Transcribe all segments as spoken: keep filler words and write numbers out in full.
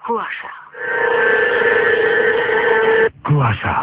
কুয়াশা কুয়াশা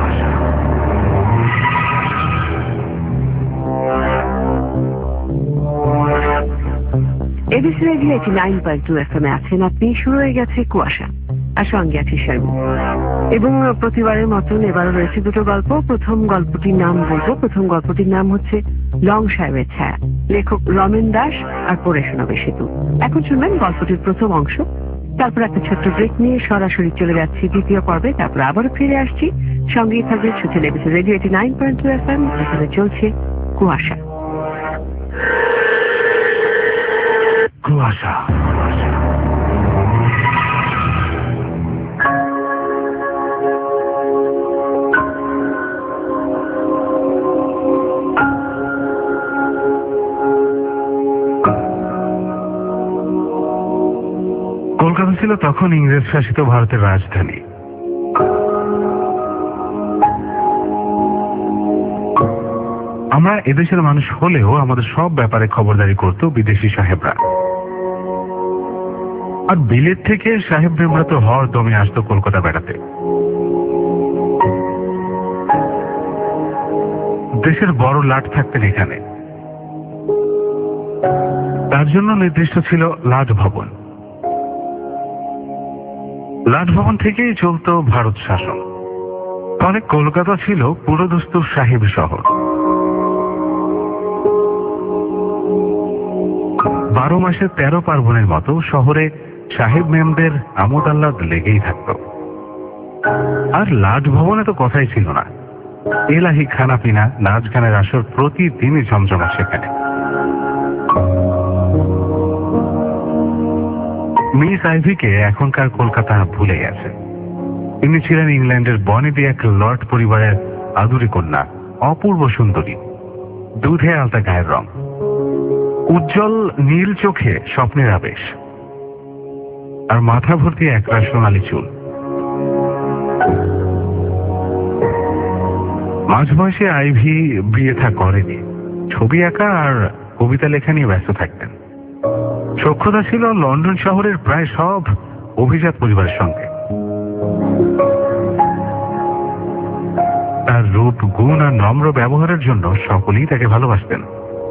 ABC radio eighty nine point two F M এ আছেন আপনি। শুরু হয়ে গেছে কুয়াশা, আর সঙ্গে আছি শারমিন। এবং প্রতিবারের মতন এবারও রয়েছে দুটো গল্প। প্রথম গল্পটির নাম বলবো। প্রথম গল্পটির নাম হচ্ছে লং সাহেবের ছায়া, লেখক রমেন দাস, আর পড়ে শোনাবে সেতু। এখন শুনবেন গল্পটির প্রথম অংশ, তারপর একটা ছোট্ট ব্রেক নিয়ে সরাসরি চলে যাচ্ছি দ্বিতীয় পর্বে, তারপর আবারও ফিরে আসছি। সঙ্গেই থাকবে সুচেল ABC radio eighty nine point two F M, যেখানে চলছে কুয়াশা কুয়াশা। কলকাতা ছিল তখন ইংরেজ শাসিত ভারতের রাজধানী। আমরা এদেশের মানুষ হলেও আমাদের সব ব্যাপারে খবরদারি করত বিদেশি সাহেবরা। আর বিলেত থেকে সাহেব মেমরা তো হর দমে আসতো কলকাতা বেড়াতে। দেশের বড় লাট থাকতেন এখানে, তার জন্য নির্দিষ্ট ছিল লাট ভবন। লাট ভবন থেকেই চলত ভারত শাসন। ফলে কলকাতা ছিল পুরোদস্তুর সাহেব শহর। বারো মাসে তেরো পার্বণের মতো শহরে সাহেব মেমদের আমোদ আহ্লাদ লেগেই থাকত। আর লাট ভবনে তো কথাই ছিল না। এলাহি খানা পিনা, নাচ গানের আসর প্রতিদিনই জমজমা সেখানে। মিস আইভিকে এখনকার কলকাতা ভুলে গেছে। তিনি ছিলেন ইংল্যান্ডের বনেদি এক লর্ড পরিবারের আদুরি কন্যা, অপূর্ব সুন্দরী, দুধে আলতা গায়ের রং, উজ্জ্বল নীল চোখে স্বপ্নের আবেশ, আর মাথা ভর্তি একরা সোনালি চুল। মাঝ বয়সে আইভি বিয়ে থা করেনি। ছবি আঁকা আর কবিতা লেখা নিয়ে ব্যস্ত থাকতেন। সখ্যতা ছিল লন্ডন শহরের প্রায় সব অভিজাত পরিবারের সঙ্গে। তার রূপ, গুণ আর নম্র ব্যবহারের জন্য সকলেই তাকে ভালোবাসতেন।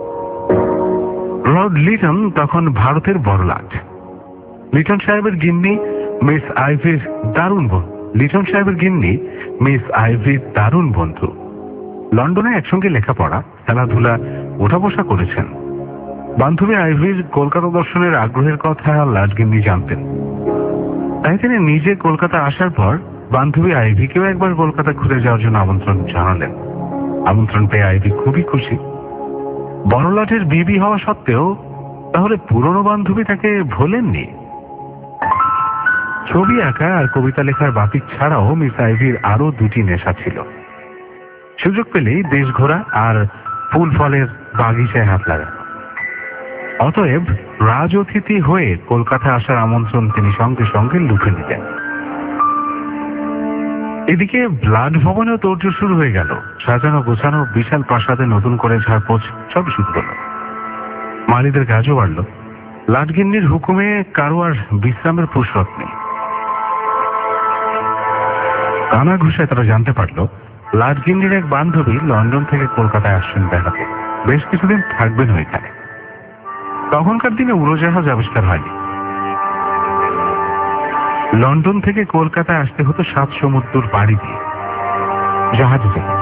লর্ড লিটন তখন ভারতের বড় লাট। লিটন সাহেবের গিন্নি মিস আইভির দারুণ লিটন সাহেবের গিন্নি মিস আইভির দারুণ বন্ধু। লন্ডনে একসঙ্গে লেখাপড়া, খেলাধুলা, ওঠা বসা করেছেন। বান্ধবী আইভির কলকাতা দর্শনের আগ্রহের কথা লাটগিন্নি জানতেন। তাই তিনি নিজে কলকাতা আসার পর বান্ধবী আইভিকেও একবার কলকাতা ঘুরে যাওয়ার জন্য আমন্ত্রণ জানালেন। আমন্ত্রণ পেয়ে আইভি খুবই খুশি। বড়লাটের বিবি হওয়া সত্ত্বেও তাহলে পুরনো বান্ধবী তাকে ভোলেননি। ছবি আঁকা আর কবিতা লেখার বাতিক ছাড়াও মিস আইভির আরো দুটি নেশা ছিল। সুযোগ পেলেই দেশ ঘোরা আর ফুল ফলের বাগিচায় হাত লাগানো। অতএব রাজ অতিথি হয়ে কলকাতা আসার আমন্ত্রণ তিনি সঙ্গে সঙ্গে লুফে নিতেন। এদিকে ব্লাড ভবনেও তোড়জোড় শুরু হয়ে গেল। সাজানো গোছানো বিশাল প্রাসাদে নতুন করে ঝাড়পোছ সব শুরু হলো। মালিদের কাজও বাড়ল। লাটগিন্নির হুকুমে কারো আর বিশ্রামের ফুরসত নেই। কানা ঘুষায় তারা জানতে পারল লাটগিন্নির এক বান্ধবী লন্ডন থেকে কলকাতায় আসছেন বেড়াতে। বেশ কিছুদিন থাকবেন ওইখানে। তখনকার দিনে উড়োজাহাজ আবিষ্কার হয়নি। লন্ডন থেকে কলকাতায় আসতে হতো সাত সমুদ্র পাড়ি দিয়ে, জাহাজে চলে।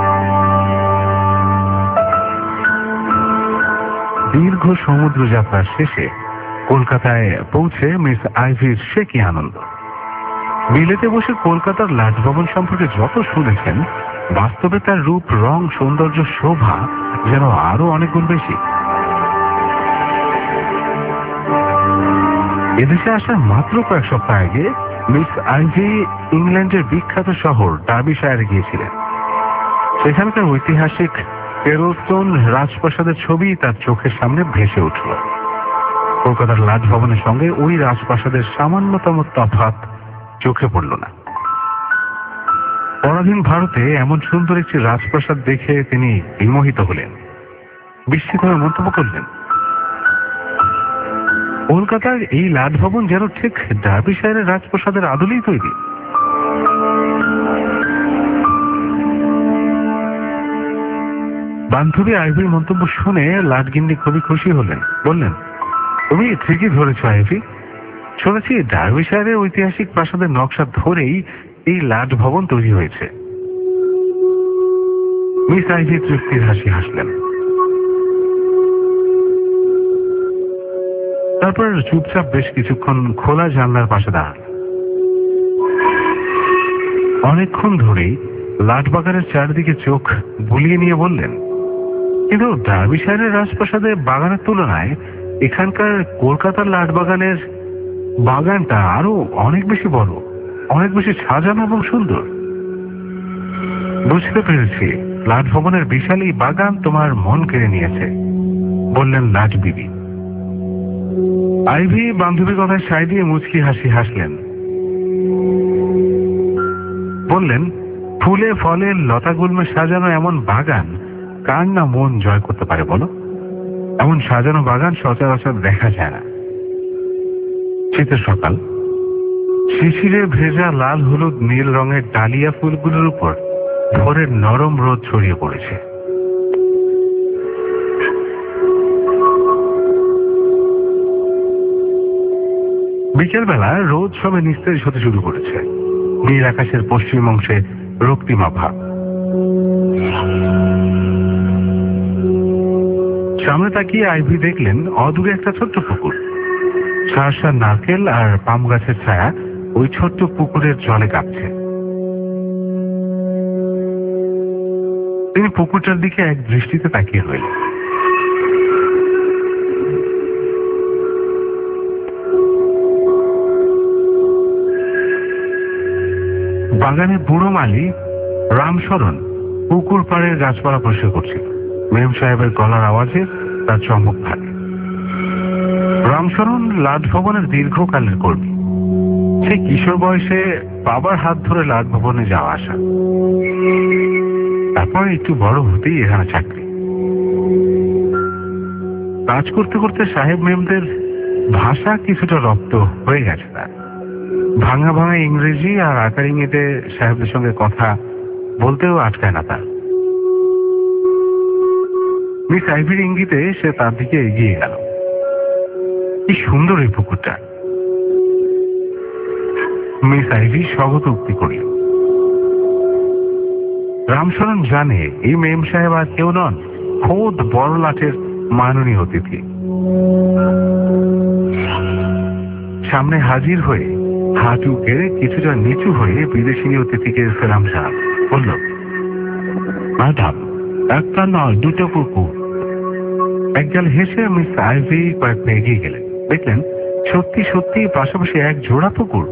দীর্ঘ সমুদ্র যাত্রার শেষে কলকাতায় পৌঁছে মিস আইভির সে কি আনন্দ। বিলেতে বসে কলকাতার লাট ভবন সম্পর্কে যত শুনেছেন, বাস্তবে তার রূপ, রং, সৌন্দর্য, শোভা যেন আরো অনেক গুণ বেশি। এদেশে আসার মাত্র কয়েক সপ্তাহ আগে মিস আইভি ইংল্যান্ডের বিখ্যাত শহর ডার্বিশায়ারে গিয়েছিলেন। সেখানকার ঐতিহাসিক পেরোস্টোন রাজপ্রাসাদের ছবি তার চোখের সামনে ভেসে উঠল। কলকাতার লাট ভবনের সঙ্গে ওই রাজপ্রাসাদের সামান্যতম তফাৎ চোখে পড়ল না। পরাধীন ভারতে এমন সুন্দর একটি রাজপ্রাসাদ দেখে তিনি বিমোহিত হলেন। বিস্মিত হয়ে মন্তব্য করলেন, কলকাতার এই লাট ভবন যেন ঠিক ডার্বিশায়ারের রাজপ্রাসাদের আদলেই তৈরি। বান্ধবী আইভির মন্তব্য শুনে লাটগিন্নি খুবই খুশি হলেন। বললেন, তুমি ঠিকই ধরেছ আইভি, শুনেছি ডার্বিশায়ারের ঐতিহাসিক প্রাসাদের নকশা ধরেই এই লাট ভবন তৈরি হয়েছে। মিস আইভি তৃপ্তির হাসি হাসলেন। তারপর চুপচাপ বেশ কিছুক্ষণ খোলা জানলার পাশে দাঁড়ান। অনেকক্ষণ ধরেই লাটবাগানের চারিদিকে চোখ বুলিয়ে নিয়ে বললেন, কিন্তু ডার্বিশায়ারের রাজপ্রাসাদে বাগানের তুলনায় এখানকার কলকাতার লাটবাগানের বাগানটা আরো অনেক বেশি বড়, অনেক বেশি সাজানো এবং সুন্দর। বুঝতে পেরেছি, লাট ভবনের বিশাল এই বাগান তোমার মন কেড়ে নিয়েছে, বললেন লাট বিবি। আইভি বান্ধবীর কথায় সায় দিয়ে মুচকি হাসি হাসলেন। বললেন, ফুলে ফলে লতাগুল্মে সাজানো এমন বাগান কার না মন জয় করতে পারে বলো? এমন সাজানো বাগান সচরাচর দেখা যায় না। শীতের সকাল, শিশিরে ভেজা লাল হলুদ নীল রঙের ডালিয়া ফুলগুলোর উপর ভোরের নরম রোদ ছড়িয়ে পড়েছে। বিকেলবেলা রোদ সবে নিস্তেজ হতে শুরু করেছে। নীল আকাশের পশ্চিম অংশে রক্তিমা ভাব। সামনে তাকিয়ে আইভি দেখলেন অদূরে একটা ছোট্ট পুকুর। সারসা নারকেল আর পাম গাছের ছায়া ওই ছোট্ট পুকুরের জলে কাঁপছে। তিনি পুকুরটার দিকে এক দৃষ্টিতে তাকিয়ে রইলেন। বাগানের বুড়ো মালি রামশরণ পুকুর পাড়ের গাছপালা পরিষ্কার করছিল। মেম সাহেবের গলার আওয়াজে তার চমক থাকে। রামশরণ লাট ভবনের দীর্ঘকালের কর্মী। সেই কিশোর বয়সে বাবার হাত ধরে লাট ভবনে যাওয়া আসা, তারপর একটু বড় হতেই এখানে চাকরি। কাজ করতে করতে সাহেব মেমদের ভাষা কিছুটা রপ্ত হয়ে গেছে তার। ভাঙা ভাঙা ইংরেজি আর আকার ইঙ্গিতে সাহেবদের সঙ্গে কথা বলতেও আটকায় না তার। মিস আইভির ইঙ্গিতে সে তার দিকে এগিয়ে গেল। কি সুন্দর এই পুকুরটা, মিস আইভি স্বগত উক্তি করল। রামশরণ জানে এই মেম সাহেব আর কেউ নন, খোদ বড় লাটের মাননীয় অতিথি। সামনে হাজির হয়ে হাঁটু গেড়ে কিছুটা নিচু হয়ে বিদেশিনী অতিথিকে সেলাম জানাল। বলল, ম্যাডাম, একটা নয় দুটো কুকুর। একগাল হেসে মিস আইভি কয়েক পা এগিয়ে গেলেন। দেখলেন সত্যি সত্যি পাশাপাশি এক জোড়া পুকুর।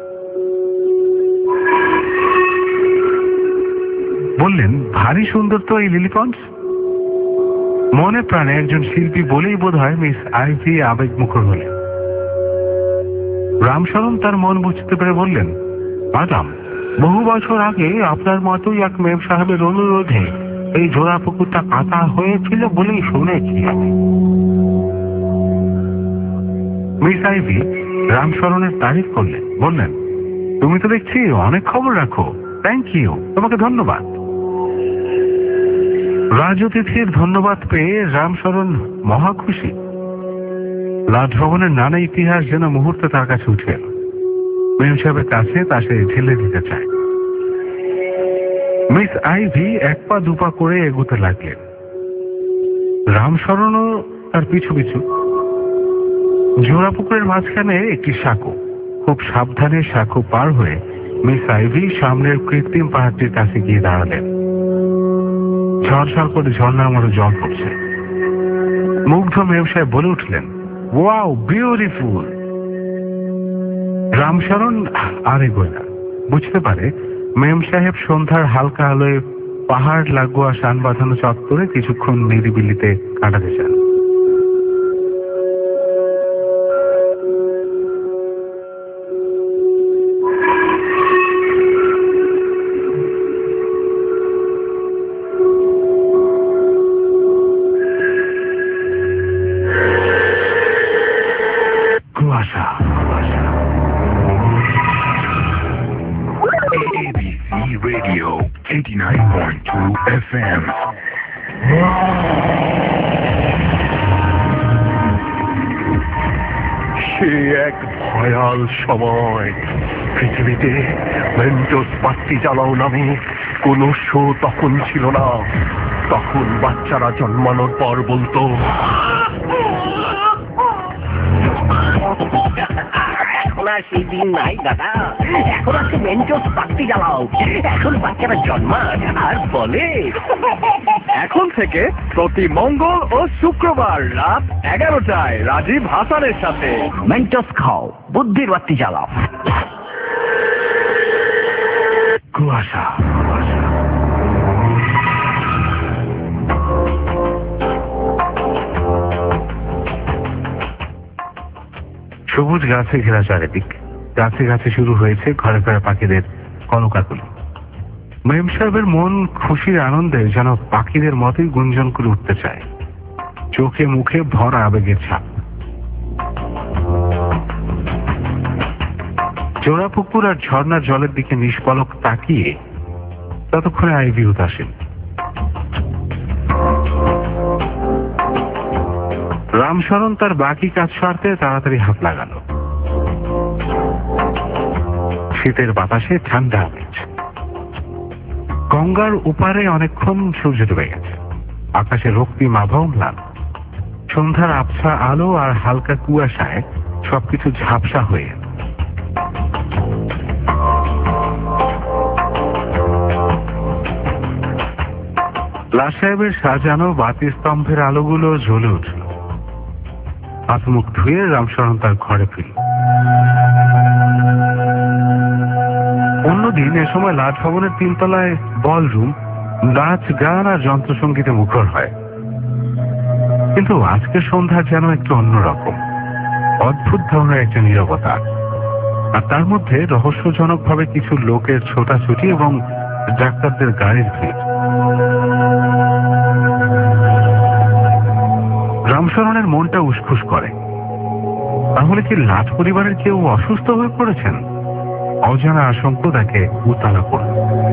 বললেন, ভারী সুন্দর তো এই লিলি পন্ডস। মনে প্রাণে একজন শিল্পী বলেই বোধ হয় মিস আইভি আবেগ মুখর হলেন। রামশরণ তার মন বুঝতে পেরে বললেন, ম্যাডাম, বহু বছর আগে আপনার মতোই এক মেম সাহেবের অনুরোধে এই জোড়া পুকুরটা কাটা হয়েছিল বলেই শুনেছি আমি। মিস আইভি রামশরণের তারিফ করলেন। বললেন, তুমি তো দেখছি অনেক খবর রাখো। থ্যাংক ইউ, তোমাকে ধন্যবাদ। রাজ অতিথির ধন্যবাদ পেয়ে রামশরণ মহা খুশি। লাট ভবনের নানা ইতিহাস যেন মুহূর্তে তার কাছে উঠে এল। মেম সাহেবের কাছে তা সে ঠেলে দিতে চায়। মিস আইভি এক পা দুপা করে এগোতে লাগলেন। রামশরণও তার পিছু পিছু। জোড়া পুকুরের মাঝখানে একটি সাঁকো। খুব সাবধানে সাঁকো পার হয়ে মিস আইভি সামনের কৃত্রিম পাহাড়টির কাছে গিয়ে দাঁড়ালেন। ঝরঝর করে ঝর্ণার মতো জল পড়ছে। মুগ্ধ মেম সাহেব বলে উঠলেন, ওয়াও, বিউটিফুল। রামশরণ আর এগোয় না। বুঝতে পারে মেম সাহেব সন্ধ্যার হালকা আলোয় পাহাড় লাগোয়া শান বাঁধানো চত্বরে কিছুক্ষণ নিরিবিলিতে কাটাতে চান। A B C Radio eighty-nine point two F M. সে এক ভয়াল সময়, পৃথিবীতে মেন্টোস বাতি জ্বালাও নামে কোনো শো তখন ছিল না। তখন বাচ্চারা জন্মানোর পর বলতো, এখন আর সেই দিন নাই দাদা, এখন আছে মেন্টোস বাতি জ্বালাও। এখন বাচ্চারা জন্মায় আর বলে। এখন থেকে প্রতি মঙ্গল ও শুক্রবার রাত এগারোটায় রাজীব হাসানের সাথে মেন্টোস খাও, বুদ্ধির বাতি জ্বালাও। কুয়াশা সবুজ গাছে ঘেরা চারিদিক, গাছে গাছে শুরু হয়েছে ঘরে ঘরে পাখিদের কলকাকলি। মেম সাহেবের মন খুশির আনন্দে যেন পাখিদের মতোই গুঞ্জন করে উঠতে চায়, চোখে মুখে ভরা আবেগের ছাপ। জোড়া পুকুর আর ঝর্ণার জলের দিকে নিষ্পলক তাকিয়ে ততক্ষণে আইভি উদাসীন। রামশরণ তার বাকি কাজ সারতে তাড়াতাড়ি হাত লাগালো। শীতের বাতাসে ঠান্ডা আমেজ। গঙ্গার উপারে অনেকক্ষণ সূর্য ডুবে গেছে, আকাশে রক্তিম আভা ম্লান। সন্ধ্যার আবছা আলো আর হালকা কুয়াশায় সবকিছু ঝাপসা হয়ে এল। লাট সাহেবের সাজানো বাতি স্তম্ভের আলোগুলো জ্বলে উঠল। হাত মুখ ধুয়ে রামশরণ তার ঘরে ফিরল। অন্যদিন এ সময় লাট ভবনের তিনতলায় বলরুম নাচ গান আর যন্ত্রসঙ্গীতে মুখর হয়, কিন্তু আজকের সন্ধ্যা যেন একটু অন্যরকম। অদ্ভুত ধরনের একটা নীরবতা, আর তার মধ্যে রহস্যজনক ভাবে কিছু লোকের ছোটাছুটি এবং ডাক্তারদের গাড়ির ভিড়। রামশরণের মনটা উসখুস করে। তাহলে কি লাট পরিবারের কেউ অসুস্থ হয়ে পড়েছেন? অজানা আশঙ্কা তাকে উতলা করল।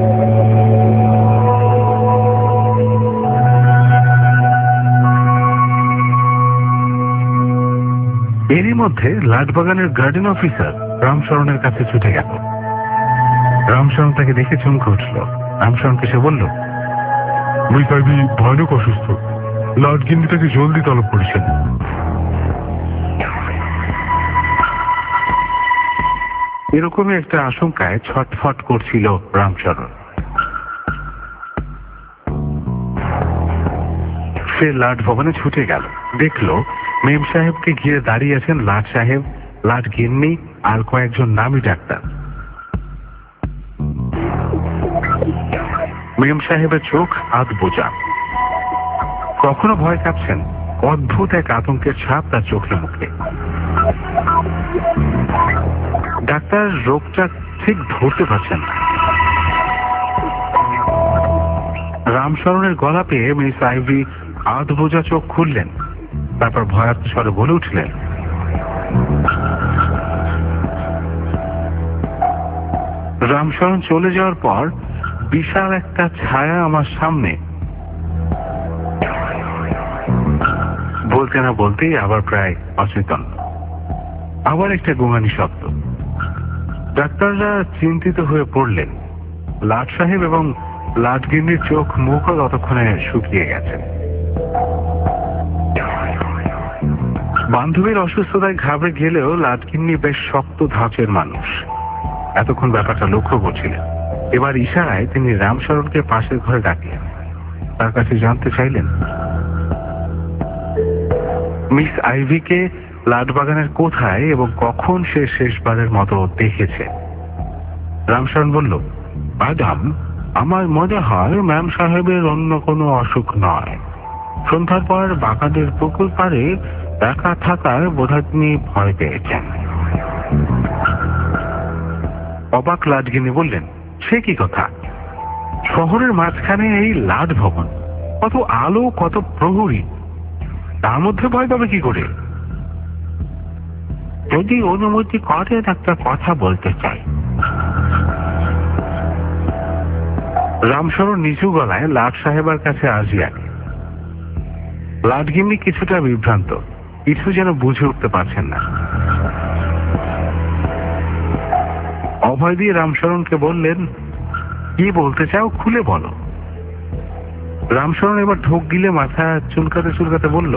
এরই মধ্যে লাটবাগানের গার্ডেন অফিসার রামশরণের কাছে ছুটে গেল। রামশরণ তাকে দেখে চমকে উঠল। রামশরণকে সে বলল, মিসাইবি ভয়ানক অসুস্থ, লাট গিন্নি তাকে জলদি তলব করেছেন। এরকমই একটা আশঙ্কায় ছটফট করছিল রামশরণ। সে লাট ভবনে ছুটে গেল, দেখল মেম সাহেবকে ঘিরে দাঁড়িয়ে আছেন লাট সাহেব, লাট গিন্নি আর কয়েকজন নামী ডাক্তার। মেম সাহেবের চোখ আধ বোঝা, কখনো ভয় কাঁপছেন, অদ্ভুত এক আতঙ্কের ছাপ তার চোখে মুখে। ডাক্তার রোগটা ঠিক ধরতে পারছেন না। রামশরণের গলা পেয়ে মিস আইভি আধ বোঝা চোখ খুললেন, তারপর ভয়ার্ত স্বরে বলে উঠলেন, রামশরণ চলে যাওয়ার পর বিশাল একটা ছায়া আমার সামনে। বলতে না বলতেই আবার প্রায় অচেতন। আবার একটা গোঙানি শব্দ। ডাক্তাররা চিন্তিত হয়ে পড়লেন। লাট সাহেব এবং লাটগিন্নির চোখ মুখও ততক্ষণে শুকিয়ে গেছে। বান্ধবীর অসুস্থতায় ঘাবড়ে গেলেও লাটগিন্নি বেশ শক্ত ধাঁচের মানুষ, এতক্ষণ ব্যাপারটা লক্ষ্য করছিলেন। এবার ইশারায় তিনি রামশরণকে পাশের ঘরে ডাকলেন, তার কাছে জানতে চাইলেন মিস আইভিকে লাটবাগানের কোথায় এবং কখন সে শেষবারের মতো দেখেছে। রামশরণ বলল, ম্যাডাম, আমার মনে হয় ম্যাম সাহেবের অন্য কোনো অসুখ নয়। সন্ধ্যার পর বাগানের পুকুর পাড়ে একা থাকার বোধহয় তিনি ভয় পেয়েছেন। অবাক লাটগিনি বললেন, সে কি কথা? শহরের মাঝখানে এই লাট ভবন, কত আলো, কত প্রহরী, তার মধ্যে ভয় পাবে কি করে? যদি অনুমতি করেন একটা কথা বলতে চাই। রামশরণ নিচু গলায় লাট সাহেবের কাছে আসিয়া লাটগিন্নি কিছুটা বিভ্রান্ত, কিছু যেন বুঝে উঠতে পারছেন না। অভয় দিয়ে রামশরণকে বললেন, কি বলতে চাও খুলে বলো। রামশরণ এবার ঢোক গিলে মাথা চুলকাতে চুলকাতে বলল,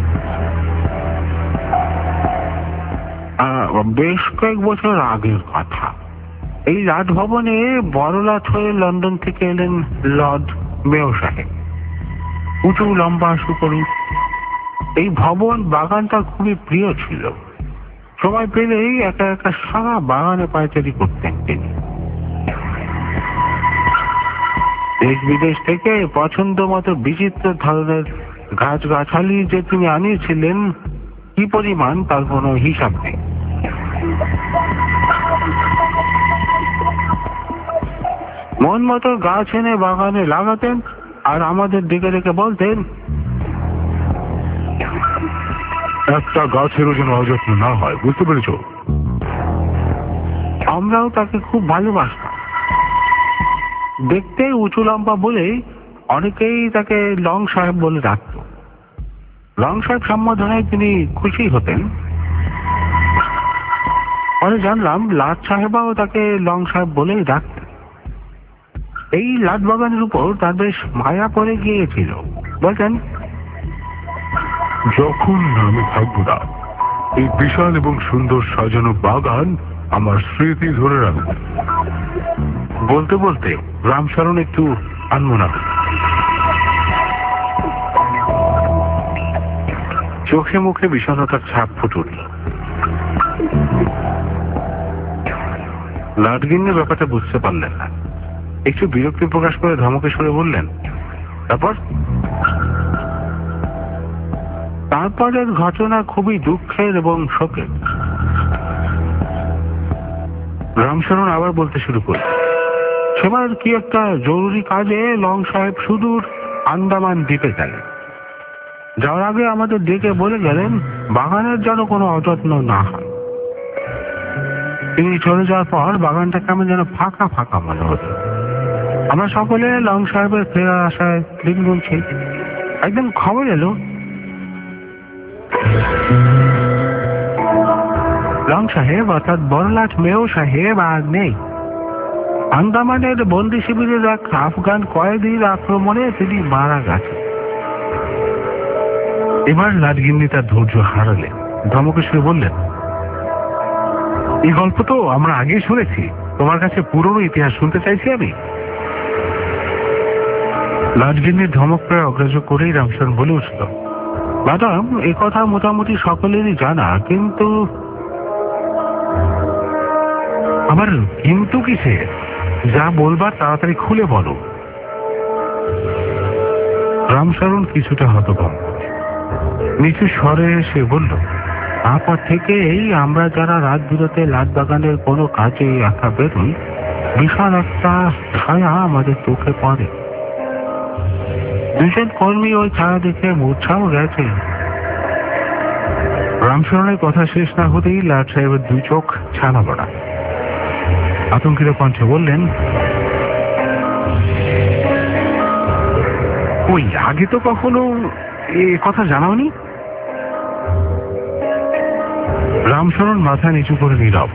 বেশ কয়েক বছর আগের কথা। এই রাজভবনে বড়লাট হয়ে লন্ডন থেকে এলেন লর্ড মেয়র সাহেব। উঁচু লম্বা সুকরু। এই ভবন বাগানটা খুবই প্রিয় ছিল। সময় পেলেই একা একা সারা বাগানে পায়চারি করতেন তিনি। দেশ বিদেশ থেকে পছন্দ মতো বিচিত্র ধরনের গাছ গাছালি যে তিনি আনিয়েছিলেন, কি পরিমাণ তার কোনো হিসাব নেই। মন মতো গাছ এনে বাগানে লাগাতেন আর আমাদের ডেকে ডেকে বলতেন, একটা গাছেরও যেন অযত্ন না হয়, বুঝতে পেরেছ? আমরাও তাকে খুব ভালোবাসতাম। দেখতে উঁচু লম্বা বলেই অনেকেই তাকে লং সাহেব বলে ডাকত। লং সাহেব সম্বোধনায় তিনি খুশি হতেন। পরে জানলাম লাট সাহেবাও তাকে লং সাহেব বলেই ডাকতেন। এই লাট বাগানের উপর তার বেশ মায়া পড়ে গিয়েছিল। বলতেন, যখন আমি থাকবো না, এই বিশাল এবং সুন্দর সাজানো বাগান আমার স্মৃতি ধরে রাখবে। বলতে বলতে রামশরণ একটু আনমনা হল। চোখে মুখে বিষণ্ণতার ছাপ ফুটে উঠল। লাটগিন্নি ব্যাপারটা বুঝতে পারলেন না। একটু বিরক্তি প্রকাশ করে ধমকে সরে বললেন, তারপর? তারপরের ঘটনা খুবই দুঃখের এবং শোকের। রামশরণ আবার বলতে শুরু করল, সেবার কি একটা জরুরি কাজে লং সাহেব সুদূর আন্দামান দ্বীপে গেলেন। যাওয়ার আগে আমাদের ডেকে বলে গেলেন বাগানের যেন কোনো অযত্ন না হয়। তিনি চলে যাওয়ার পর বাগানটা কেমন যেন ফাঁকা ফাঁকা মনে হতো। আমরা সকলে লং সাহেবের ফেরা আসায় দিন গুনছি। একদিন খবর এলো লং সাহেব অর্থাৎ বড়লাট মেয়র সাহেব আর নেই। আন্দামানের বন্দি শিবিরের এক আফগান কয়েদির আক্রমণে তিনি মারা গেছেন। এবার লাটগিন্নি তার ধৈর্য হারালেন। ধমকে শুনে বললেন, এই গল্প তো আমরা আগেই শুনেছি, তোমার কাছে পুরনো ইতিহাস শুনতে চাইছি আমি। লাটগিন্নির ধমক প্রায় অগ্রাহ্য করেই রামশরণ বলে উঠল, ম্যাডাম, এ কথা মোটামুটি সকলেরই জানা, কিন্তু আবার কিন্তু কিসে? যা বলবার তাড়াতাড়ি খুলে বলো। রামশরণ কিছুটা হতভম্ব। নিচু স্বরে সে বলল, তারপর থেকেই আমরা যারা রাত বিরতে লাট বাগানের কোনো কাজে একা বেরোই, বিশাল একটা ছায়া আমাদের চোখে পড়ে। দুজন কর্মী ওই ছায়া দেখে মূর্ছাও গেছে। রামশরণের কথা শেষ না হতেই লাট সাহেবের দুই চোখ ছানা পড়া। আতঙ্কিত কণ্ঠে বললেন, ওই আগে তো কখনো এ কথা জানাওনি? রামশরণ মাথা নিচু করে নীরব।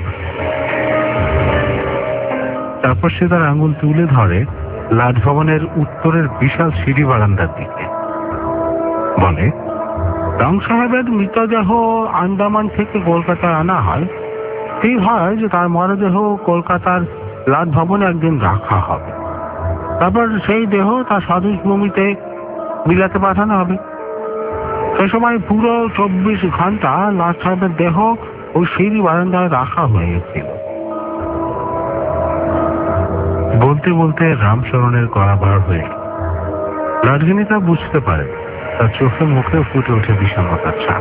তারপর সে তার আঙুল তুলে ধরে লাট ভবনের উত্তরের বিশাল সিঁড়ি বারান্দার দিকে। বলে, লং সাহেবের মৃতদেহ আন্দামান থেকে কলকাতায় আনা হয়। ঠিক হয় যে তার মরদেহ কলকাতার লাট ভবনে একদিন রাখা হবে। তারপর সেই দেহ তার স্বদেশ ভূমিতে বিলাতে পাঠানো হবে। সে সময় পুরো চব্বিশ ঘন্টা লাট সাহেবের দেহ ওই সিঁড়ি বারান্দায় রাখা হয়েছিল। বলতে বলতে রামশরণের গলা ভার হয়ে লাটগিন্নি তা বুঝতে পারে। তার চোখে মুখে ফুটে ওঠে বিষণ্ণতার ছাপ।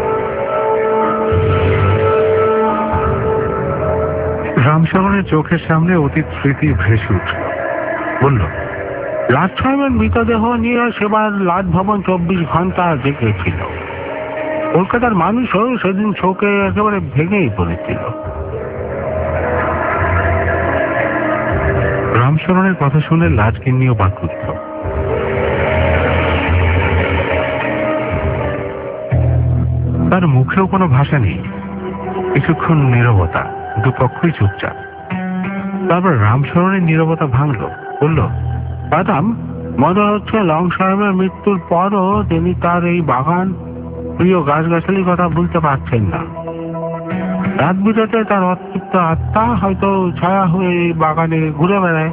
রামশরণের চোখের সামনে অতীত স্মৃতি ভেসে উঠল। বলল, লাট সাহেবের মৃতদেহ নিয়ে সেবার লাট ভবন চব্বিশ ঘন্টা জেগেছিল। কলকাতার মানুষও সেদিন শোকে একেবারে ভেঙেই পড়েছিল। রামশরণের কথা শুনে লাজগিন্নিও বাক্য দিল। তার মুখেও কোনো ভাষা নেই। কিছুক্ষণ নীরবতা, দুপক্ষই চুপচাপ। তারপর রামশরণের নীরবতা ভাঙল, বলল, ম্যাডাম, মনে হচ্ছে লং সাহেবের মৃত্যুর পরও তিনি তার এই বাগান, প্রিয় গাছগাছালির কথা বুঝতে পারছেন না। রাত বিরাতে তার অতৃপ্ত আত্মা হয়তো ছায়া হয়ে এই বাগানে ঘুরে বেড়ায়।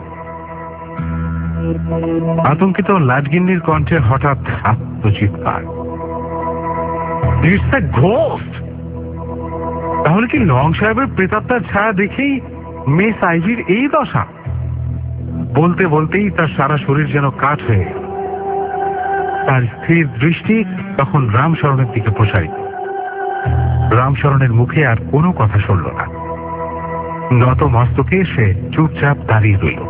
আতঙ্কিত লাজগিন্নির কণ্ঠে হঠাৎ আত্মচিৎকার, ইটস এ ঘোস্ট! তাহলে কি লং সাহেবের প্রেতাত্মার ছায়া দেখেই মিস আইভির এই দশা? বলতে বলতেই তার সারা শরীর যেন কাঠ হয়ে গেল। তার স্থির দৃষ্টি তখন রামশরণের দিকে প্রসারিত। রামশরণের মুখে আর কোনো কথা শুনল না। নত মস্তকে সে চুপচাপ দাঁড়িয়ে রইল।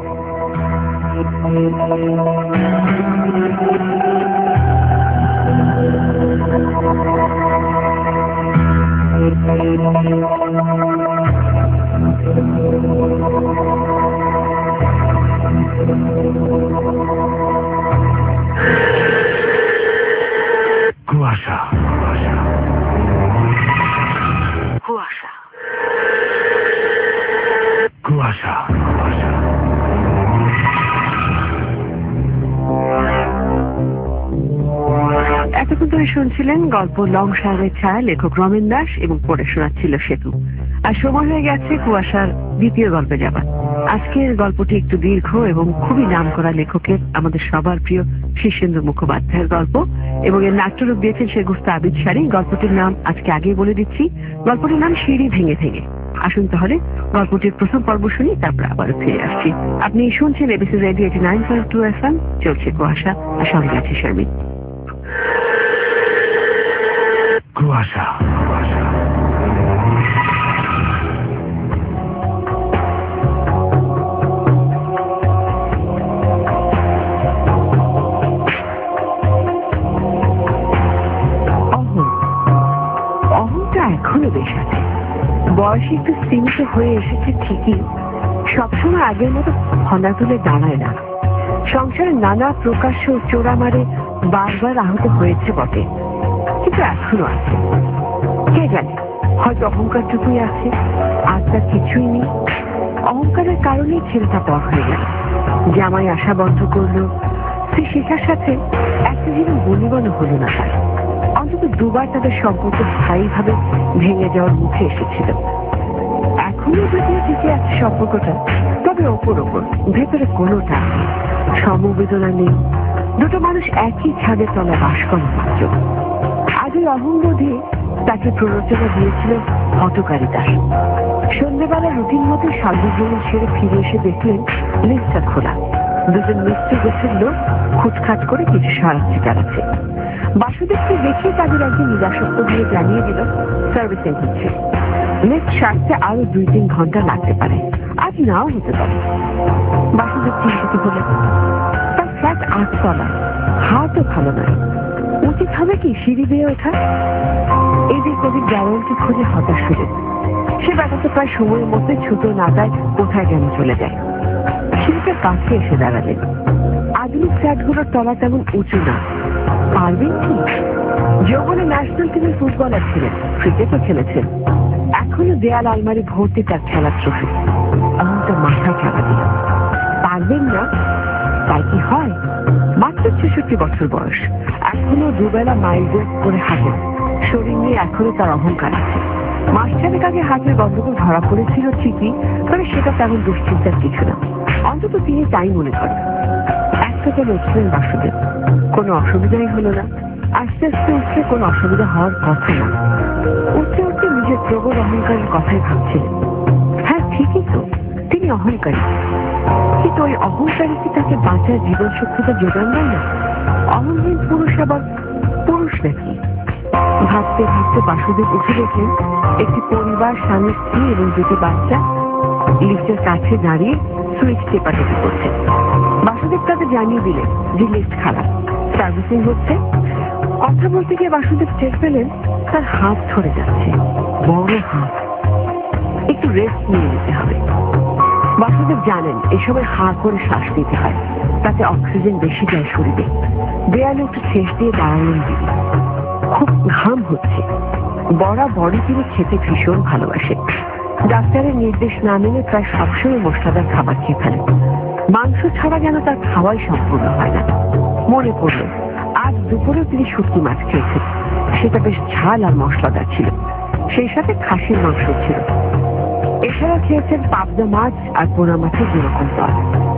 কুয়াশা, কুয়াশা, কুয়াশা, কুয়াশা, কুয়াশা। এতক্ষণ ধরে শুনছিলেন গল্প লং সাহেবের ছায়া, লেখক রমেন দাস, এবং পড়ে শোনাচ্ছিল সেতু। আর সময় হয়ে গেছে কুয়াশার দ্বিতীয় গল্পে যাবার। আজকের গল্পটি একটু দীর্ঘ এবং খুবই নামকরা লেখকের, আমাদের সবার প্রিয় শীর্ষেন্দু মুখোপাধ্যায়ের গল্প, এবং এর নাট্যরূপ দিয়েছেন শেগুস্তা আবিদ শাড়ি। গল্পটির নাম আজকে আগেই বলে দিচ্ছি, গল্পটির নাম সিঁড়ি ভেঙে ভেঙে। আসুন তাহলে গল্পটির প্রথম পর্ব শুনি, তারপর আবারও ফিরে আসছি। আপনি শুনছেন ABC radio eighty nine point two F M, চলছে কুয়াশা, আর সঙ্গে আছে শারমিন। কুয়াশা, কুয়াশা। এখনো বেশ আছে, বয়স একটু সীমিত হয়ে এসেছে ঠিকই, সবসময় আগের মতো ফনা তুলে দাঁড়ায় না। সংসারের নানা প্রকাশ্য চোরা মারে বারবার আহত হয়েছে বটে, কিন্তু এখনো আছে। কে জানে, হয়তো অহংকারটুকুই আছে, আর তার কিছুই নেই। অহংকারের কারণেই ছেলেটা পর হয়ে গেল, জামাই আসা বন্ধ করলো। সে শেখার সাথে একটা জীবন বলিবন হলো না তার। অন্তত দুবার তাদের সম্পর্ক স্থায়ীভাবে ভেঙে যাওয়ার মুখে এসেছিল। এখনো যদিও টিকে আছে সম্পর্কটা, তবে ওপর ওপর, ভেতরে কোনো টান নেই, সমবেদনা নেই। দুটো মানুষ একই ছাদের তলা বাস করে মাত্র। আজ ওই অহংবোধে তাকে প্ররোচনা দিয়েছিল হটকারিতা। সন্ধ্যেবেলা রুটিন মতো সার্বজনীন ছেড়ে ফিরে এসে দেখলেন লিফটটা খোলা। দুজন মিস্ত্রি গোছের লোক খুটখাট করে কিছু সারাচ্ছে চালাচ্ছে। বাসুদেবকে দেখে তাদের একদিন নিরাসক্ত দিয়ে জানিয়ে দিল সার্ভিসিং হচ্ছে, লিফট সারতে আরো দুই তিন ঘন্টা লাগতে পারে, আজ নাও হতে পারে। বাসুদেব চিন্তিত হলেন, তার ফ্ল্যাট আটতলা, হাতও ভালো নয়, উচিত হবে কি সিঁড়ি দিয়ে ওঠা? এদিক ওদিক দেওয়ালকে খুঁজে হতাশ হলেন। সে বেড়াতে প্রায় সময়ের মধ্যে ছুটো না যায়, কোথায় যেন চলে যায়। সিঁড়িটার কাছে এসে দাঁড়ালেন। আধুনিক ফ্ল্যাটগুলোর তলা তেমন উঁচু না, পারবেন কি? যৌবনে ন্যাশনাল টিমের ফুটবলার ছিলেন, ক্রিকেটও খেলেছেন। এখনো দেয়াল আলমারি ভর্তি তার খেলার ট্রফি। অহংটা মাথা খেলা দিল, পারবেন না? তাই কি হয়? মাত্র ছেষট্টি বছর বয়স, এখনো দুবেলা মাইল বই করে হাঁটেন। শরীর নিয়ে এখনো তার অহংকার আছে। মাস চারেক আগে হাতের গন্ডগোল ধরা পড়েছিল ঠিকই, তবে সেটা তেমন দুশ্চিন্তার কিছু না, অন্তত তিনি তাই মনে করেন। একটা চলে উঠলেন বাসুদেব, কোনো অসুবিধাই হলো না। আস্তে আস্তে উঠলে কোনো অসুবিধা হওয়ার কথা না। উঠতে উঠতে নিজের প্রবল অহংকারের কথাই ভাবছিলেন। হ্যাঁ ঠিকই তো, তিনি অহংকারী, কিন্তু ওই অহংকারী কি তাকে বাঁচার জীবন শক্তিটা যোগান দেয় না? অহংহীন পুরুষ আবার পুরুষ নাকি? ভাবতে ভাবতে বাসুদেব উঠে দেখলেন একটি পরিবার, স্বামী স্ত্রী এবং দুটি বাচ্চা লিফটের কাছে দাঁড়িয়ে সুইচ টেপাটেপি করছে। বাসুদেব তাদের জানিয়ে দিলেন যে লিফট খারাপ, সার্ভিসিং হচ্ছে। কথা বলতে গিয়ে বাসুদেব টের পেলেন তার হাত ধরে যাচ্ছে, বড় হাত। একটু রেস্ট নিয়ে নিতে হবে। বাসুদেব জানেন এই সময় হাঁ করে শ্বাস নিতে হয়, তাতে অক্সিজেন বেশি যায় শরীরে। দেয়ালে একটু শেষ দিয়ে দাঁড়ালেন দিদি। খুব ঘাম হচ্ছে। বড়া বড়ি তিনি খেতে ভীষণ ভালোবাসে। ডাক্তারের নির্দেশ না মেনে প্রায় সবসময় মশলাদার খাবার খেয়ে ফেলে। মাংস ছাড়া যেন তার খাওয়াই সম্পূর্ণ হয় না। মনে পড়ল আজ দুপুরেও তিনি শুটকি মাছ খেয়েছেন। সেটা বেশ ঝাল আর মশলাদার ছিল, সেই সাথে খাসির মাংস ছিল। এছাড়া খেয়েছেন পাবদা মাছ আর পোনা মাছের যেরকম পদ।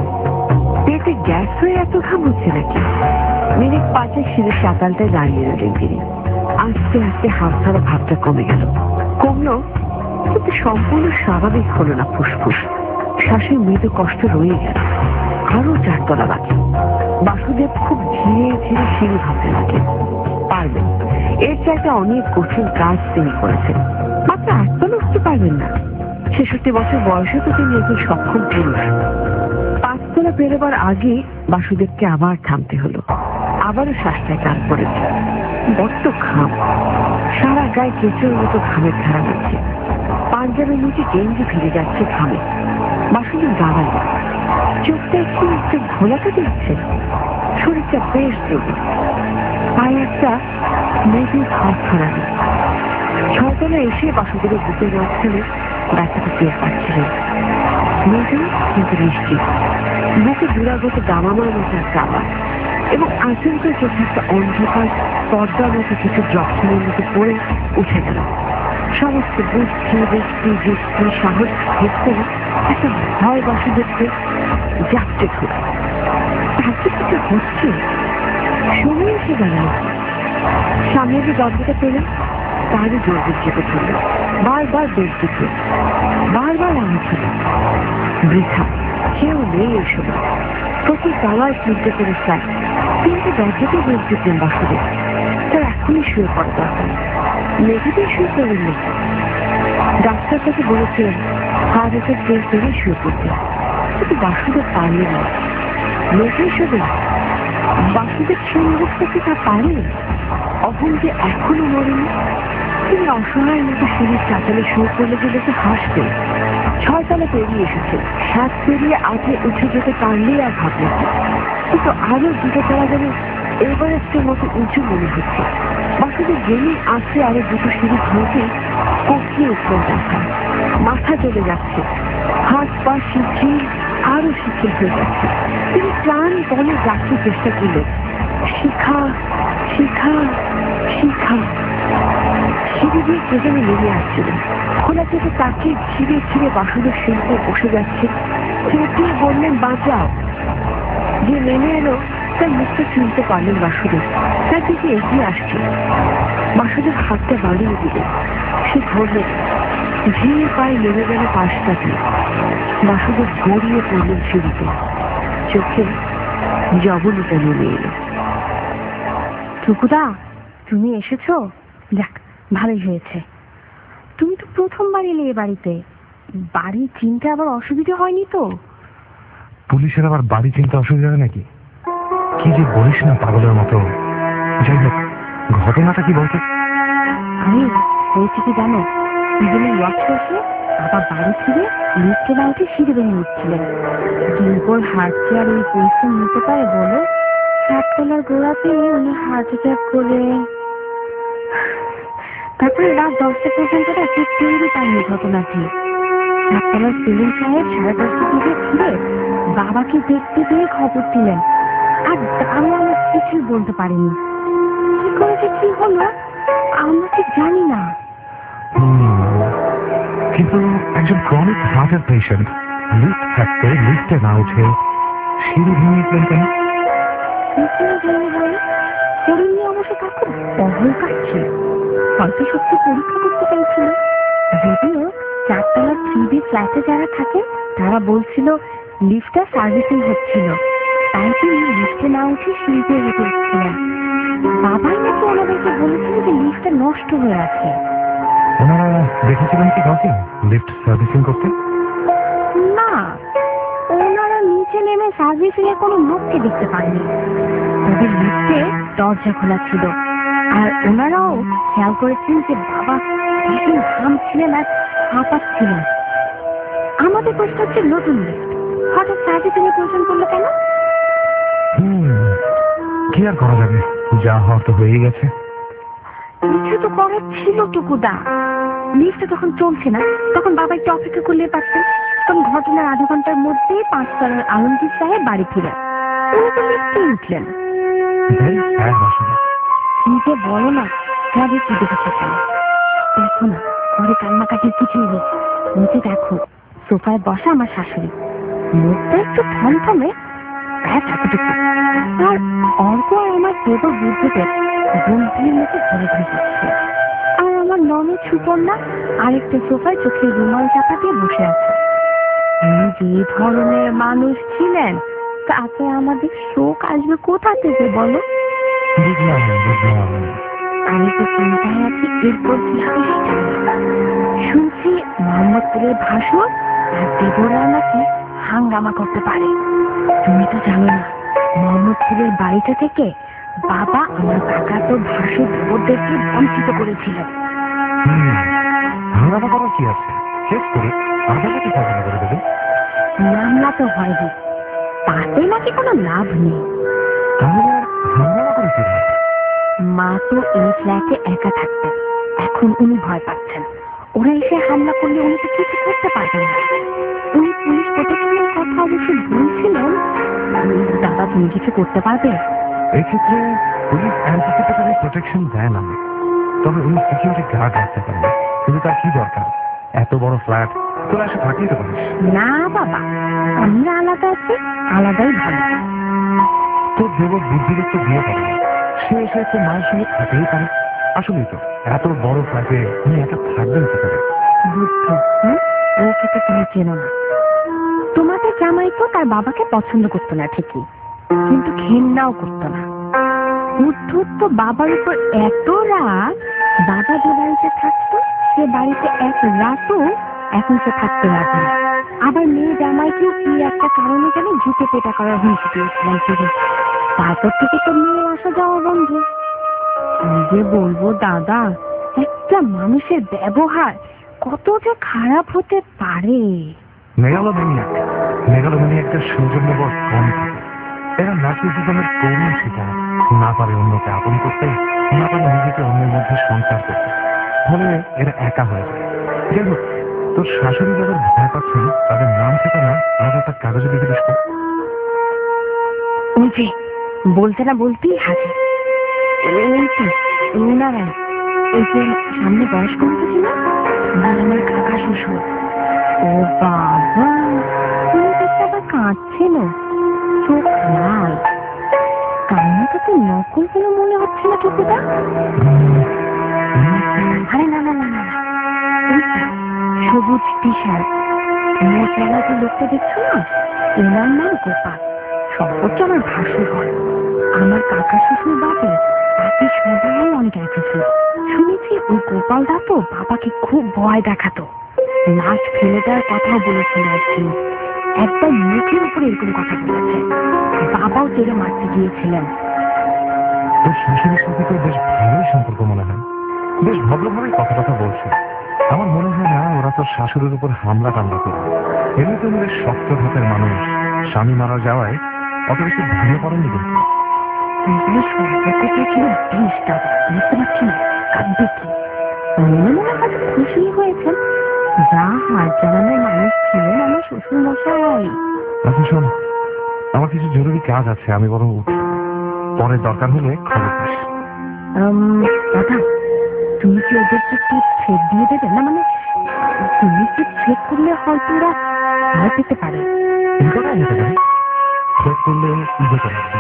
পেটে গ্যাস হয়ে এত ঘাম হচ্ছে নাকি? মিনিট পাঁচে সিঁড়ির চাতালটায় দাঁড়িয়ে রইলেন তিনি। আস্তে আস্তে হাত ধরা ভাবটা কমে গেল। কমলো, কিন্তু সম্পূর্ণ স্বাভাবিক হলো না ফুসফুস। শ্বাসের মৃদু কষ্ট রয়ে গেল। আরো চারতলা বাকি। বাসুদেব খুব ধীরে ধীরে সিঁড়ি ভাবতে লাগলেন। পারবেন, এর চাইতে অনেক কঠিন কাজ তিনি করেছেন। মাত্র আটতলা উঠতে পারবেন না? ছেষট্টি বছর বয়সে তো তিনি একজন সক্ষম পুরুষ। পাঁচতলা পেরোবার আগে বাসুদেবকে আবার থামতে হলো। আবারও শ্বাসটায় টান পড়েছে। বড্ড ঘাম, সারা গায়ে কেঁচোর মতো ঘামের ধারা হচ্ছে। পাঞ্জাবের নিচে গেঞ্জি ফিরে যাচ্ছে ঘামে। বাসুদেব দাঁড়ালো। চোখটা একটু একটু ঘোলাতে দিচ্ছে। শরীরটা বেশ জরুরি। পায়ে একটা মেয়েটি হাত ছড়ানো। ছয়তলা এসে বাসুদেবের বুকের মাঝখানে ব্যথাটা টের পাচ্ছিলেন। মেয়েটি কিন্তু নিশ্চিত। বুকে দুরাগত দামামার মতো একটা আবার, এবং আচমকা চোখে একটা অন্ধকার পর্দার মতো কিছু যক্ষণের মতো পড়ে উঠে গেল। সমস্ত বুদ্ধি ব্যক্তি যুক্তি সাহস ভেদ করে একটা ভয় বাসুদেবকে জাপটে ধরে। তাকে কিছু হচ্ছে, সময় এসে দাঁড়ালো। সামনে যে দরজাটা পেলেন তারই জোরদের চেপে ধরল। বারবার বেশ দিচ্ছে, বারবার আওয়াজ হল। বৃথা, কেউ নেই এই সময়। প্রতি তলায় চিন্তা করে ফ্ল্যাট। তিনটে দরজাতে বেশ দিতেন বাসুদেব। তার এখনই শুয়ে পড়া দরকার। মেঝেতেই শুয়ে পড়লেন না। ডাক্তার তাকে বলেছিলেন হার্ট অ্যাটাক টেস্ট করে শুয়ে পড়তে, কিন্তু বাসুদেব পারলেন না। মেঝেই শোবেন? বাসুদেব সেই অবস্থাকে তা পারে? অহং যে এখনো মরেনি। তিনি অসহায় মতো সিঁড়ির চাতালে শুয়ে পড়লে যে দেখে হাসতেন। ছয়তলা পেরিয়ে এসেছে। সাত পেরিয়ে আগে উঠে যেতে পারলেই আর ভাবলেন না। কিন্তু আরো দুটো তলা যেন এভারেস্টের মতো উঁচু মনে হচ্ছে। বাসুদেব জেনে আসতে আরো দুটো সিঁড়ি ধরতে কঠিয়ে উঠলেন দেখা। মাথা চলে যাচ্ছে, হাত পা শিথিল, আরো শিথিল হয়ে যাচ্ছে। তিনি প্রাণ বলে ডাকতে চেষ্টা করলেন, শিখা শিখা শিখা। সিঁড়ি দিয়ে কে যেন নেমে আসছিলেন। খোলা চোখে তাকে ছিঁড়ে ছিঁড়ে বাসুদেব সিঁড়িতে বসে যাচ্ছে। ছেলেটি বললেন বাঁচাও। যে নেমে এলো তার মুখটা চিনতে পারলেন বাসুদেব। তার দিকে এগিয়ে আসছে। বাসুদেব হাতটা বাড়িয়ে দিলেন। সে ধরলেন। ধীরে পায়ে নেমে গেল পাশটা দিয়ে। বাসুদেব গড়িয়ে পড়লেন সিঁড়িতে। চোখে জবনিকা নেমে এলো। টুকুদা, তুমি এসেছো? যাক, ভালোই হয়েছে। তুমি তো প্রথমবার এলে এ বাড়িতে। বাড়ি চিনতে আবার অসুবিধা হয়নি তো? পুলিশের আবার বাড়ি চিনতে অসুবিধা হয় নাকি? কি যে বলিস না পাগলের মতো। যাই হোক, ঘটনাটা কি বলতো? আরে হয়েছে কি জানো, দুজনে ওয়াক শেষে আবার বাড়ি ফিরে লিফটে না উঠে সিঁড়ি বেরিয়ে উঠছিলেন। দিনপর হাঁটছে আর এই পরিশ্রম নিতে পারে বলো? সাততলার গোড়াতে উনি হার্ট অ্যাটাক করলেন। তারপরে রাত দশটা পর্যন্ত ঠিক তৈরি পায়নি ঘটনাটি। সাততলার সেলিম সাহেব সাড়ে দশটা থেকে ফিরে বাবাকে দেখতে গিয়ে খবর দিলেন। আর দারোয়ান কিছুই বলতে পারেনি। কি করেছে কি হলো আমরা ঠিক জানি না। কিন্তু একজন ক্রনিক হার্টের পেশেন্ট লিফট থাকতে লিফটে না উঠে সিঁড়ি ভেঙেছিলেন কেন? তরুণী অবশ্য তার খুব বহল কাটছে। হয়তো সত্যি পরীক্ষা করতে চাইছিল। যদিও চারতলার থ্রি বি ফ্ল্যাটে যারা থাকেন তারা বলছিল লিফটটা সার্ভিসিং হচ্ছিল, তাই তিনি লিফটে না উঠে সিঁড়িতে হেঁটে উঠছিলেন। বাবাই নাকি ওনাদেরকে বলেছিল যে লিফটটা নষ্ট হয়ে আছে। ওনারা দেখেছিলেন কি কাউকে লিফট সার্ভিসিং করতে? না, ওনারা নিচে নেমে সার্ভিসিং এর কোনো লোককে দেখতে পাননি। তবে লিফটে দরজা খোলা ছিল আর ওনারাও খেয়াল করেছেন যে বাবা ভীষণ ঘামছিলেন আর হাঁপাচ্ছিলেন। আমাদের প্রশ্ন হচ্ছে নতুন লিফট হঠাৎ সার্ভিসিংয়ের প্রয়োজন পড়লো কেন? হুম কি আর করা যাবে, যা হওয়ার তো হয়েই গেছে। কিছু তো করার ছিল টুকুদা। লিফটটা যখন চলছে না তখন বাবা একটু অপেক্ষা করলে পারতেন। তখন ঘটনার আধা ঘন্টার মধ্যে পাঁচতলার আলমগীর সাহেব বাড়ি ফিরেন। উনি তো লিফটে উঠলেন। কি যে বলো না, কাজে কি দেখেছে কেন? দেখো না ঘরে কান্নাকাটির কিছুই নেই। নিচে দেখো সোফায় বসা আমার শাশুড়ি, মুখটা একটু থমথমে, ব্যাস এতটুকু। আর অর্ক আর আমার দেব বুদ্ধদেব গম্ভীর মতো ঘরে ঘুরে যাচ্ছে। আর আমার ননদ সুপর্ণা আরেকটা সোফায় চোখের রুমাল চাপা দিয়ে বসে আছে। উনি যে ধরনের মানুষ ছিলেন তাতে আমাদের শোক আসবে কোথা থেকে বলো? আমি তো চিন্তায় আছি এরপর কি হবে। শুনছি মোহাম্মদপুরের ভাসুর আর দেবরা নাকি হাঙ্গামা করতে পারে। তুমি তো জানো না মোহাম্মদপুরের বাড়িটা থেকে বাবা আমার কাকা তো ভাসুর দেবরদেরকে বঞ্চিত করেছিল। হাঙ্গামা করার কি আছে, শেষ করে আমাদেরকে ফেসলা করে দেবে। মামলা তো হয়নি, তাতে নাকি কোনো লাভ নেই। তাহলে আর হাঙ্গামা করে কি হবে? মা তো এই ফ্ল্যাটে একা থাকতেন, এখন উনি ভয় পাচ্ছেন ওরা এসে হামলা করলে উনি তো কিছু করতে পারবেন না। উনি পুলিশ প্রোটেকশনের কথা অবশ্য বলছিলেন। দাদা তুমি কিছু করতে পারবে? এই ক্ষেত্রে পুলিশ অ্যান্টিসিপেটরি প্রোটেকশন দেয় না, তবে উনি সিকিউরিটি গার্ড রাখতে পারেন। কিন্তু তার কি দরকার, এত বড় ফ্ল্যাট তোরা এসে থাকলেই তো পারিস। না বাবা, আমরা আলাদা আছি, আলাদাই ভালো। তোর দেব বুদ্ধিদের তো বিয়ে করে, সে এসে একটু মায়ের সঙ্গে থাকলেই পারে। আসলেই তো এত বড় ফ্ল্যাটে উনি একা থাকবেন কি করে? বুদ্ধ, হুম ওকে তো তুমি চেনো না। তোমাদের জামাই তো তার বাবাকে পছন্দ করতো না ঠিকই, কিন্তু ঘেন্নাও করতো না। বুদ্ধর তো বাবার উপর এত রাগ, বাবা যে বাড়িতে থাকতো সে বাড়িতে এক রাতও এখন সে থাকতে রাখে না। আবার মেয়ে জামাইকেও কি একটা কারণে যেন ঝুঁকে পেটা করার হুমকি দিয়েছিলেন তিনি। তারপর থেকে তো মেয়ের আসা যাওয়া বন্ধ। কি যে বলবো দাদা, একটা মানুষের ব্যবহার কত যে খারাপ হতে পারে। মেগালোম্যানিয়াক মেগালোম্যানিয়াকটা সৌজন্যবোধ কম থাকে। এরা নার্সিসিজমের করুণ শিকার, না পারে অন্যকে আপন করতে, না পারে নিজেকে অন্যের মধ্যে সংসার করতে, ফলে এরা একা হয়ে যায়। যাই হোক, তোর শাশুড়ি যাদের ভয় পাচ্ছেন তাদের নাম থেকে না আলাদা একটা কাগজে লিখে দিস। ওই যে বলতে না বলতেই হাজির এই তো ওনারাই। এই যে সামনে বয়স্ক ছিল আমার কাকা শ্বশুর। ও বাবা, তুমি দেখতে আবার কাঁদছিল, চোখ লাল। কান্নাটা তো নকল বলে মনে হচ্ছে না টুকুটা। আরে না না না না, সবুজ টি শার্ট মোচলা যে লোকটা দেখছো না, ওনার নাম গোপাল। সম্পর্কে আমার ভাসুর হয়। আমার কাকা শ্বশুর বাদে তাকে সবাই অনেক রেখেছিল। শুনেছি ওই গোপাল দা তো বাবাকে খুব ভয় দেখাতো, লাশ ফেলে দেওয়ার কথাও বলেছিল। একদিন একবার মুখের উপরে এরকম কথা বলেছে, বাবাও তেরে মারতে গিয়েছিলেন। তোর শাশুড়ির সাথে তো বেশ ভালোই সম্পর্ক মনে হয়, বেশ ভদ্রভাবেই কথা কথা বলছে। আমার মনে হয় না ওরা তোর শাশুড়ির উপর হামলা টামলা করবে। এমনি তো বেশ শক্ত হাতের মানুষ, স্বামী মারা যাওয়ায় অত বেশি ভেঙে পড়েনি। কিন্তু এগুলো সম্পর্কটা ছিল বেশ দাদা, বুঝতে পারছি না কাঁদবে কি। মনে মনে কাছে খুশি হয়েছেন, যা হাত জানানোর মানুষ ছিলেন আমার শ্বশুর মশাই। আচ্ছা শোন, আমার কিছু জরুরি কাজ আছে, আমি বরং উঠি, পরে দরকার হলে খবর দিস। দাদা তুমি কি ওদেরকে একটু ছেদ দিয়ে দেবে না? মানে তুমি কি ছেদ করলে হয়তো ওরা ভয় পেতে পারে। ছেদ করলে যেতে পারবে,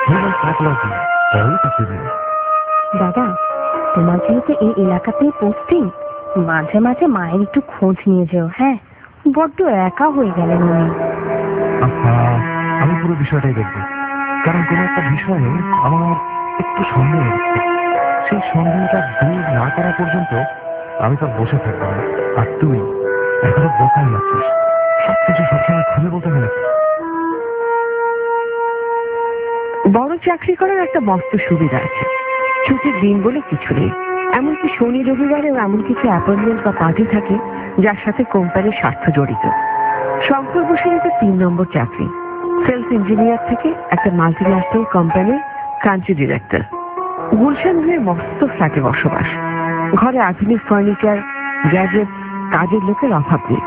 দাদা তোমার যেহেতু এই এলাকাতেই পোস্টিং, মাঝে মাঝে মায়ের একটু খোঁজ নিয়ে যেও। হ্যাঁ, বড্ড একা হয়ে গেলেন উনি। আচ্ছা, আমি পুরো বিষয়টাই দেখবো, কারণ কোনো একটা বিষয়ে আমার একটু সন্দেহ হচ্ছে। সেই সন্দেহটা দূর না করা পর্যন্ত আমি তো বসে থাকবো না। আর তুই এখনো বোকাই আছিস, সবকিছু সবসময় খুলে বলতে হবে। বড় চাকরি করার একটা মস্ত সুবিধা আছে, ছুটির দিন বলে কিছু নেই, এমনকি শনি রবিবারেও এমন কিছু অ্যাপয়েন্টমেন্ট বা পার্টি থাকে যার সাথে কোম্পানির স্বার্থ জড়িত। শঙ্কর বসের এটা তিন নম্বর চাকরি, সেলস ইঞ্জিনিয়ার থেকে একটা মাল্টি ন্যাশনাল কোম্পানির কান্ট্রি ডিরেক্টর। গুলশান ভিউয়ের মস্ত ফ্ল্যাটে বসবাস, ঘরে আধুনিক ফার্নিচার, গ্যাজেট, কাজের লোকের অভাব নেই।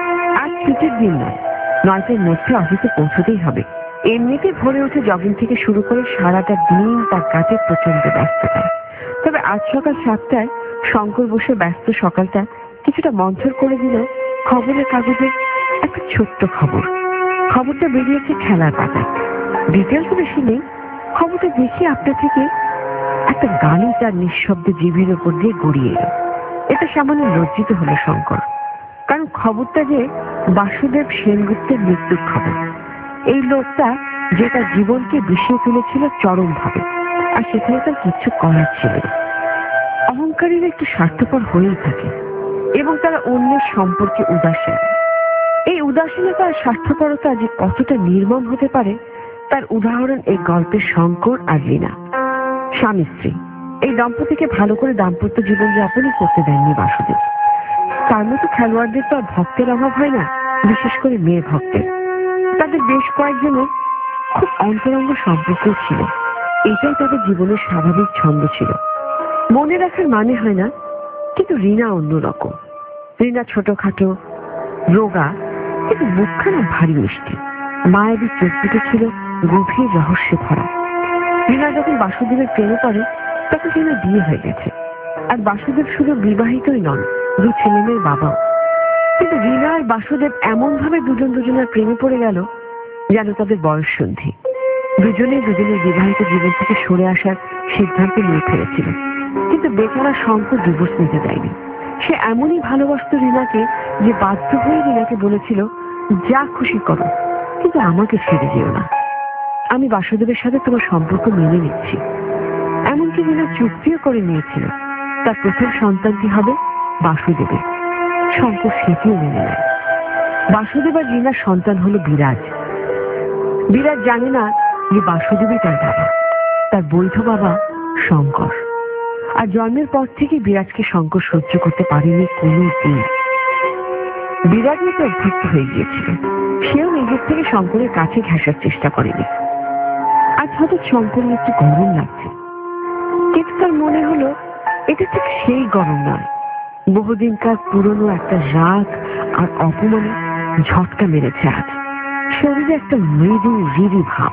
আজ ছুটির দিন নয়, নয়টার মধ্যে অফিসে পৌঁছতেই হবে। এমনিতে ভোরে উঠে জগিং থেকে শুরু করে সারাটা দিন তার কাজে প্রচন্ড ব্যস্ততা। তবে আজ সকাল সাতটায় শঙ্কর বসে ব্যস্ত সকালটা কিছুটা মন্থর করে দিল খবরের কাগজের একটা ছোট্ট খবর। খবরটা বেরিয়েছে খেলার পাতায়, ডিটেলস বেশি নেই। খবরটা দেখে আপনার থেকে একটা গানই তার নিঃশব্দে জিভের ওপর দিয়ে গড়িয়ে এলো। এটা সামান্য লজ্জিত হলো শঙ্কর, কারণ খবরটা যে বাসুদেব সেনগুপ্তের মৃত্যুর খবর। এই লোকটা যে তার জীবনকে বিষিয়ে তুলেছিল চরমভাবে, আর সেখানে তার কিচ্ছু করার ছিল না। অহংকারীরা একটু স্বার্থপর হয়েই থাকে এবং তারা অন্যের সম্পর্কে উদাসীন। এই উদাসীনতা আর স্বার্থপরতা যে কতটা নির্মম হতে পারে তার উদাহরণ এই গল্পের শঙ্কর আর রিনা। স্বামী স্ত্রী এই দম্পতিকে ভালো করে দাম্পত্য জীবন যাপনই করতে দেননি বাসুদেব। তার মতো খেলোয়াড়দের তো আর ভক্তের অভাব হয় না, বিশেষ করে মেয়ে ভক্তের। তাদের বেশ কয়েকজনের খুব অন্তরঙ্গ সম্পর্ক ছিল, এটাই তাদের জীবনের স্বাভাবিক ছন্দ ছিল। মনে রাখার মানে হয় না, কিন্তু রিনা অন্যরকম। রিনা ছোটখাটো, রোগা, কিন্তু মুখখানা ভারী মিষ্টি। মায়াবী চোখ দুটো ছিল গভীর রহস্যে ভরা। রিনা যখন বাসুদেবের প্রেমে পড়ে তখন রিনা বিয়ে হয়ে গেছে, আর বাসুদেব শুধু বিবাহিতই নন, দু ছেলে মেয়ের বাবাও। কিন্তু রিনা আর বাসুদেব এমন ভাবে দুজন দুজনের প্রেমে পড়ে গেল যেন তাদের বয়স সন্ধি। দুজনেই দুজনের বিবাহিত জীবন থেকে সরে আসার সিদ্ধান্ত নিয়ে ফেলেছিল, কিন্তু বেচারা শঙ্কর ডিভোর্স নিতে দেয়নি। সে এমনই ভালোবাসত রিনাকে যে বাধ্য হয়ে রিনাকে বলেছিল, যা খুশি করো, কিন্তু আমাকে ছেড়ে যেও না। আমি বাসুদেবের সাথে তোমার সম্পর্ক মেনে নিচ্ছি। এমনকি রিনা চুক্তিও করে নিয়েছিল তার প্রথম সন্তানটি হবে বাসুদেবের। শঙ্কর সেটিও মেনে নেয়। বাসুদেব আর রিনার সন্তান হলো বিরাজ। বিরাজ জানে না যে বাসুদেবই তার বাবা, তার বৈধ বাবা শঙ্কর। আর জন্মের পর থেকে বিরাজকে শঙ্কর সহ্য করতে পারেনি কোনো দিন। বিরাজ তো অভ্যস্ত হয়ে গিয়েছিল, সেও নিজের থেকে শঙ্করের কাছে ঘেঁষার চেষ্টা করেনি। আজ হয়তো শঙ্করের একটু গরম লাগছে, কিন্তু তার মনে হলো এটা ঠিক সেই গরম নয়। বহুদিনকার পুরনো একটা রাগ আর অপমানে ঝটকা মেরেছে আজ। শরীরে একটা মৃদু রিরি ভাব।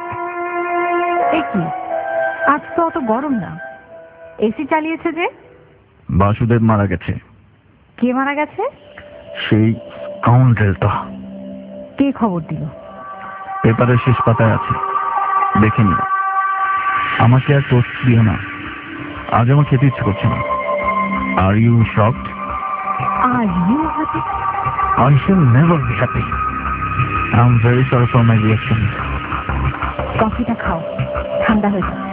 এ কি, আজ তো অত গরম না, এসি চালিয়েছে যে? বাসুদেব মারা গেছে। কে মারা গেছে? সেই স্কাউন্ড্রেলটা। কে খবর দিল? পেপারের শেষ পাতায় আছে, দেখে নিও। আমাকে আর টোস্ট দিও না, আজ আমার খেতে ইচ্ছে করছে না। Are you shocked? Are you happy? I shall never be happy. I am very sorry for my reaction. কফিটা খাও, ঠান্ডা হয়ে যাচ্ছে।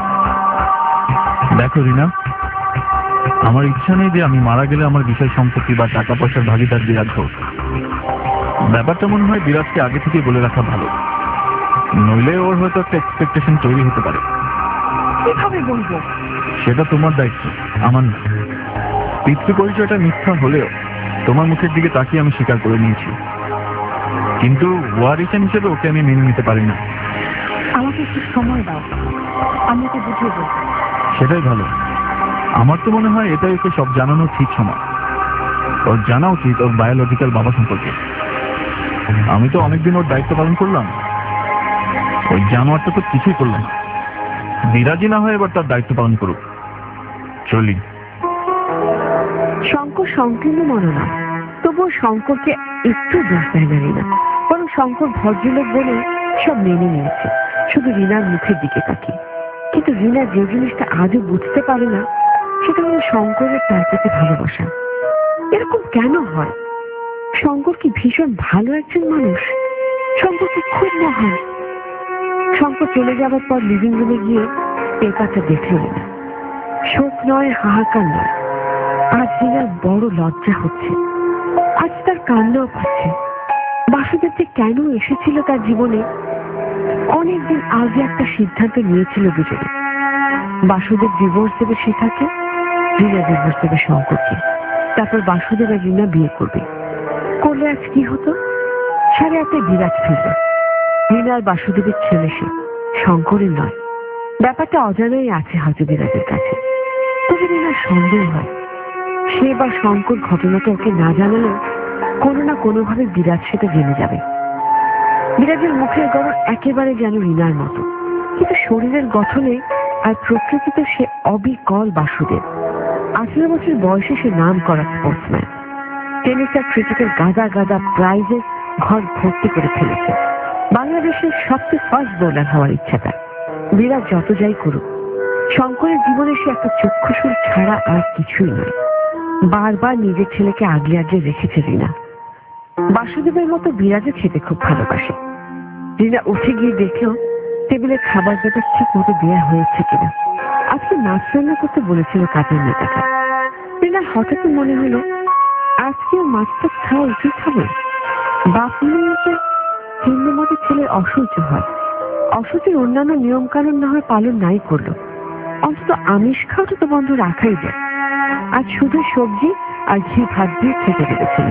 দেখো রিনা, আমার ইচ্ছা নেই যে আমি মারা গেলে আমার বিষয় সম্পত্তি বা টাকা পয়সার ভাগিদার বিরাজ হোক। ব্যাপারটা মনে হয় বিরাজকে আগে থেকে বলে রাখা ভালো, নইলে ওর হয়তো একটা এক্সপেকটেশন তৈরি হতে পারে। কিভাবে বলবো? সেটা তোমার দায়িত্ব, আমার না। পিতৃ পরিচয়টা মিথ্যা হলেও তোমার মুখের দিকে তাকিয়ে আমি স্বীকার করে নিয়েছি, কিন্তু ওয়ারিশান হিসেবে ওকে আমি মেনে নিতে পারি না। আমাকে একটু সময় দাও, আমি ওকে বুঝিয়ে বলবো। সেটাই ভালো। আমার তো মনে হয় এটাই ওকে সব জানানো ঠিক সময়। ওর জানা উচিত ওর বায়োলজিক্যাল বাবা সম্পর্কে। আমি তো অনেকদিন ওর দায়িত্ব পালন করলাম, ওই জানোয়ারটা তো কিছুই করলো না। বিরাজি না হয় এবার তার দায়িত্ব পালন করুক। চলি। শঙ্কর সংকীর্ণ মননা, তবুও শঙ্করকে একটু দোষ দেয় না রিনা, বরং শঙ্কর ভদ্রলোক বলে সব মেনে নিয়েছে, শুধু রিনার মুখের দিকে তাকিয়ে। কিন্তু রিনা যে জিনিসটা আজও বুঝতে পারে না সেটা হলো শঙ্করের তার প্রতি ভালোবাসা। এরকম কেন হয়? শঙ্কর কি ভীষণ ভালো একজন মানুষ? শঙ্কর কি খুব মহান? শঙ্কর চলে যাবার পর লিভিং রুমে গিয়ে পেপারটা দেখল না। শোক নয়, হাহাকার নয়, আজ রিনার বড় লজ্জা হচ্ছে। আজ তার কান্নাও পাচ্ছে। বাসুদেব যে কেন এসেছিল তার জীবনে, অনেকদিন আগে একটা সিদ্ধান্ত নিয়েছিল দুজনে। বাসুদেব ডিভোর্স দেবে সীতাকে, রীনা ডিভোর্স দেবে শঙ্করকে। তারপর বাসুদেব আর রীনা বিয়ে করবে। করলে আজ কি হতো? সাড়ে আটটায় বিরাজ ফিরবে। রীনা আর বাসুদেবের ছেলে সে, শঙ্করের নয়। ব্যাপারটা অজানাই আছে হয়তো বিরাজের কাছে। তবে রীনার সন্দেহ হয় সে বা শঙ্কর ঘটনাটা ওকে না জানালেও কোনো না কোনোভাবে বিরাজ সেটা জেনে যাবে। বিরাজের মুখের গড়ন একেবারে যেন রীনার মতো, কিন্তু শরীরের গঠনে আর প্রকৃতিতে সে অবিকল বাসুদেব। আঠারো বছর বয়সে সে নাম করা স্পোর্টসম্যান। টেনিস আর ক্রিকেটের গাদা গাদা প্রাইজে ঘর ভর্তি করে ফেলেছে। বাংলাদেশের সবচেয়ে ফাস্ট বোলার হওয়ার ইচ্ছা তার। বিরাট যত যাই করুক, শঙ্করের জীবনে সে একটা চক্ষুসুর ছাড়া আর কিছুই নয়। বারবার নিজের ছেলেকে আগলে আগলে রেখেছে রীনা। বাসুদেবের মতো বিরাজও খেতে খুব ভালোবাসে। রীনা উঠে গিয়ে দেখলো টেবিলে খাবার দাবার ঠিক মতো দেওয়া হয়েছে কিনা। আজকে মাছ রান্না করতে বলেছিল কাজের মেয়েটাকে। রীনার হঠাৎ মনে হলো আজকেও মাছটা খাওয়া উচিত হবে। বাপ মেয়েকে হিন্দু মতে ছেলের অসহ্য হয়। অসহ্যের অন্যান্য নিয়ম কানুন না হয় পালন নাই করলো, অন্তত আমিষ খাওয়াটা তো বন্ধ রাখাই যায়। আজ শুধু সবজি আর ঘি ভাত দিয়ে খেতে পেরেছিল।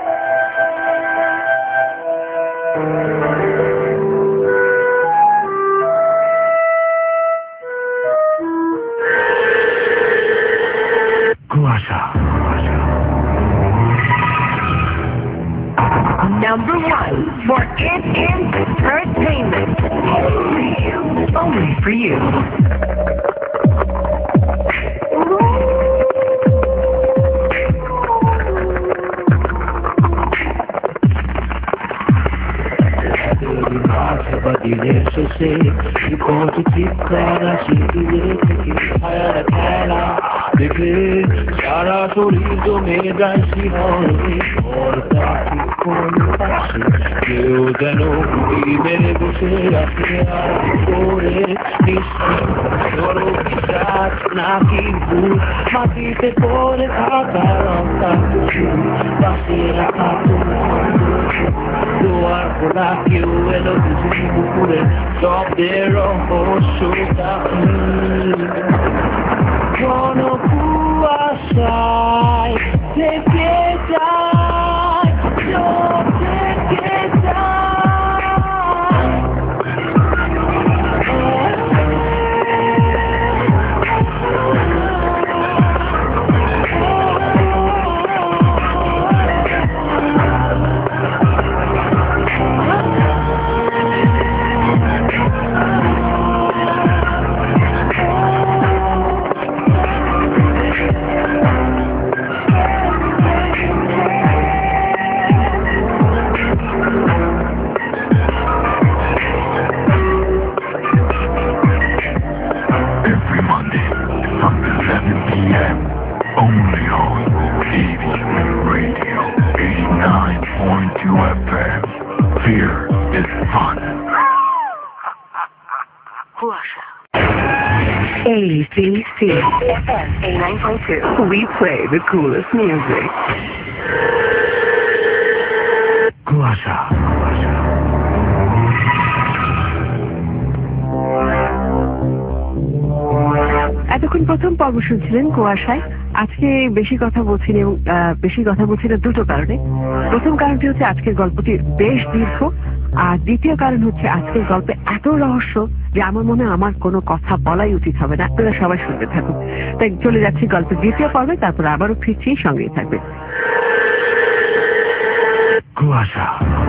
কুয়াশা। Number one for entertainment. Only for you. দিনের শেষে পজিটিভ করা শিখিয়ে থেকে ছায়ার খেলা দেখে সারা শরীর জমে যায় শিহরে। কেউ যেন ঘুড়ি মেরে বসে আছে আর করে নিশ্চিত নাকি ভুল মাটিতে পড়ে থাকা রক্তা পাশে রাখা দুয়ার খোলা কেউ এলো বুঝি পুকুরে শব্দের রহস্যটা ঘন কুয়াশায় থেকে যায় থেকে যায়। Only on T V Radio eighty-nine point two F M. Fear is fun. A C C F M eighty-nine point two. We play the coolest music. কুয়াশা। এতক্ষণ প্রথম পর্ব শুনছিলেন কুয়াশায়। আজকে বেশি কথা বলছি না, এবং বেশি কথা বলছি না দুটো কারণে। প্রথম কারণটি হচ্ছে আজকের গল্পটি বেশ দীর্ঘ, আর দ্বিতীয় কারণ হচ্ছে আজকের গল্পে এত রহস্য যে আমার মনে হয় আমার কোনো কথা বলাই উচিত হবে না। আপনারা সবাই শুনতে থাকুন। তাই চলে যাচ্ছি গল্পের দ্বিতীয় পর্বে, তারপর আবারও ফিরছি, সঙ্গেই থাকবে। কুয়াশা।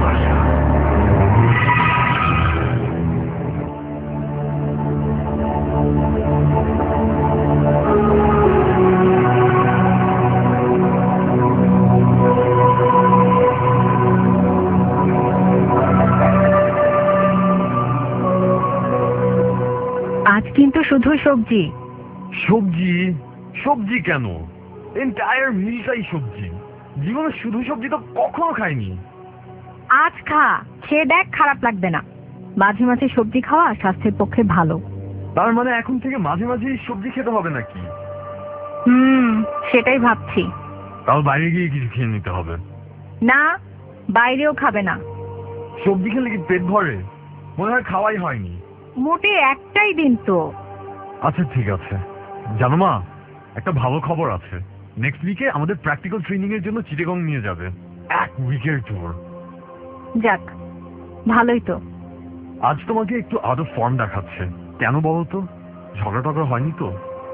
আজ কিন্তু শুধু সবজি। সবজি? সবজি কেন? এন্টায়ার মিলটাই সবজি। জীবনে শুধু সবজি তো কখনো খাইনি। আজ খা, খেয়ে দেখ, খারাপ লাগবে না। মাঝে মাঝে সবজি খাওয়া স্বাস্থ্যের পক্ষে ভালো। তার মানে এখন থেকে মাঝে মাঝে সবজি খেতে হবে নাকি? হুম, সেটাই ভাবছি। তাও বাইরে গিয়ে কিছু খেয়ে নিতে হবে। না, বাইরেও খাবে না। সবজি খেলে কি পেট ভরে? মনে হয় খাওয়াই হয়নি। মোটে একটাই দিন তো। আচ্ছা ঠিক আছে। জানো মা, একটা ভালো খবর আছে। নেক্সট উইকে আমাদের প্র্যাকটিক্যাল ট্রেনিং এর জন্য চিটাগং নিয়ে যাবে, এক উইকের ট্যুর। যাক, ভালোই তো। আজ তোমাকে একটু আউট অফ ফর্ম দেখাচ্ছে, কেন বলো তো? ঝগড়া টগড়া হয়নি তো?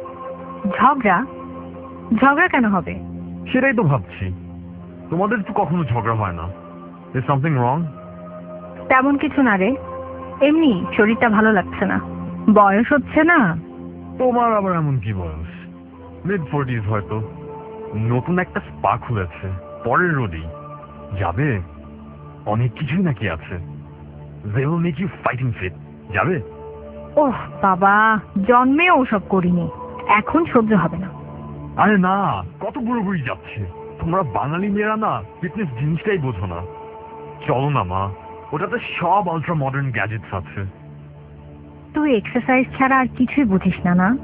ঝগড়া? ঝগড়া কেন হবে? সেটাই তো ভাবছি, তোমাদের তো কখনো ঝগড়া হয় না। Is something wrong? তেমন কিছু না রে, এমনি শরীরটা ভালো লাগছে না, বয়স হচ্ছে না। তোমার আবার এমন কি বয়স? মিড ফোর্টিজ হয়তো। নতুন একটা স্পা খুলেছে পরের রোডেই, যাবে? অনেক কিছুই নাকি আছে। They will make you fighting fit. যাবে? ওহ বাবা, জন্মে ওসব করিনি, এখন সহ্য হবে না। আরে না, কত বুড়ো বুড়ি যাচ্ছে। তোমরা বাঙালি মেয়েরা না ফিটনেস জিনিসটাই বোঝো না। চলো না মা, ওটাতে সব আলট্রা মডার্ন গ্যাজেটস আছে। তুই এক্সারসাইজ ছাড়া আর কিছুই বুঝিস না না?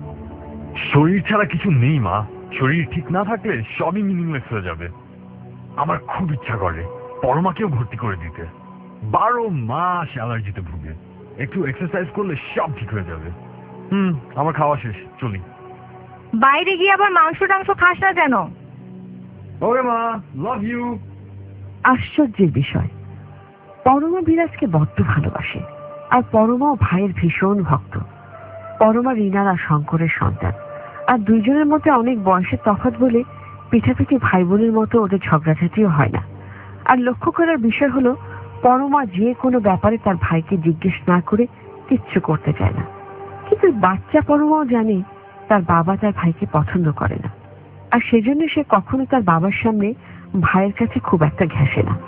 শরীর ছাড়া কিছু নেই মা, শরীর ঠিক না থাকলে সবই মিনিংলেস হয়ে যাবে। আমার খুব ইচ্ছা করে পরমাকেও ভর্তি করে দিতে, বারো মাস অ্যালার্জিতে ভুগে। একটু এক্সারসাইজ করলে সব ঠিক হয়ে যাবে। হুম, আমার খাওয়া শেষ, চলি। বাইরে গিয়ে আবার মাংস টাংস খাস না যেন। ওকে মা, লাভ ইউ। আশ্চর্যের বিষয়, পরমা বিরাজকে বড্ড ভালোবাসে, আর পরমাও ভাইয়ের ভীষণ ভক্ত। পরমা রিনার আর শঙ্করের সন্তান, আর দুইজনের মধ্যে অনেক বয়সের তফাৎ বলে পিঠাপিঠি ভাই বোনের মতো ওদের ঝগড়াঝাটিও হয় না। আর লক্ষ্য করার বিষয় হলো, পরমা যে কোনো ব্যাপারে তার ভাইকে জিজ্ঞেস না করে কিচ্ছু করতে চায় না। কিন্তু বাচ্চা পরমাও জানে তার বাবা তার ভাইকে পছন্দ করে না, আর সেজন্য সে কখনো তার বাবার সামনে ভাইয়ের কাছে খুব একটা ঘেঁষে না।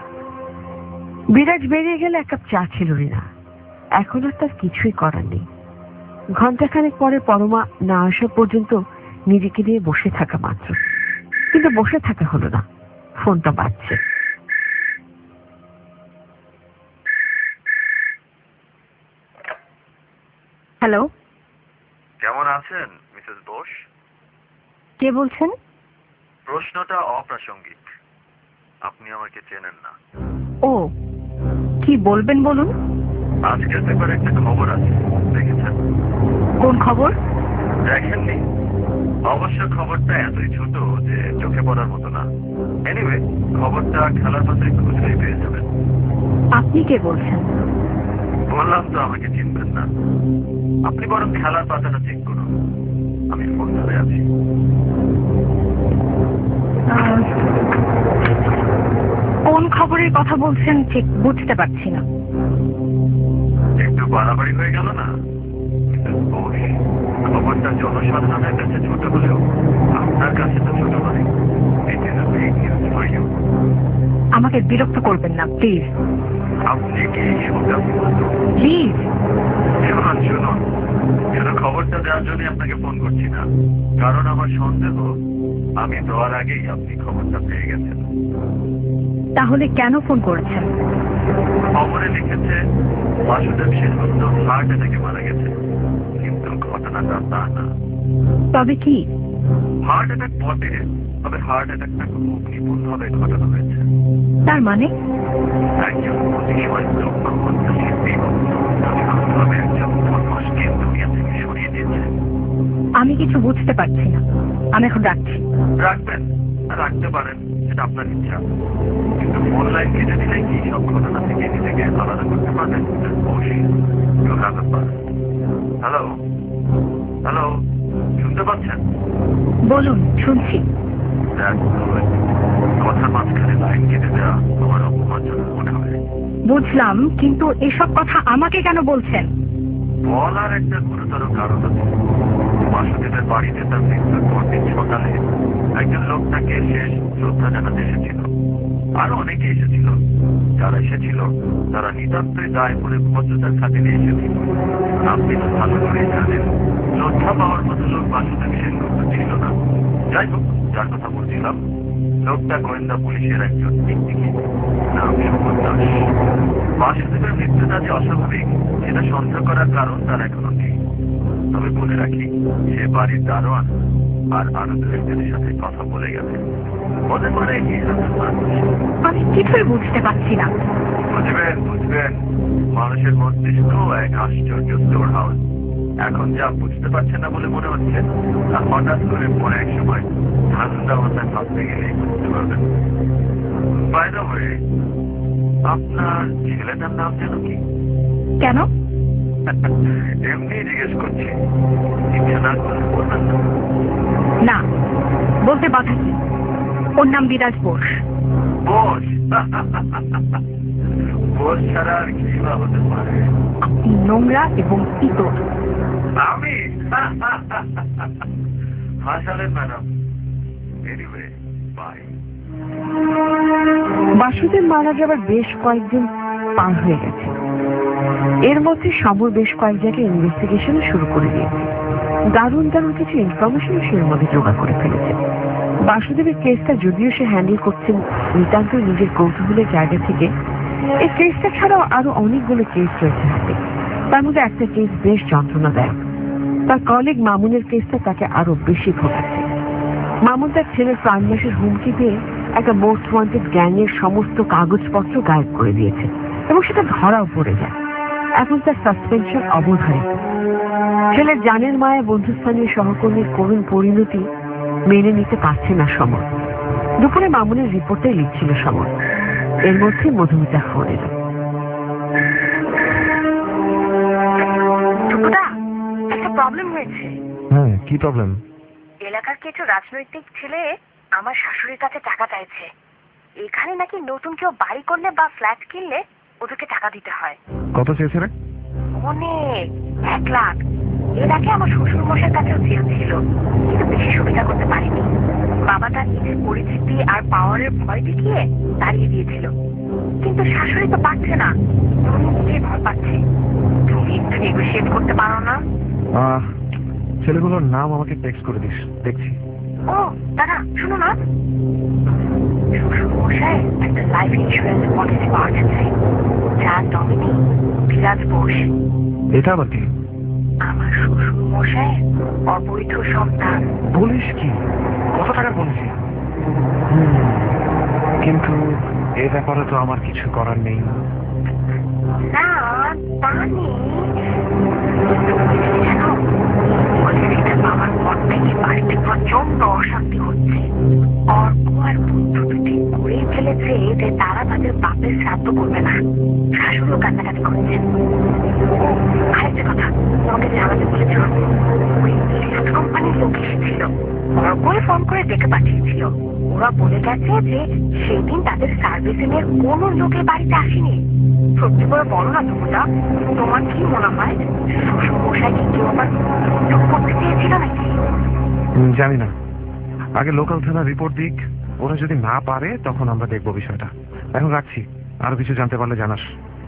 বিরাজ বেরিয়ে গেলে এক কাপ চা ছিল রিনা, এখন আর তার কিছুই করার নেই। ঘন্টাখানেক পরে পরমা না আসা পর্যন্ত নিজেকে নিয়ে বসে থাকা মাত্র, কিন্তু বসে থাকা হলো না, ফোনটা বাজছে। হ্যালো, কেমন আছেন মিসেস বোস? কে বলছেন? প্রশ্নটা অপ্রাসঙ্গিক, আপনি আমাকে চেনেন না। ও, কি বলবেন বলুন। আজকের পেপারে একটা খবর আছে, দেখেছেন? কোন খবর? দেখেননি? অবশ্য খবরটা এতই ছোট যে চোখে পড়ার মতো না। এনিওয়ে, খবরটা খেলার পাতায় খুঁজলেই পেয়ে যাবেন। আপনি কে বলছেন? বললাম তো আমাকে চিনবেন না। আপনি বরং খেলার পাতাটা চেক করুন, আমি ফোন ধরে আছি। আহ, কোন খবরের কথা বলছেন ঠিক বুঝতে পারছি না। একটু বাড়াবাড়ি হয়ে গেল না মিসেস বোস? খবরটা জনসাধারণের কাছে ছোট হলেও আপনার কাছে তো ছোট নয়। It is a big news for you. আমাকে বিরক্ত করবেন না প্লিজ। আপনি কি শুনতে বলুন? প্লিজ শুনুন শুনুন, শুধু খবরটা দেওয়ার জন্য আপনাকে ফোন করছি না, কারণ আমার সন্দেহ আমি দেওয়ার আগেই আপনি খবরটা পেয়ে গেছেন। তাহলে কেন ফোন করেছেন? খবরে লিখেছে বাসুদেব সেনগুপ্ত হার্ট অ্যাটাকে মারা গেছে, কিন্তু ঘটনাটা তা না। তবে কি? হার্ট অ্যাটাক বটে, তবে হার্ট অ্যাটাকটা খুব নিপুণভাবে ঘটানো হয়েছে। তার মানে? একজন অতিশয় দক্ষ হত্যা শিল্পী ভাবে একজন বদমাশকে দুনিয়া থেকে সরিয়ে দিয়েছে। আমি কিছু বুঝতে পারছি না, আমি এখন রাখছি। রাখবেন, রাখতে পারেন, সেটা আপনার ইচ্ছা, কিন্তু ফোন লাইন কেটে দিলে কি সব ঘটনা থেকে নিজেকে আলাদা করতে পারবেন? হ্যালো হ্যালো, শুনতে পাচ্ছেন? বলুন, শুনছি। কথার মাঝখানে লাইন কেটে দেওয়া আমার অপমানজনক মনে হয়। বুঝলাম, কিন্তু এসব কথা আমাকে কেন বলছেন? বলার একটা গুরুতর কারণ আছে। বাসুদেবের বাড়িতে তার মৃত্যুর পরদিন সকালে একজন লোক তাকে শেষ শ্রদ্ধা জানাতে এসেছিল। আরো অনেকে এসেছিল। যারা এসেছিল তারা নিতান্তই দায় করে ভদ্রতার খাতিরে এসেছিল। আপনি তো ভালো করে জানেন, শ্রদ্ধা পাওয়ার মতো লোক বাসুদেব সেনগুপ্ত ছিল না। যাই হোক, যার কথা বলছিলাম, লোকটা গোয়েন্দা পুলিশের একজন টিকটিকি, নাম সুমন দাস। বাসুদেবের মৃত্যুটা যে অস্বাভাবিক সেটা সন্দেহ করার কারণ তার এখনো নেই। তবে বলে রাখি, সে বাড়ির দারোয়ান আর আরো দু একজনের সাথে কথা বলে গেছে। হতে পারে আমি কিছুই বুঝতে পারছি না। বুঝবেন বুঝবেন, মানুষের মস্তিষ্ক এক আশ্চর্য স্টোর হাউস। এখন যা বুঝতে পারছেন না বলে মনে হচ্ছে তা হঠাৎ করে পরে এক সময় ঠান্ডা মাথায় ভাবতে গেলেই বুঝতে পারবেন। বাই দ্য ওয়ে, আপনার ছেলেটার নাম যেন কি? কেন? এমনি জিজ্ঞেস করছি, ইচ্ছা না করলে বলবেন না। না, বলতে বাধা কি? ওর নাম বিরাজ বোস। বোস? বোস ছাড়া আর কি বা হতে পারে? আপনি নোংরা এবং ইতর। আমি হাসালেন ম্যাডাম। Anyway, bye. বাসুদেব মারা যাবার বেশ কয়েকদিন পার হয়ে গেছে। এর মধ্যে সমর বেশ কয়েক জায়গায় ইনভেস্টিগেশনও শুরু করে দিয়েছে। দারুণ দারুণ কিছু ইনফরমেশনও সে এর মধ্যে জোগাড় করে ফেলেছে। বাসুদেবের কেসটা যদিও সে হ্যান্ডেল করছেন নিতান্ত নিজের কৌতূহলের জায়গা থেকে, এই কেসটা ছাড়াও আরো অনেকগুলো কেস রয়েছে হাতে। তার মধ্যে একটা কেস বেশ যন্ত্রণাদায়ক। তার কলিগ মামুনের কেসটা তাকে আরো বেশি ভোগাচ্ছে। মামুন তার ছেলের প্রাণ নাশের হুমকি দিয়ে একটা মোস্ট ওয়ান্টেড গ্যাংয়ের সমস্ত কাগজপত্র গায়েব করে দিয়েছে এবং সেটা ধরাও পড়ে যায়। এখন তার সাসপেনশন অবধারিত। ছেলের জানের মায়া বন্ধুস্থানীয় সহকর্মীর করুণ পরিণতি মেনে নিতে পারছে না সমর। দুপুরে মামুনের রিপোর্টটাই লিখছিল সমর। এর মধ্যে মধুমিতা ফোন এলো। একটা প্রবলেম হয়েছে। হ্যাঁ, কি প্রবলেম? এলাকার কিছু রাজনৈতিক ছেলে আমার শাশুড়ির কাছে টাকা চাইছে। এখানে নাকি নতুন কেউ বাড়ি করলে বা ফ্ল্যাট কিনলে ওদেরকে টাকা দিতে হয়। কত চেয়েছে রে? অনেক, এক লাখ। এর আগে আমার শ্বশুর মশাইয়ের কাছেও চেয়েছিল, কিন্তু বেশি সুবিধা করতে পারিনি। বাবা তার নিজের পরিচিতি আর পাওয়ারের ভয় দেখিয়ে দাঁড়িয়ে দিয়েছিল, কিন্তু শাশুড়ি তো পাচ্ছে না, তুমি নিজেই ভয় পাচ্ছে। তুমি একটু নেগোশিয়েট করতে পারো না? আহ, ছেলেগুলোর নাম আমাকে টেক্সট করে দিস, দেখছি। ও দাদা, শুনো না, শ্বশুর মশাই একটা লাইফ ইন্স্যুরেন্স পলিসি পাঠিয়েছে, যার নমিনি বিরাজ বোস। এটা আবার কি? আমার শ্বশুর মশাই অবৈধ সন্তান। বলিস কি? কত টাকা বলছি? কিন্তু এ ব্যাপারে তো আমার কিছু করার নেই। না, তা নেই। জানো, পলিসিটা পাওয়ার পর থেকে বাড়িতে প্রচন্ড অশান্তি হচ্ছে। অর্ক আর বন্ধু দুটি করেই ফেলেছে যে তারা তাদের বাপের শ্রাদ্ধ করবে না। শাশুড়িও কান্নাকাটি করছে। ও আরেকটা কথা তোমাকে জানাতে বলেছ, ওই লিফট কোম্পানির লোক এসেছিল, অর্কই ফোন করে ডেকে পাঠিয়েছিল। ওরা বলে গেছে যে সেদিন তাদের সার্ভিসিং এর কোন লোকের বাড়িতে আসেনি। সত্যি করে বলো না তোমরা, তোমার কি মনে হয় শ্বশুর মশাইকে কেউ আবার যোগ করতে চেয়েছিল নাকি? জানি না, আগে লোকাল থানা রিপোর্ট দিক। ওরা যদি না পারে তখন আমরা দেখবো বিষয়টা। এখন রাখছি, আরো কিছু জানতে পারলে জানাস।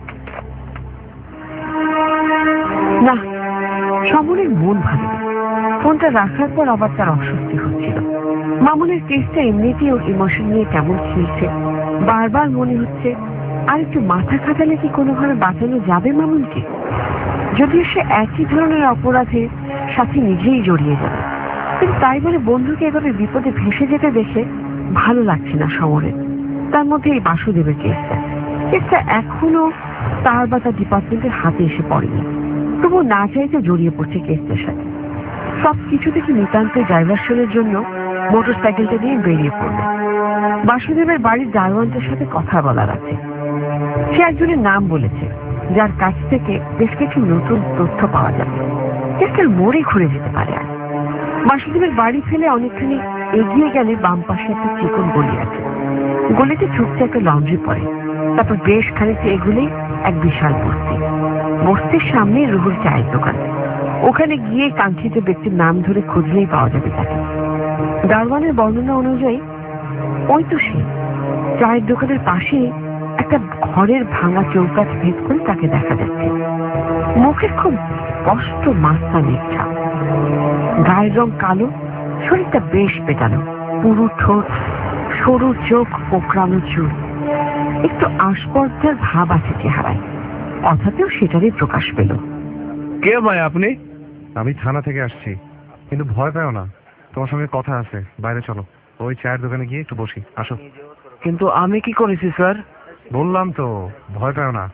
না, সমরের মন ভালো। ফোনটা রাখার পর আবার তার অস্বস্তি হচ্ছিল। মামুনের কেসটা এমনিতেই ওর ইমোশন নিয়ে কেমন খেলছে। বারবার মনে হচ্ছে আর একটু মাথা খাটালে কি কোনোভাবে বাঁচানো যাবে মামুনকে। যদিও সে একই ধরনের অপরাধে সাথে নিজেই জড়িয়ে যাবে, কিন্তু তাই বলে বন্ধুকে এভাবে বিপদে ভেসে যেতে দেখে ভালো লাগছে না সমরের। তার মধ্যে এই বাসুদেবের কেসটা কেসটা এখনো তার বা তার ডিপার্টমেন্টের হাতে এসে পড়েনি, তবু না চাইতে জড়িয়ে পড়ছে কেসটার সাথে। সব কিছু থেকে নিতান্ত ডাইভার্সনের জন্য মোটর সাইকেলটা নিয়ে বেরিয়ে পড়লো। বাসুদেবের বাড়ির দারোয়ানটার সাথে কথা বলার আছে। সে একজনের নাম বলেছে, যার কাছ থেকে বেশ কিছু নতুন তথ্য পাওয়া যাবে। কেসটার মোড়ে ঘুরে যেতে পারে। আর বাসুদেবের বাড়ি ফেলে অনেকখানি এগিয়ে গেলে বাম পাশে একটা চিকন গলি আছে। গলিতে ঢুকতে একটা লন্ড্রি পড়ে। তারপর বেশ খানিকটা এগুলেই এক বিশাল বস্তি। বস্তির সামনে রুহুর চায়ের দোকান। ওখানে গিয়ে কাঙ্ক্ষিত ব্যক্তির নাম ধরে খুঁজলেই পাওয়া যাবে তাকে। দারোয়ানের বর্ণনা অনুযায়ী ওই তো সে। চায়ের দোকানের পাশে একটা ঘরের ভাঙা চৌকাঠ ভেদ করে তাকে দেখা যাচ্ছে। মুখে খুব স্পষ্ট মাস্তানির ছাপ, গায়ের রং কালো, শরীরটা বেশ পেটানো, পুরু ঠোঁট, সরু চোখ, কোঁকড়ানো চুল, একটু আস্পর্ধার ভাব আছে চেহারায়। কথাতেও সেটারই প্রকাশ পেল। কে ভাই আপনি? আমি থানা থেকে আসছি, কিন্তু ভয় পেও না, তোমার সঙ্গে কথা আছে। বাইরে চলো, ওই চায়ের দোকানে গিয়ে একটু বসি, আসো। কিন্তু আমি কি করেছি স্যার? বললাম তো, ভয় পেও না,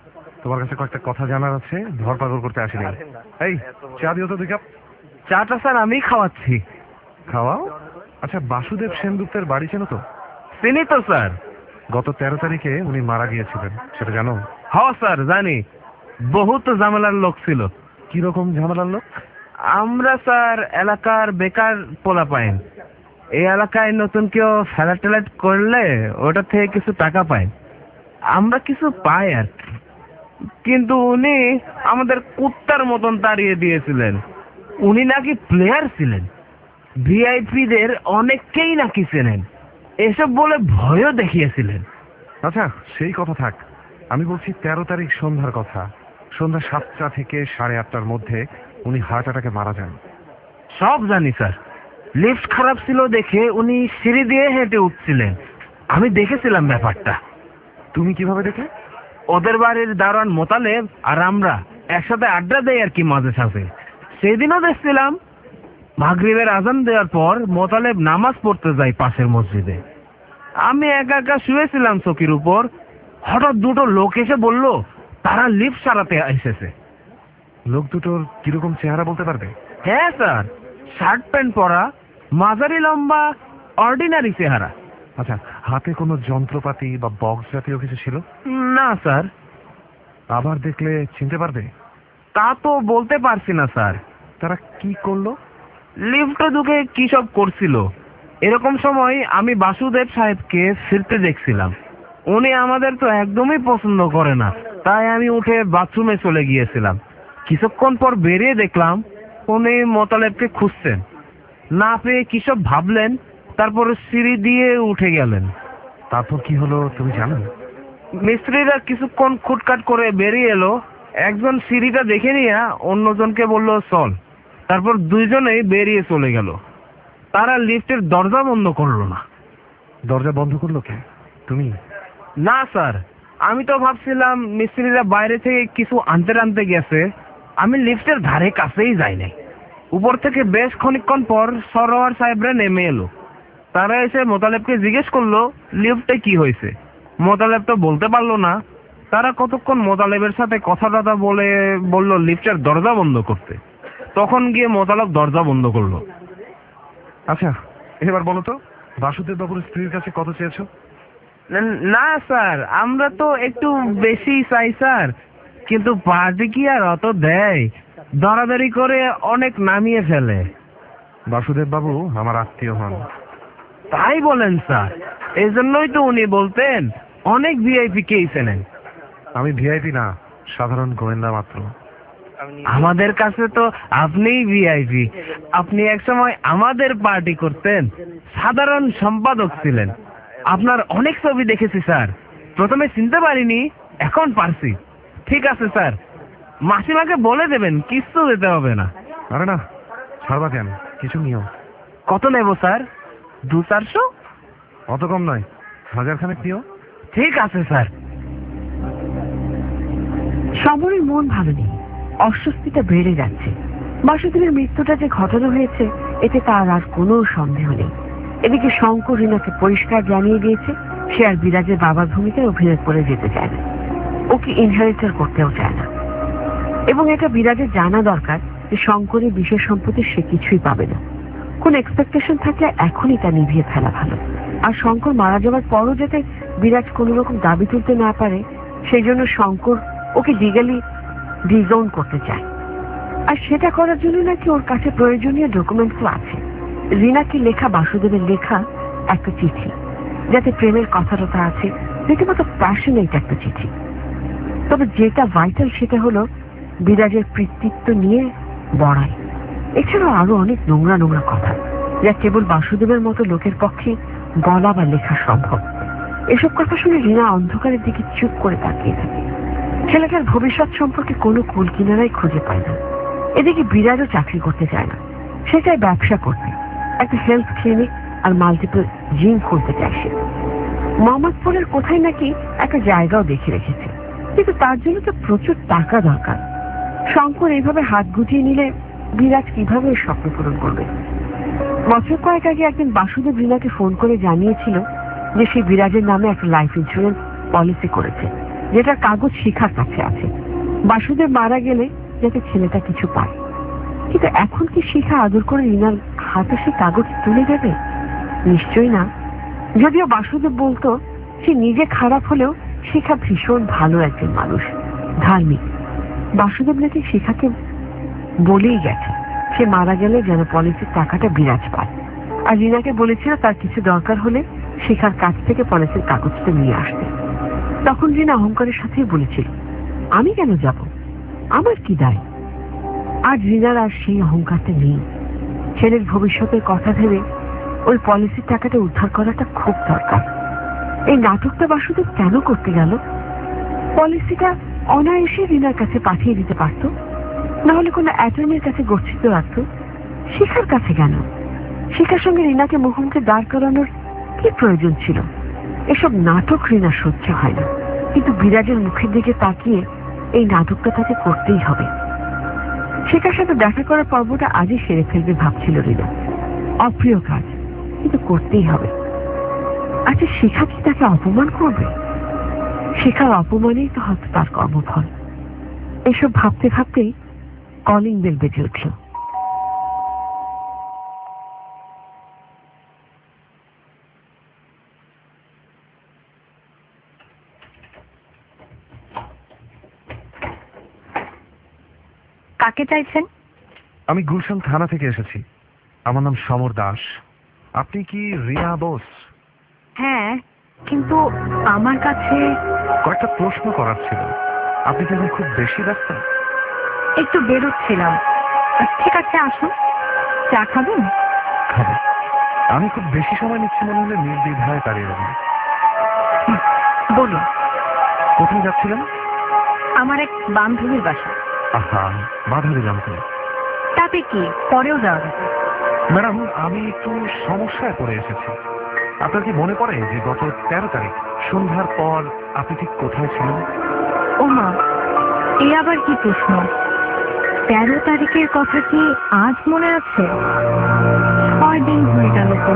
তোমার কাছে কয়েকটা কথা জানার আছে, ধরপাকড় করতে আসিনি। এই চা দিও তো দুই কাপ। চাটা স্যার আমি খাওয়াচ্ছি। খাওয়াও? আচ্ছা, বাসুদেব সেনগুপ্তের বাড়ি চেনো তো? চিনি তো স্যার। গত তেরো তারিখে উনি মারা গিয়েছিলেন, সেটা জানো? হ্যাঁ স্যার জানি, বহুত ঝামেলার লোক ছিল। কিরকম ঝামেলার লোক? আমরা স্যার এলাকার বেকার পোলা পাইন, এই এলাকায় নতুন কেউ ফ্ল্যাট ট্যালেট করলে ওটা থেকে কিছু টাকা পাই, আমরা কিছু পাই আর কি। কিন্তু উনি আমাদের কুত্তার মতন তাড়িয়ে দিয়েছিলেন। উনি নাকি প্লেয়ার ছিলেন, ভিআইপিদের অনেককেই নাকি চেনেন, এসব বলে ভয়ও দেখিয়েছিলেন। আচ্ছা সেই কথা থাক, আমি বলছি তেরো তারিখ সন্ধ্যার কথা। সন্ধ্যা সাতটা থেকে সাড়ে আটটার মধ্যে উনি হার্ট অ্যাটাকে মারা যান। সব জানি স্যার, লিফট খারাপ ছিল দেখে উনি সিঁড়ি দিয়ে হেঁটে উঠছিলেন, আমি দেখেছিলাম ব্যাপারটা। তুমি কিভাবে দেখলে? ওদের বাড়ির দারোয়ান মোতালেব আর আমরা একসাথে আড্ডা দেই আর কি মাঝে সাঝে, সেদিনও দেখছিলাম। মাগরিবের আজান দেওয়ার পর মোতালেব নামাজ পড়তে যায় পাশের মসজিদে, আমি একা একা শুয়েছিলাম চকির উপর। হঠাৎ দুটো লোক এসে বলল তারা লিফট সারাতে এসেছে। লোক দুটোর কিরকম চেহারা বলতে পারবে? হ্যাঁ স্যার, শার্ট প্যান্ট পরা, মাঝারি লম্বা, অর্ডিনারি চেহারা। আচ্ছা, হাতে কোনো যন্ত্রপাতি বা বক্স জাতীয় কিছু ছিল? না স্যার। আবার দেখলে চিনতে পারবে? তা তো বলতে পারছি না স্যার। তারা কি করলো? লিফটে ঢুকে কি সব করছিল। এরকম সময় আমি বাসুদেব সাহেবকে ফিরতে দেখছিলাম, উনি আমাদের তো একদমই পছন্দ করে না, তাই আমি উঠে বাথরুমে চলে গিয়েছিলাম। কিছুক্ষণ পর বেরিয়ে দেখলাম উনি মোতালেবকে খুঁজছেন, না পেয়ে কি সব ভাবলেন, তারপর সিঁড়ি দিয়ে উঠে গেলেন। তারপর কি হলো তুমি জানো? মিস্ত্রিরা কিছুক্ষণ খুটকাট করে বেরিয়ে এলো, একজন সিঁড়িটা দেখে নিয়ে অন্যজনকে বলল চল, তারপর দুইজনেই বেরিয়ে চলে গেল। তারা লিফটের দরজা বন্ধ করলো না। দরজা বন্ধ করলো কে? তুমি? না স্যার, আমি তো ভাবছিলাম মিস্ত্রিরা বাইরে থেকে কিছু আনতে আনতে গেছে, আমি লিফটের ধারে কাছেই যাই নাই। উপর থেকে বেশ খানিকক্ষণ পর সরোয়ার সাহেবরা নেমে এলো, তারা এসে মোতালেবকে জিজ্ঞেস করলো লিফটে কি হয়েছে। মোতালেব তো বলতে পারলো না। তারা কতক্ষণ মোতালেবের সাথে কথা টথা বলে বলল লিফটের দরজা বন্ধ করতে, তখন গিয়ে মোতালেব দরজা বন্ধ করলো। আচ্ছা এবার বলো তো, বাসুদেব বাবুর স্ত্রীর কাছে কত চেয়েছো? না স্যার, আমরা তো একটু বেশি চাই স্যার, কিন্তু পার্টি কি আর অত দেয়, দরাদরি করে অনেক নামিয়ে ফেলে। বাসুদেব বাবু আমার আত্মীয় হন। তাই বলেন স্যার? এই জন্যই তো উনি বলতেন অনেক ভিআইপি কেই চেনেন। আমি ভিআইপি না, সাধারণ গোয়েন্দা মাত্র। আমাদের কাছে তো আপনিই ভিআইপি। আপনি একসময় আমাদের পার্টি করতেন, সাধারণ সম্পাদক ছিলেন। আপনার অনেক ছবি দেখেছি স্যার, প্রথমে চিনতে পারিনি, এখন পারছি। ঠিক আছে স্যার, মাসিমাকে বলে দেবেন কিচ্ছু দিতে হবে না। আরে না, ছাড়বা কেন, কিছু নিও। কত নেব স্যার? দু চারশো? অত কম নয়, হাজার খানেক নিও। ঠিক আছে স্যার। সমরের মন ভালো নেই, অস্বস্তিটা বেড়ে যাচ্ছে। বাসুদেবের মৃত্যুটা যে ঘটানো হয়েছে এতে তার আর কোনো সন্দেহ নেই। এদিকে শঙ্কর রিনাকে পরিষ্কার জানিয়ে দিয়েছে সে আর বিরাজের বাবার ভূমিকায় অভিনয় করে যেতে চায় না, ওকে ইনহেরিটার করতেও চায় না। এবং এটা বিরাজের জানা দরকার যে শঙ্করের বিশেষ সম্পত্তি সে কিছুই পাবে না। কোন এক্সপেকটেশন থাকলে এখনই তা নিভিয়ে ফেলা ভালো। আর শঙ্কর মারা যাওয়ার পরও যাতে বিরাজ কোন রকম দাবি তুলতে না পারে সেই জন্য শঙ্কর ওকে লিগালি ডিজোন করতে চায়। আর সেটা করার জন্য নাকি ওর কাছে প্রয়োজনীয় ডকুমেন্টসও আছে। রিনাকে লেখা বাসুদেবের লেখা একটা চিঠি, যাতে প্রেমের কথাটা আছে, রীতিমতো প্যাশনেট একটা চিঠি। তবে যেটা ভাইটাল সেটা হলো বিরাজের কৃতিত্ব নিয়ে বড়াই। এছাড়াও আরো অনেক নোংরা নোংরা কথা যা কেবল বাসুদেবের মতো লোকের পক্ষে বলা বা লেখা সম্ভব। এসব কথা শুনে রিনা অন্ধকারের দিকে চুপ করে তাকিয়ে থাকে। ছেলেটার ভবিষ্যৎ সম্পর্কে কোনো কুল কিনারাই খুঁজে পায় না। এদিকে বিরাজও চাকরি করতে চায় না, সে চায় ব্যবসা করতে, একটা হেলথ ক্লিনিক আর মাল্টিপল জিম খুলতে চায় সে। মোহাম্মদপুরের কোথায় নাকি একটা জায়গাও দেখে রেখেছে, কিন্তু তার জন্য তো প্রচুর টাকা দরকার। শঙ্কর এইভাবে হাত গুটিয়ে নিলে বিরাজ কিভাবে স্বপ্ন পূরণ করবে? বছর কয়েক আগে একদিন বাসুদেব রিনাকে ফোন করে জানিয়েছিল যে সে বিরাজের নামে একটা লাইফ ইন্স্যুরেন্স পলিসি করেছে যেটা কাগজ শিখার কাছে আছে। বাসুদেব মারা গেলে যাতে ছেলেটা কিছু পায়। কিন্তু এখন কি শিখা আদর করে রিনার হাতে সে কাগজ তুলে দেবে? নিশ্চয়ই না। যদিও বাসুদেব বলতো সে নিজে খারাপ হলেও শিখা ভীষণ ভালো একজন মানুষ, ধার্মিক। বাসুদেব নাকি শিখাকে বলেই গেছে সে মারা গেলে যেন পলিসির টাকাটা বিরাজ পায়। আর রিনাকে বলেছিল তার কিছু দরকার হলে শিখার কাছ থেকে পলিসির কাগজটা নিয়ে আসতে। তখন রিনা অহংকারের সাথেই বলেছিল, আমি কেন যাব, আমার কি দায়? আজ রিনার আর সেই অহংকারটা নেই। ছেলের ভবিষ্যতের কথা ভেবে ওই পলিসির টাকাটা উদ্ধার করাটা খুব দরকার। এই নাটকটা বাসুদেব কেন করতে গেল? পলিসিটা অনায়াসে রিনার কাছে পাঠিয়ে দিতে পারত, নাহলে কোনো অ্যাটর্নির কাছে গচ্ছিত রাখত। শিখার কাছে কেন? শিখার সঙ্গে রিনাকে মুখোমুখি দাঁড় করানোর কি প্রয়োজন ছিল? এসব নাটক রিনার সহ্য হয় না, কিন্তু বিরাজের মুখের দিকে তাকিয়ে এই নাটকটা তাকে করতেই হবে। শিখার সাথে দেখা করার পর্বটা আজই সেরে ফেলবে ভাবছিল রিনা। অপ্রিয় কাজ, কিন্তু করতেই হবে। আচ্ছা, শিখা কি তাকে অপমান করবে? শিখার অপমানেই তো হয়তো তার কর্মফল। এসব ভাবতে ভাবতেই কলিং বেল বেজে উঠল। কাকে চাইছেন? আমি গুলশান থানা থেকে এসেছি। আমার নাম সমর দাস। আপনি কি রিয়া বোস? হ্যাঁ, কিন্তু আমার কাছে কয়েকটা প্রশ্ন করার ছিল। আপনি কি এখন খুব বেশি ব্যস্ত? একটু বেরোচ্ছিলাম। ঠিক আছে, আসুন। চা খাবেন? খাবো। আমি খুব বেশি সময় নিচ্ছি মনে হলে নির্দ্বিধায় দাঁড়িয়ে রবেন। বলুন। কোথায় যাচ্ছিলেন? আমার এক বান্ধবীর বাসা। আহা, বাধা দিলাম তো। তাতে কি, পরেও যাওয়া যাবে। ম্যাডাম, আমি একটু সমস্যায় পড়ে এসেছি। আপনার কি মনে পড়ে যে গত তেরো তারিখ সন্ধ্যার পর আপনি ঠিক কোথায় ছিলেন? ও মা, এ আবার কি প্রশ্ন? তেরো তারিখের কথা কি আজ মনে আছে? ছয় দিন হয়ে গেল তো।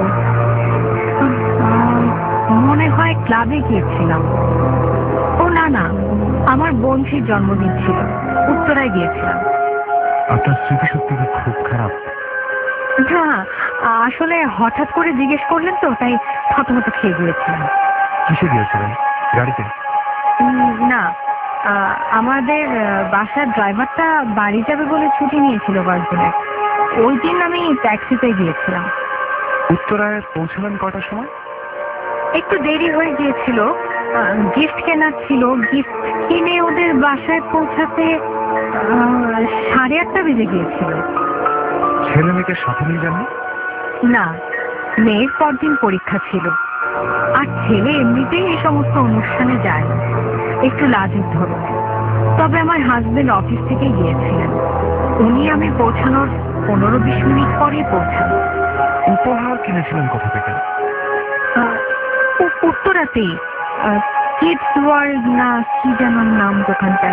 আহ, মনে হয় ক্লাবে গিয়েছিলাম। ও না না, আমার বোনঝির জন্মদিন ছিল, উত্তরায় গিয়েছিলাম। আপনার স্মৃতিশক্তি কি খুব খারাপ? না, আসলে হঠাৎ করে জিজ্ঞেস করলেন তো, তাই থতমত খেয়ে গিয়েছিলাম। কিসে গিয়েছিলেন? গাড়িতে? উম, না, আহ, আমাদের আহ, বাসার ড্রাইভারটা বাড়ি যাবে বলে ছুটি নিয়েছিল কয়েকদিনের। ওই দিন আমি ট্যাক্সিতে গিয়েছিলাম। উত্তরায় পৌঁছলেন কটার সময়? একটু দেরি হয়ে গিয়েছিল, গিফট কেনার ছিল। গিফট কিনে ওদের বাসায় পৌঁছাতে আহ, সাড়ে আটটা বেজে গিয়েছিল। ছেলে মেয়েকে সাথে নিয়ে যাননি? না, মেয়ের পরদিন পরীক্ষা ছিল। আর ছেলে এমনিতেই এই সমস্ত অনুষ্ঠানে যায় না, একটু লাজুক ধরনের। তবে আমার হাজবেন্ড অফিস থেকে গিয়েছিলেন। উনি আমি পৌঁছানোর পনেরো বিশ মিনিট পরে পৌঁছান। উপহার কিনেছিলেন কোথা থেকে? আহ, উ- উত্তরাতেই কিডস ওয়ার্ল্ড না কি যেন নাম দোকানটায়।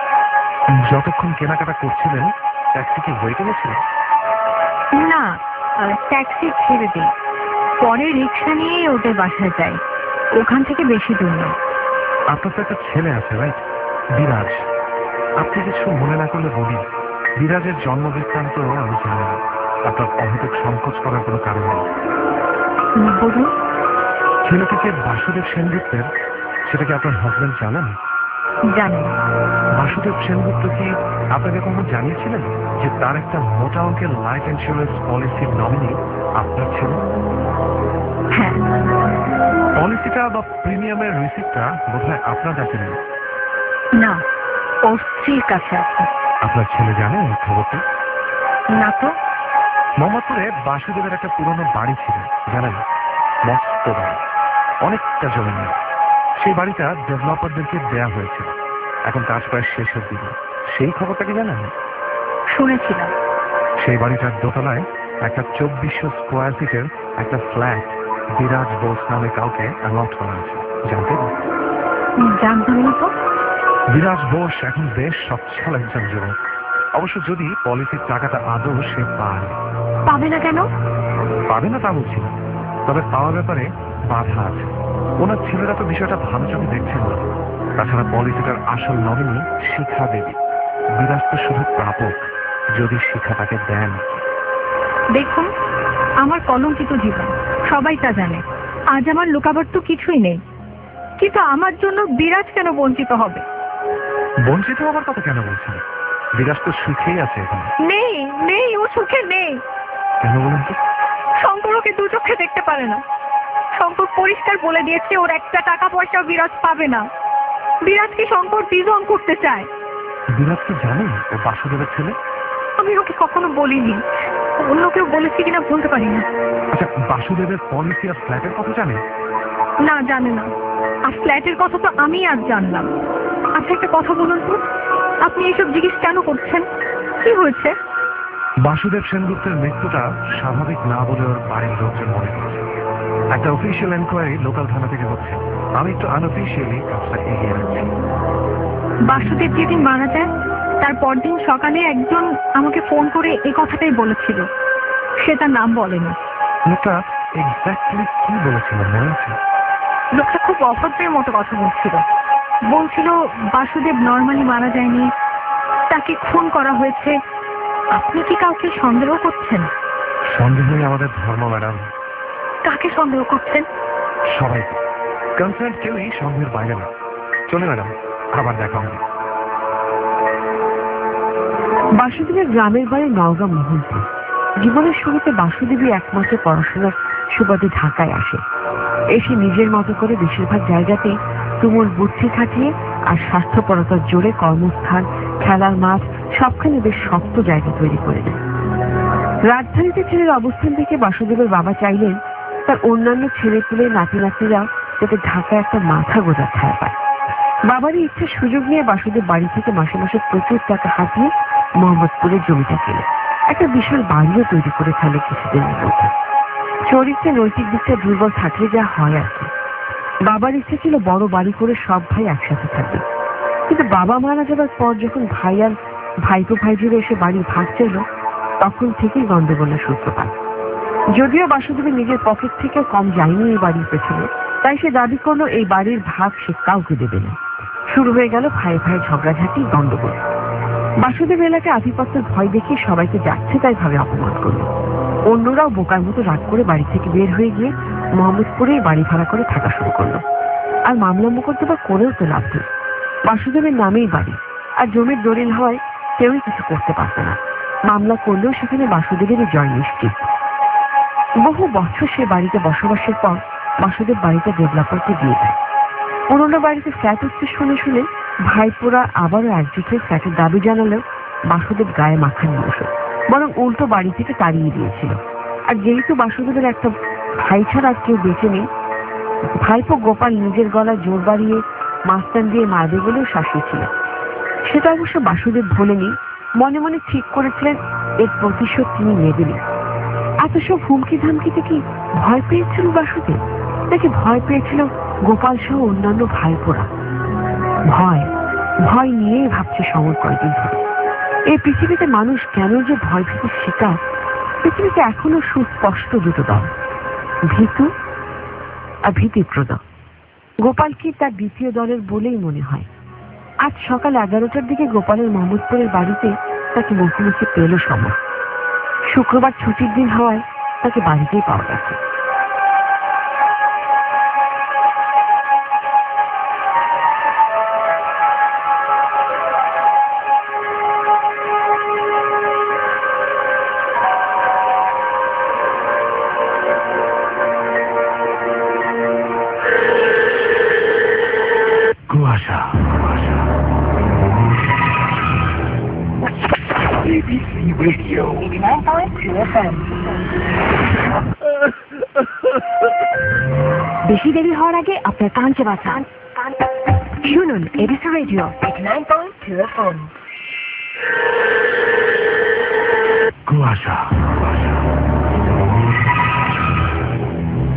যতক্ষণ কেনাকাটা করছিলেন ট্যাক্সি কি ওয়েটে গেছিল? না, ট্যাক্সি ছেড়ে দিই, পরে রিক্সা নিয়েই ওদের বাসায় যাই। ওখান থেকে বেশি দূর না। আপনার তো একটা ছেলে আছে, রাইট? বিরাজ। আপনি কিছু মনে না করলে বলি, বিরাজের জন্ম বৃত্তান্ত আমি জানি না। আপনার অহেতুক সংকোচ করার কোনো কারণ নেই। বলুন। ছেলেটিকে বাসুদেব সেনগুপ্তের, সেটা কি আপনার হাজবেন্ড জানেন? জানি। বাসুদেব সেনগুপ্ত কি আপনাকে কখনো জানিয়েছিলেন যে তার একটা মোটা অঙ্কের লাইফ ইন্স্যুরেন্স পলিসির নমিনি আপনার ছেলে? হ্যাঁ। পলিসিটা বা প্রিমিয়ামের রিসিপ্টটা বোধহয় আপনার কাছে নেই। না, ওর স্ত্রীর কাছে আছে। আপনার ছেলে জানে এই খবরটা? না তো। মোহাম্মদপুরে বাসুদেবের একটা পুরনো বাড়ি ছিল, জানেন? মস্ত বাড়ি, অনেকটা জমি নিয়ে। সেই বাড়িটা ডেভেলপারদেরকে দেয়া হয়েছিল, এখন কাজ প্রায় শেষের দিকে। সেই খবরটা কি জানেন? শুনেছিলাম। সেই বাড়িটার দোতলায় একটা চব্বিশশো স্কোয়ার ফিটের একটা ফ্ল্যাট বিরাজ বোস নামে কাউকে অ্যালট করা আছে, জানতেন? জানতাম না তো। বিরাজ বোস এখন বেশ সচ্ছল একজন যুবক। অবশ্য যদি পলিসির টাকাটা আদৌ সে পায়। পাবে না কেন? পাবে না তা বলছি না, তবে পাওয়ার ব্যাপারে বাধা আছে। ওনার ছেলেরা তো বিষয়টা ভালো চোখে দেখছেন না। তাছাড়া পলিসিটার আসল নমিনি শিখা দেবী। বিরাজ তো শুধু প্রাপক, যদি শিখা তাকে দেন। দেখুন, আমার কলঙ্কিত জীবন, সবাই তা জানে। আজ আমার লুকাবার তো কিছুই নেই, কিন্তু আমার জন্য বিরাজ কেন বঞ্চিত হবে? বঞ্চিত হবার কথা কেন বলছেন? বিরাজ তো সুখেই আছে এখানে। নেই নেই, ও সুখে নেই। কেন বলুন তো? শঙ্কর ওকে দু চোখে দেখতে পারে না। শঙ্কর পরিষ্কার বলে দিয়েছে ওর একটা টাকা পয়সা বিরাজ পাবে না। বিরাজকে শঙ্কর ডিজন করতে চায়। বিরাজ কি জানে ও বাসুদেবের ছেলে? আমি ওকে কখনো বলিনি, অন্য কেউ বলেছি কিনা বলতে পারি না। আচ্ছা, বাসুদেবের পলিসি আর ফ্ল্যাটের কথা জানে? না, জানে না। আর ফ্ল্যাটের কথা তো আমি আজ জানলাম। আচ্ছা, একটা কথা বলুন তো, আপনি এসব জিজ্ঞেস কেন করছেন? কি হয়েছে? বাসুদেব সেনগুপ্তের মৃত্যুটা স্বাভাবিক না বলে ওর বাড়ির লোকজন মনে করছে। একটা অফিসিয়াল এনকোয়ারি লোকাল থানা থেকে হচ্ছে। আমি একটু আনঅফিসিয়ালি কাজটা এগিয়ে রাখছি। বাসুদেব যেদিন মারা যায় তার পরদিন সকালে একজন আমাকে ফোন করে এই কথাটাই বলেছিল। সে তার নাম বলেনি। লোকটা এক্স্যাক্টলি কি বলেছিল মনে আছে? লোকটা খুব অভদ্রের মতো কথা বলছিল। বলছিল বাসুদেব নর্মালি মারা যায়নি, তাকে খুন করা হয়েছে। আপনি কি কাউকে সন্দেহ করছেন? সন্দেহই আমাদের ধর্ম ম্যাডাম। কাকে সন্দেহ করছেন? সবাই কনসার্ন কেউই সন্দেহের বাইরে না। চলে ম্যাডাম, আবার দেখা হবে। বাসুদেবের গ্রামের বাড়ি নওগাঁ মোহনপুর। জীবনের শুরুতে বাসুদেবী একমাত্র পড়াশোনার সুবাদে ঢাকায় আসে। এসে নিজের মতো করে বেশিরভাগ জায়গাতেই তুমুল বুদ্ধি খাটিয়ে আর স্বাস্থ্যপরতার জোরে কর্মস্থান, খেলার মাঠ সবখানে বেশ শক্ত জায়গা তৈরি করে দেয়। রাজধানীতে ছেলের অবস্থান থেকে বাসুদেবের বাবা চাইলেন তার অন্যান্য ছেলে পুলে নাতি নাতনিরা যাতে ঢাকায় একটা মাথা গোঁজার ছায়া পায়। বাবারই ইচ্ছে সুযোগ নিয়ে বাসুদেব বাড়ি থেকে মাসে মাসে প্রচুর টাকা হাতিয়ে মোহাম্মদপুরের জমিটা কেনে একটা বিশাল বাড়িও তৈরি করে ফেলে কিছুদিনের মধ্যে। চরিত্রে নৈতিক দিকটা দুর্বল থাকলে যা হয় আর কি। বাবার ইচ্ছে ছিল বড় বাড়ি করে সব ভাই একসাথে থাকবে, কিন্তু বাবা মারা যাবার পর যখন ভাই আর ভাইপো ভাইজুরে এসে বাড়ির ভাগ চাইল, তখন থেকেই গন্ডগোলের সূত্রপাত। যদিও বাসুদেবের নিজের পকেট থেকে কম যায়নি এই বাড়ির পেছনে, তাই সে দাবি করলো এই বাড়ির ভাগ সে কাউকে দেবে না। শুরু হয়ে গেল ভাই ভাই ঝগড়াঝাটি, গন্ডগোল। বাসুদেব এলাকায় আধিপত্যের ভয় দেখিয়ে সবাইকে যাচ্ছে তাই ভাবে অপমান করলো। অন্যরাও বোকার মতো রাগ করে বাড়ি থেকে বের হয়ে গিয়ে মোহাম্মদপুরে বাড়ি ভাড়া করে থাকা শুরু করলো। আর মামলা মোকদ্দমা করেও তো লাভ নেই। বাসুদেবের নামেই বাড়ি, আর জমির দলিল হয় কেউই কিছু করতে পারত না। মামলা করলেও সেখানে বাসুদেবেরই জয় নিশ্চিত। বহু বছর সে বাড়িতে বসবাসের পর বাসুদেব বাড়িতে ডেভেলপারকে দিয়ে দেয়। পুরোনো বাড়িতে ফ্ল্যাট হচ্ছে শুনে শুনে ভাইপোরা আবারও একজোট হয়ে ফ্ল্যাটের দাবি জানালেও বাসুদেব গায়ে মাথা নিয়ে বসে, বরং উল্টো বাড়ি থেকে তাড়িয়ে দিয়েছিল। আর যেহেতু বাসুদেবের একটা ভাই ছাড়া কেউ বেঁচে নেই, ভাইপো গোপাল নিজের গলায় জোর বাড়িয়ে মাস্তান দিয়ে মারবে বলেও শাসিয়েছিল। সেটা অবশ্য বাসুদেব ভোলেনি, মনে মনে ঠিক করেছিলেন এর প্রতিশোধ তিনি নেবেনই। এত সব হুমকি ধামকিতে কি ভয় পেয়েছিল বাসুদেব, নাকি ভয় পেয়েছিল গোপাল সহ অন্যান্য ভাইপোরা? ভয় ভয় নিয়েই ভাবছে সমর কয়েকদিন ধরে। এই পৃথিবীতে মানুষ কেন যে ভয় ভীতির শিকার, পৃথিবীতে এখনো সুস্পষ্ট দুটো দল, ভীতু আর ভীতিপ্রদ। গোপাল কি তার দ্বিতীয় দলের বলেই মনে হয়। আজ সকাল এগারোটার দিকে গোপালের মোহাম্মদপুরের বাড়িতে তাকে মুখোমুখি পেল সমর। শুক্রবার ছুটির দিন হওয়ায় তাকে বাড়িতেই পাওয়া গেছে। কুয়াশা ABC radio eighty-nine point two F M। বেশি দেরি হওয়ার আগে আপনার কানচে বাঁচান। শুনুন ABC radio eighty-nine point two F M। কুয়াশা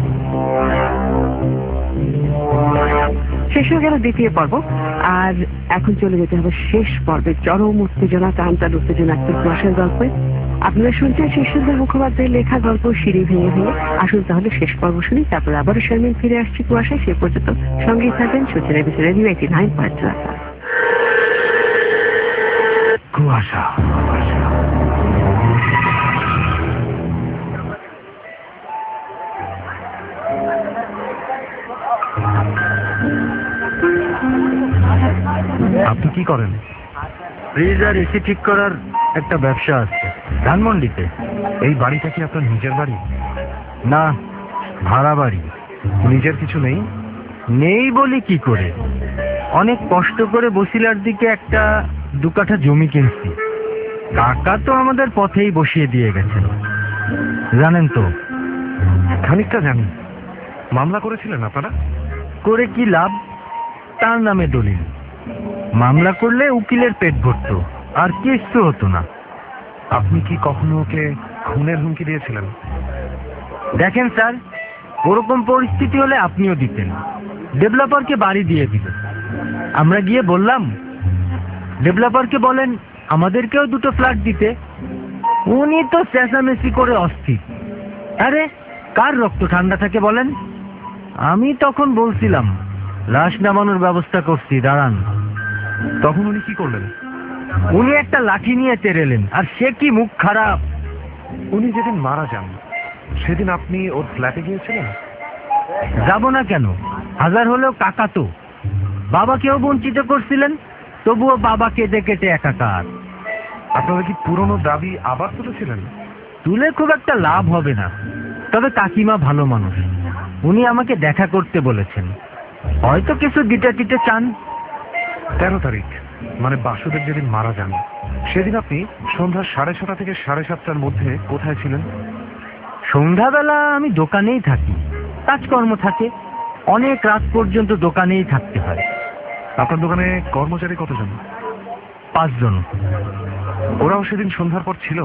শেষ হয়ে গেল দ্বিতীয় পর্ব। আর এখন চলে যেতে হবে শেষ পর্বে চরম উত্তেজনা টানটান উত্তেজনাত্মক কুয়াশার গল্পে। আপনারা শুনছেন শীর্ষেন্দু মুখোপাধ্যায়ের লেখা গল্প সিঁড়ি ভেঙে ভেঙে। আসুন তাহলে শেষ পর্ব শুনি, তারপর আবারও শারমিন ফিরে আসছি কুয়াশায়। সে পর্যন্ত সঙ্গেই থাকবেন সুচেরা বিচেরা radio eighty nine point two. কুয়াশা আপনি কি করেন? ফ্রিজ আর এসি ঠিক করার একটা ব্যবসা আছে ধানমন্ডিতে। এই বাড়িটা কি আপনার নিজের বাড়ি? না, ভাড়া বাড়ি। নিজের কিছু নেই? নেই বলি কি করে, অনেক কষ্ট করে বসিলার দিকে একটা দু কাঠা জমি কিনছি। কাকা তো আমাদের পথেই বসিয়ে দিয়ে গেছেন, জানেন তো। খানিকটা জানি। মামলা করেছিলেন আপনারা? করে কি লাভ? তার নামে দলিল। মামলা করলে উকিলের পেট ভরতো, আর কিছু হতো না। আপনি কি কখনো ওকে খুনের হুমকি দিয়েছিলেন? দেখেন স্যার, ওরকম পরিস্থিতি হলে আপনিও দিতেন। ডেভেলপারকে বাড়ি দিয়ে দিল, আমরা গিয়ে বললাম ডেভেলপারকে বলেন আমাদেরকেও দুটো ফ্ল্যাট দিতে। উনি তো চেঁচামেচি করে অস্থির। আরে কার রক্ত ঠান্ডা থাকে বলেন? আমি তখন বলছিলাম লাশ নামানোর ব্যবস্থা করছি, দাঁড়ান। তখন উনি কি করলেন? উনি একটা লাঠি নিয়ে তেড়েলেন, আর সে কি মুখ খারাপ। উনি যেদিন মারা যান সেদিন আপনি ওর ফ্ল্যাটে গিয়েছিলেন? যাব না কেন, হাজার হলেও কাকা তো। বাবাকেও বঞ্চিত করছিলেন, তবুও বাবা কেটে কেটে একাকার। আপনারা কি পুরনো দাবি আবার তুলেছিলেন? তুলে খুব একটা লাভ হবে না, তবে কাকিমা ভালো মানুষ, উনি আমাকে দেখা করতে বলেছেন। হয়তো কিছু দিতে দিতে চান। তেরো তারিখ মানে বাসুদেব যেদিন মারা যান সেদিন আপনি সন্ধ্যা সাড়ে ছটা থেকে সাড়ে সাতটার মধ্যে কোথায় ছিলেন? সন্ধ্যাবেলা আমি দোকানেই থাকি, কাজকর্ম থাকে, অনেক রাত পর্যন্ত দোকানেই থাকতে হয়। আপনার দোকানে কর্মচারী কতজন? পাঁচজন। ওরাও সেদিন সন্ধ্যার পর ছিল?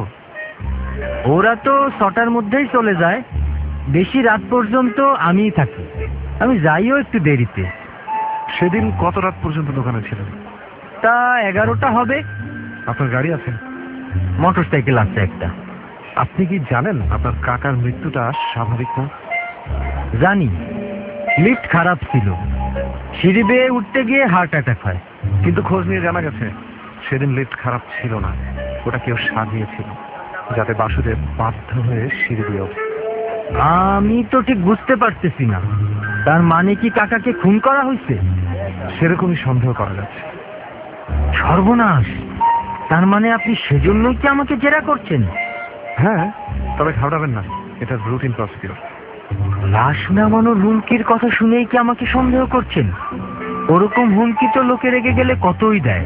ওরা তো ছটার মধ্যেই চলে যায়, বেশি রাত পর্যন্ত আমিই থাকি। আমি যাইও একটু দেরিতে। সেদিন কত রাত পর্যন্ত দোকানে ছিলেন? তা এগারোটা হবে। আপনার গাড়ি আছে? মোটর সাইকেল আছে একটা। আপনি কি জানেন আপনার কাকার মৃত্যুটা স্বাভাবিক না? জানি, লিফট খারাপ ছিল, সিঁড়ি বেয়ে উঠতে গিয়ে হার্ট অ্যাটাক হয়। কিন্তু খোঁজ নিয়ে জানা গেছে সেদিন লিফট খারাপ ছিল না, ওটা কেউ সাজিয়েছিল যাতে বাসুদেব বাধ্য হয়ে সিঁড়ি দিয়ে ওঠে। আমি তো ঠিক বুঝতে পারতেছি না, তার মানে কি কাকাকে খুন করা হয়েছে? সেরকমই সন্দেহ করা যাচ্ছে। সর্বনাশ, তার মানে আপনি সেজন্যই কি আমাকে জেরা করছেন? হ্যাঁ, তবে ঘাবড়াবেন না, এটা রুটিন প্রসিডিউর। লাশ নামানোর হুমকির কথা শুনেই কি আমাকে সন্দেহ করছেন? ওরকম হুমকি তো লোকে রেগে গেলে কতই দেয়।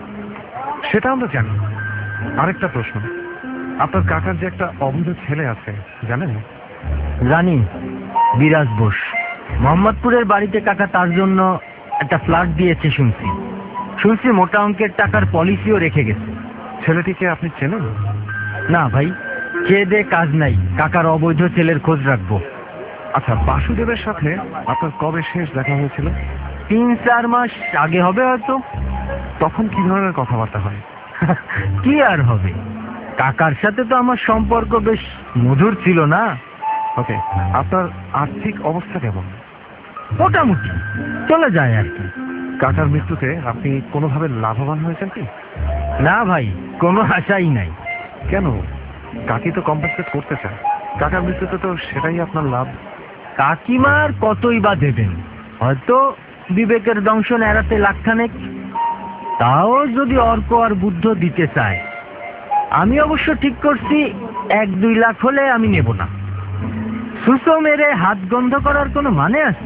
সেটা আমরা জানি। আরেকটা প্রশ্ন, আপনার কাকার যে একটা অবৈধ ছেলে আছে জানেন? জানি, বিরাজ বোস। মোহাম্মদপুরের বাড়িতে কাকা তার জন্য একটা ফ্ল্যাট দিয়েছে শুনছি। শুনছি মোটা অঙ্কের টাকার পলিসিও রেখে গেছে। ছেলেটিকে আপনি চেনেন? না ভাই, খেয়ে দে কাজ নাই, কাকার অবৈধ ছেলের খোঁজ রাখবো। আচ্ছা, বাসুদেবের সাথে আপনার কবে শেষ দেখা হয়েছিল? তিন চার মাস আগে হবে হয়তো। তখন কি ধরনের কথাবার্তা হয়? কি আর হবে, কাকার সাথে তো আমার সম্পর্ক বেশ মধুর ছিল না। ওকে, আপনার আর্থিক অবস্থা কেমন? মোটামুটি চলে যায় আর কি। কাকার মৃত্যুতে আপনি কোনোভাবে লাভবান হয়েছেন কি? না ভাই, কোনো আশাই নাই। কেন? কাকি তো কম্পেনসেট করতে চায়। কাকার মৃত্যুতে তো সেটাই আপনার লাভ। কাকিমার কতই বা দেবেন, হয়তো বিবেকের দংশন এড়াতে লাখখানেক। তাও যদি অর্ক আর বুদ্ধ দিতে চায়। আমি অবশ্য ঠিক করছি এক দুই লাখ হলে আমি নেব না। সুসো মেরে হাত গন্ধ করার কোনো মানে আছে?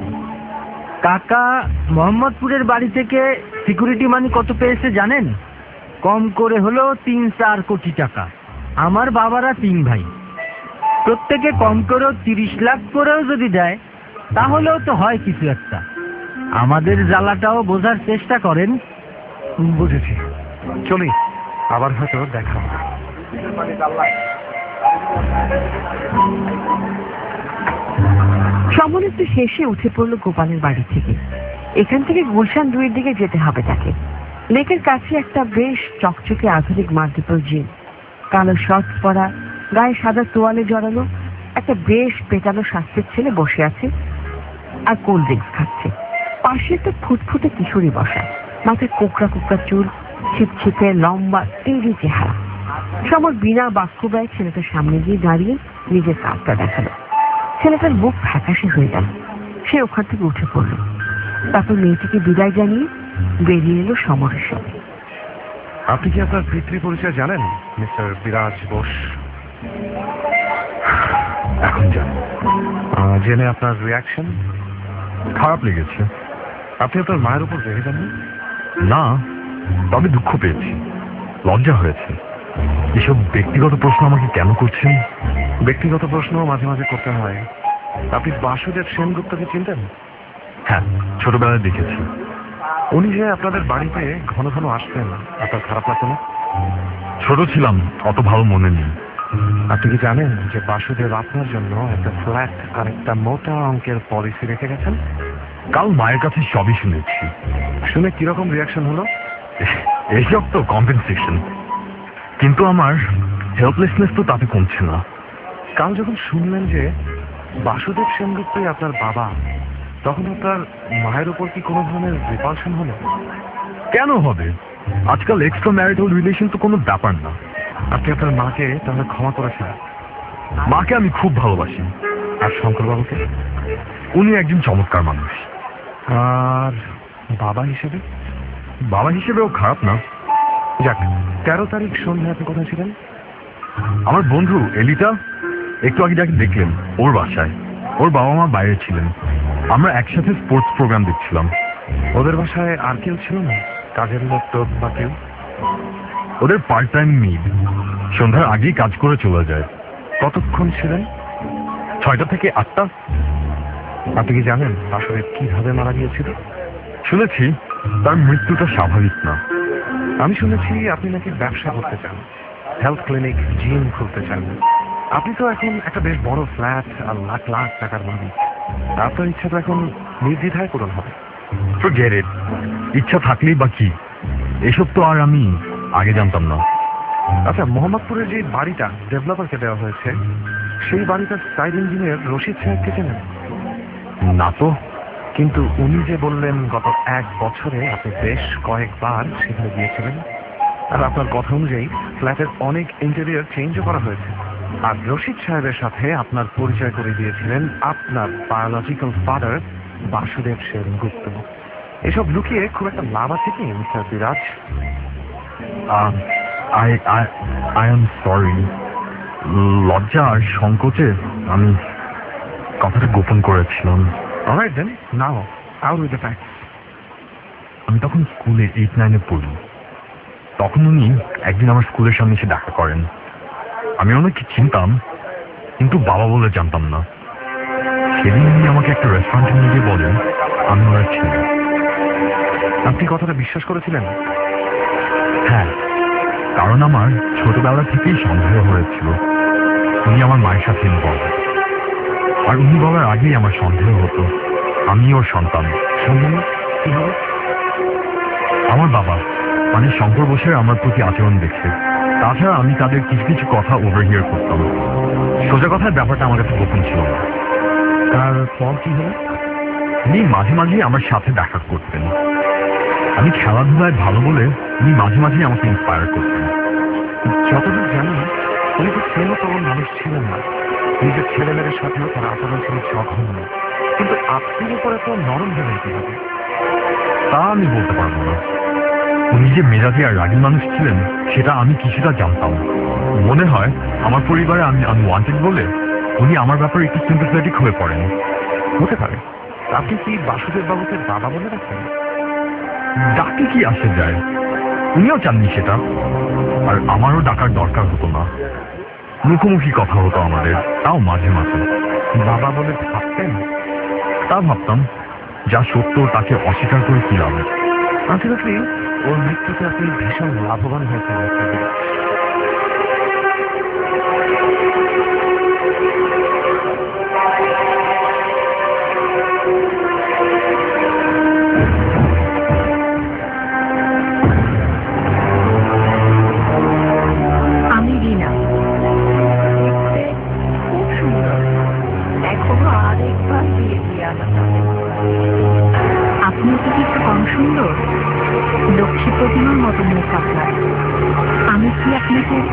কাকা মোহাম্মদপুরের বাড়ি থেকে সিকিউরিটি মানি কত পেয়েছে জানেন? কম করে হলেও তিন চার কোটি টাকা। আমার বাবারা তিন ভাই, প্রত্যেকে কম করেও তিরিশ লাখ করেও যদি দেয় তাহলেও তো হয় কিছু একটা। আমাদের জ্বালাটাও বোঝার চেষ্টা করেন। বুঝেছি, চলি, আবার হয়তো দেখা হবে। সমস্ত শেষে উঠে পড়লো গোপালের বাড়ি থেকে। এখান থেকে গুলশান দুইয়ের দিকে যেতে হবে তাকে। লেকের কাছে একটা বেশ চকচকে আধুনিক মাল্টিপল জিম, কালো শর্ট পরা, গায়ে সাদা তোয়ালে জড়ানো একটা বেশ পেটানো স্বাস্থ্যের ছেলে বসে আছে আর কোল্ড ড্রিঙ্কস খাচ্ছে। পাশে একটা ফুটফুটে কিশোরী বসা, মাথায় কোকড়া কোকড়া চুল, ছিপছিপে লম্বা তেজি চেহারা। সমর বিনা বাক্য ব্যয় ছেলেটার সামনে গিয়ে দাঁড়িয়ে নিজের কাজটা দেখালো। ছেলেটার বুক ফ্যাকাশে হয়ে গেল। সে ওখান থেকে উঠে পড়ল। তারপর মেয়েটিকে বিদায় জানিয়ে বেরিয়ে এলো সমরের সাথে। আপনি কি আপনার পিতৃ পরিচয় জানেন, মিস্টার বিরাজ বোস? এখন জানি। আহ, জেনে আপনার রিয়াকশন? খারাপ লেগেছে। আপনি আপনার মায়ের উপর রেগে যাননি? না, তবে দুঃখ পেয়েছি, লজ্জা হয়েছে। এসব ব্যক্তিগত প্রশ্ন আমাকে কেন করছেন? ব্যক্তিগত প্রশ্ন মাঝে মাঝে করতে হয়। আপনি বাসুদেব সেনগুপ্তকে চিনতেন? হ্যাঁ, ছোটবেলায় দেখেছি। উনি যে আপনাদের বাড়িতে ঘন ঘন আসতেন, আপনার খারাপ লাগতো না? ছোট ছিলাম, অত ভালো মনে নেই। আপনি কি জানেন যে বাসুদেব আপনার জন্য একটা ফ্ল্যাট আর একটা মোটা অঙ্কের পলিসি রেখে গেছেন? কাল মায়ের কাছে সবই শুনেছি। শুনে কিরকম রিয়াকশন হলো? এইসব তো কম্পেনসেশন, কিন্তু আমার হেল্পলেসনেস তো তাতে কমছে না। কাল যখন শুনলেন যে বাসুদেব সেনগুপ্তই আপনার বাবা, তখন আপনার মায়ের উপর কি কোনো ধরনের রিপালশন হলো? কেন হবে? আজকাল এক্সট্রা ম্যারিটাল রিলেশন তো কোনো ব্যাপার না। আপনি আপনার মাকে তাহলে ক্ষমা করেছেন? মাকে আমি খুব ভালোবাসি। আর শঙ্করবাবুকে? উনি একজন চমৎকার মানুষ। আর বাবা হিসেবে? বাবা হিসেবেও খারাপ না। যাক, তেরো তারিখ সন্ধ্যা আপনি কোথায় ছিলেন? আমার বন্ধু এলিটা একটু আগে যাকে দেখলেন, ওর বাসায়। ওর বাবা মা বাইরে ছিলেন, আমরা একসাথে স্পোর্টস প্রোগ্রাম দেখছিলাম। ওদের বাসায় আর কেউ ছিল না? কাজের লোক টোক বা কেউ? ওদের পার্ট টাইম মিড, সন্ধ্যার আগেই কাজ করে চলে যায়। কতক্ষণ ছিলেন? ছয়টা থেকে আটটা। আপনি কি জানেন আসলে কিভাবে মারা গিয়েছিল? শুনেছি তার মৃত্যুটা স্বাভাবিক না। আমি শুনেছি আপনি নাকি ব্যবসা করতে চান, হেলথ ক্লিনিক, জিম খুলতে চান। আপনি তো এখন একটা বেশ বড় ফ্ল্যাট আর লাখ লাখ টাকার মালিক। আপনার ইচ্ছা তো এখন নির্দ্বিধায় পূরণ হবে। Forget it. ইচ্ছা থাকলেই বা কি, এসব তো আর আমি আগে জানতাম না। আচ্ছা, মোহাম্মদপুরের যে বাড়িটা ডেভেলপারকে দেওয়া হয়েছে, সেই বাড়িটার সাইড ইঞ্জিনিয়ার রশিদ সাহেবকে চেনেন? না তো। কিন্তু উনি যে বললেন গত এক বছরে আপনি বেশ কয়েকবার সেখানে গিয়েছিলেন, আর আপনার কথা অনুযায়ী ফ্ল্যাটের অনেক ইন্টেরিয়র চেঞ্জও করা হয়েছে। আর রশিদ সাহেবের সাথে আপনার পরিচয় করে দিয়েছিলেন আপনার বায়োলজিক্যাল ফাদার বাসুদেব সেনগুপ্ত। এসব লুকিয়ে খুব একটা লাভ আছে কি Mister Biraj? I I I am sorry. লজ্জা আর সংকোচে আমি কথাটা গোপন করেছিলাম। Alright then, now out with the facts. আমি তখন স্কুলে এইট নাইনে পড়ি। তখন উনি একদিন আমার স্কুলের সামনে এসে দেখা করেন। আমি ওনাকে চিনতাম, কিন্তু বাবা বলে জানতাম না। সেদিন উনি আমাকে একটা রেস্টুরেন্টে নিয়ে গিয়ে বলেন আমি ওনার ছেলে। আপনি কথাটা বিশ্বাস করেছিলেন? হ্যাঁ, কারণ আমার ছোটবেলা থেকেই সন্দেহ হয়েছিল উনি আমার মায়ের সাথে ইনভলভ। আর উনি বলার আগেই আমার সন্দেহ হতো আমি ওর সন্তান। সন্দেহ কিভাবে? আমার বাবা মানে শঙ্কর বোসের আমার প্রতি আচরণ দেখে। তাছাড়া আমি তাদের কিছু কিছু কথা ওভারহিয়ার করতাম। সোজা কথার ব্যাপারটা আমার কাছে গোপন ছিল না। তারপর কি হলো? উনি মাঝে মাঝে আমার সাথে দেখা করতেন। আমি খেলাধুলায় ভালো বলে উনি মাঝে মাঝে আমাকে ইন্সপায়ার করতেন। যতদূর জানি উনি তো স্নেহপ্রবণ মানুষ ছিলেন না। নিজের ছেলেমেয়ের সাথেও তার আচরণ ছিল জঘন্য। কিন্তু আপনার উপরে তো নরম হলেন কিভাবে? তা আমি বলতে পারবো না। উনি যে মেজাজি আর রাগী মানুষ ছিলেন সেটা আমি কিছুটা জানতাম। মনে হয় আমার পরিবারে আমি আনওয়ান্টেড বলে উনি আমার ব্যাপারে একটু সিম্পাথেটিক হয়ে পড়েন। হতে পারে। আপনি কি বাসুদেব বাবুকে বাবা বলে রাখেন? ডাকে কি আসে যায়, উনিও চাননি সেটা। আর আমারও ডাকার দরকার হতো না। মুখোমুখি কথা হতো আমাদের, তাও মাঝে মাঝে। বাবা বলে ভাবতেন? তা ভাবতাম। যা সত্য তাকে অস্বীকার করে কি লাভ। আলটিমেটলি ওর মৃত্যুতে আপনি ভীষণ লাভবান হয়েছেন।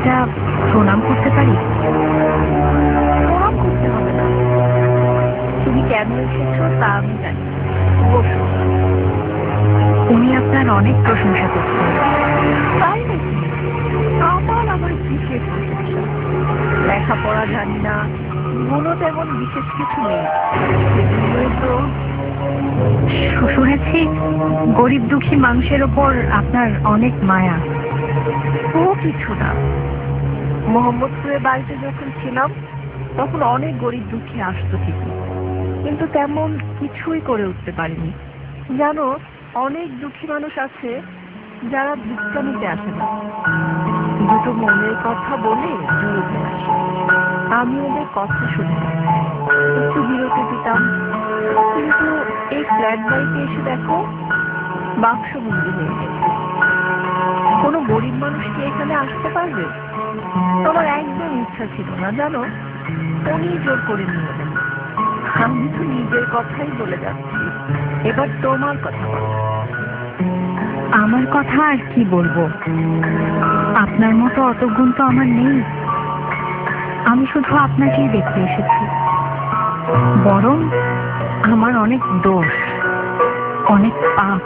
একটা প্রণাম করতে পারি? প্রণাম করতে হবে না, তুমি কেন এসেছো তা আমি জানি। বসো। উনি আপনার অনেক প্রশংসা করছেন। তাই নাকি? আমার আমার বিশেষ প্রশংসা। লেখাপড়া জানি না, গুণও তেমন বিশেষ কিছু নেই, সেজন্যই তো। শুনেছি গরিব দুঃখী মানুষের ওপর আপনার অনেক মায়া। ও কিছু না, মোহাম্মদপুরের বাড়িতে যখন ছিলাম তখন অনেক গরিব দুঃখী আসতো ঠিকই, কিন্তু তেমন কিছুই করে উঠতে পারিনি। জানো, অনেক দুঃখী মানুষ আছে যারা ভিক্ষা নিতে আসে না, দুটো মনের কথা বলে জুড়ে আসে। আমি ওদের কথা শুনি, একটু বিরতি দিতাম, কিন্তু এই ফ্ল্যাট বাড়িতে এসে দেখো বাক্স বন্দি হয়ে গেছে। কোনো গরিব মানুষ কি এখানে আসতে পারবে? আমার একদম ইচ্ছা ছিল না, জানো, উনি জোর করে নিয়ে এলেন। আমি তো নিজের কথাই বলে যাচ্ছি, এবার তোমার কথা বলো। আমার কথা আর কি বলবো, আপনার মতো অত গুণ তো আমার নেই। আমি শুধু আপনাকেই দেখতে এসেছি, বরং আমার অনেক দোষ, অনেক পাপ।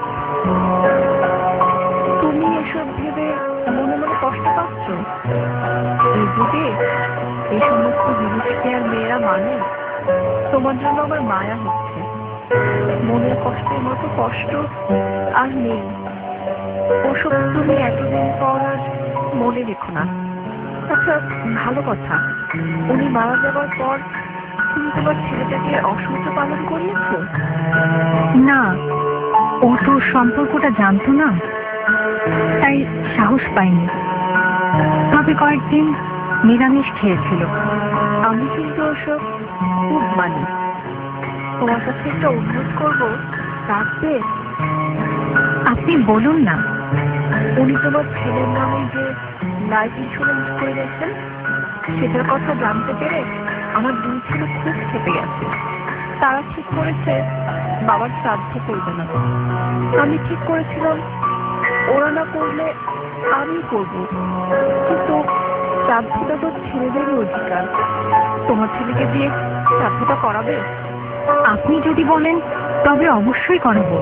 তুমি এসব ভেবে মনে মনে কষ্ট পাচ্ছ? এই যুগে এই সমস্ত জিনিসকে আর মেয়েরা মানে? তোমার জন্য আমার মায়া হচ্ছে। মনের কষ্টের মতো কষ্ট আর নেই, ওসব তুমি এতদিন পর আর মনে রেখো না। আচ্ছা, ভালো কথা, উনি মারা যাবার পর তুমি তোমার ছেলেটাকে অসহ্য পালন করিয়েছ? না, ও তো সম্পর্কটা জানতো না, তাই সাহস পাইনি। তবে কয়েকদিন নিরামিষ খেয়েছিল। আমি কিন্তু ওসব খুব মানি। তোমার কাছে একটা অনুরোধ করবো, রাখবে? আপনি বলুন না। উনি তোমার ছেলের নামে যে লাইফ ইন্স্যুরেন্স করে রেখেছেন, সেটার কথা জানতে পেরে আমার দুই ছেলে খুব খেপে গেছে। তারা ঠিক করেছে বাবার শ্রাদ্ধ করবে না। আমি ঠিক করেছিলাম ওরা না করলে আমি করব, কিন্তু শ্রাদ্ধটা তো ছেলেদেরই অধিকার। তোমার ছেলেকে দিয়ে শ্রাদ্ধটা করাবে? আপনি যদি বলেন তবে অবশ্যই করাবো।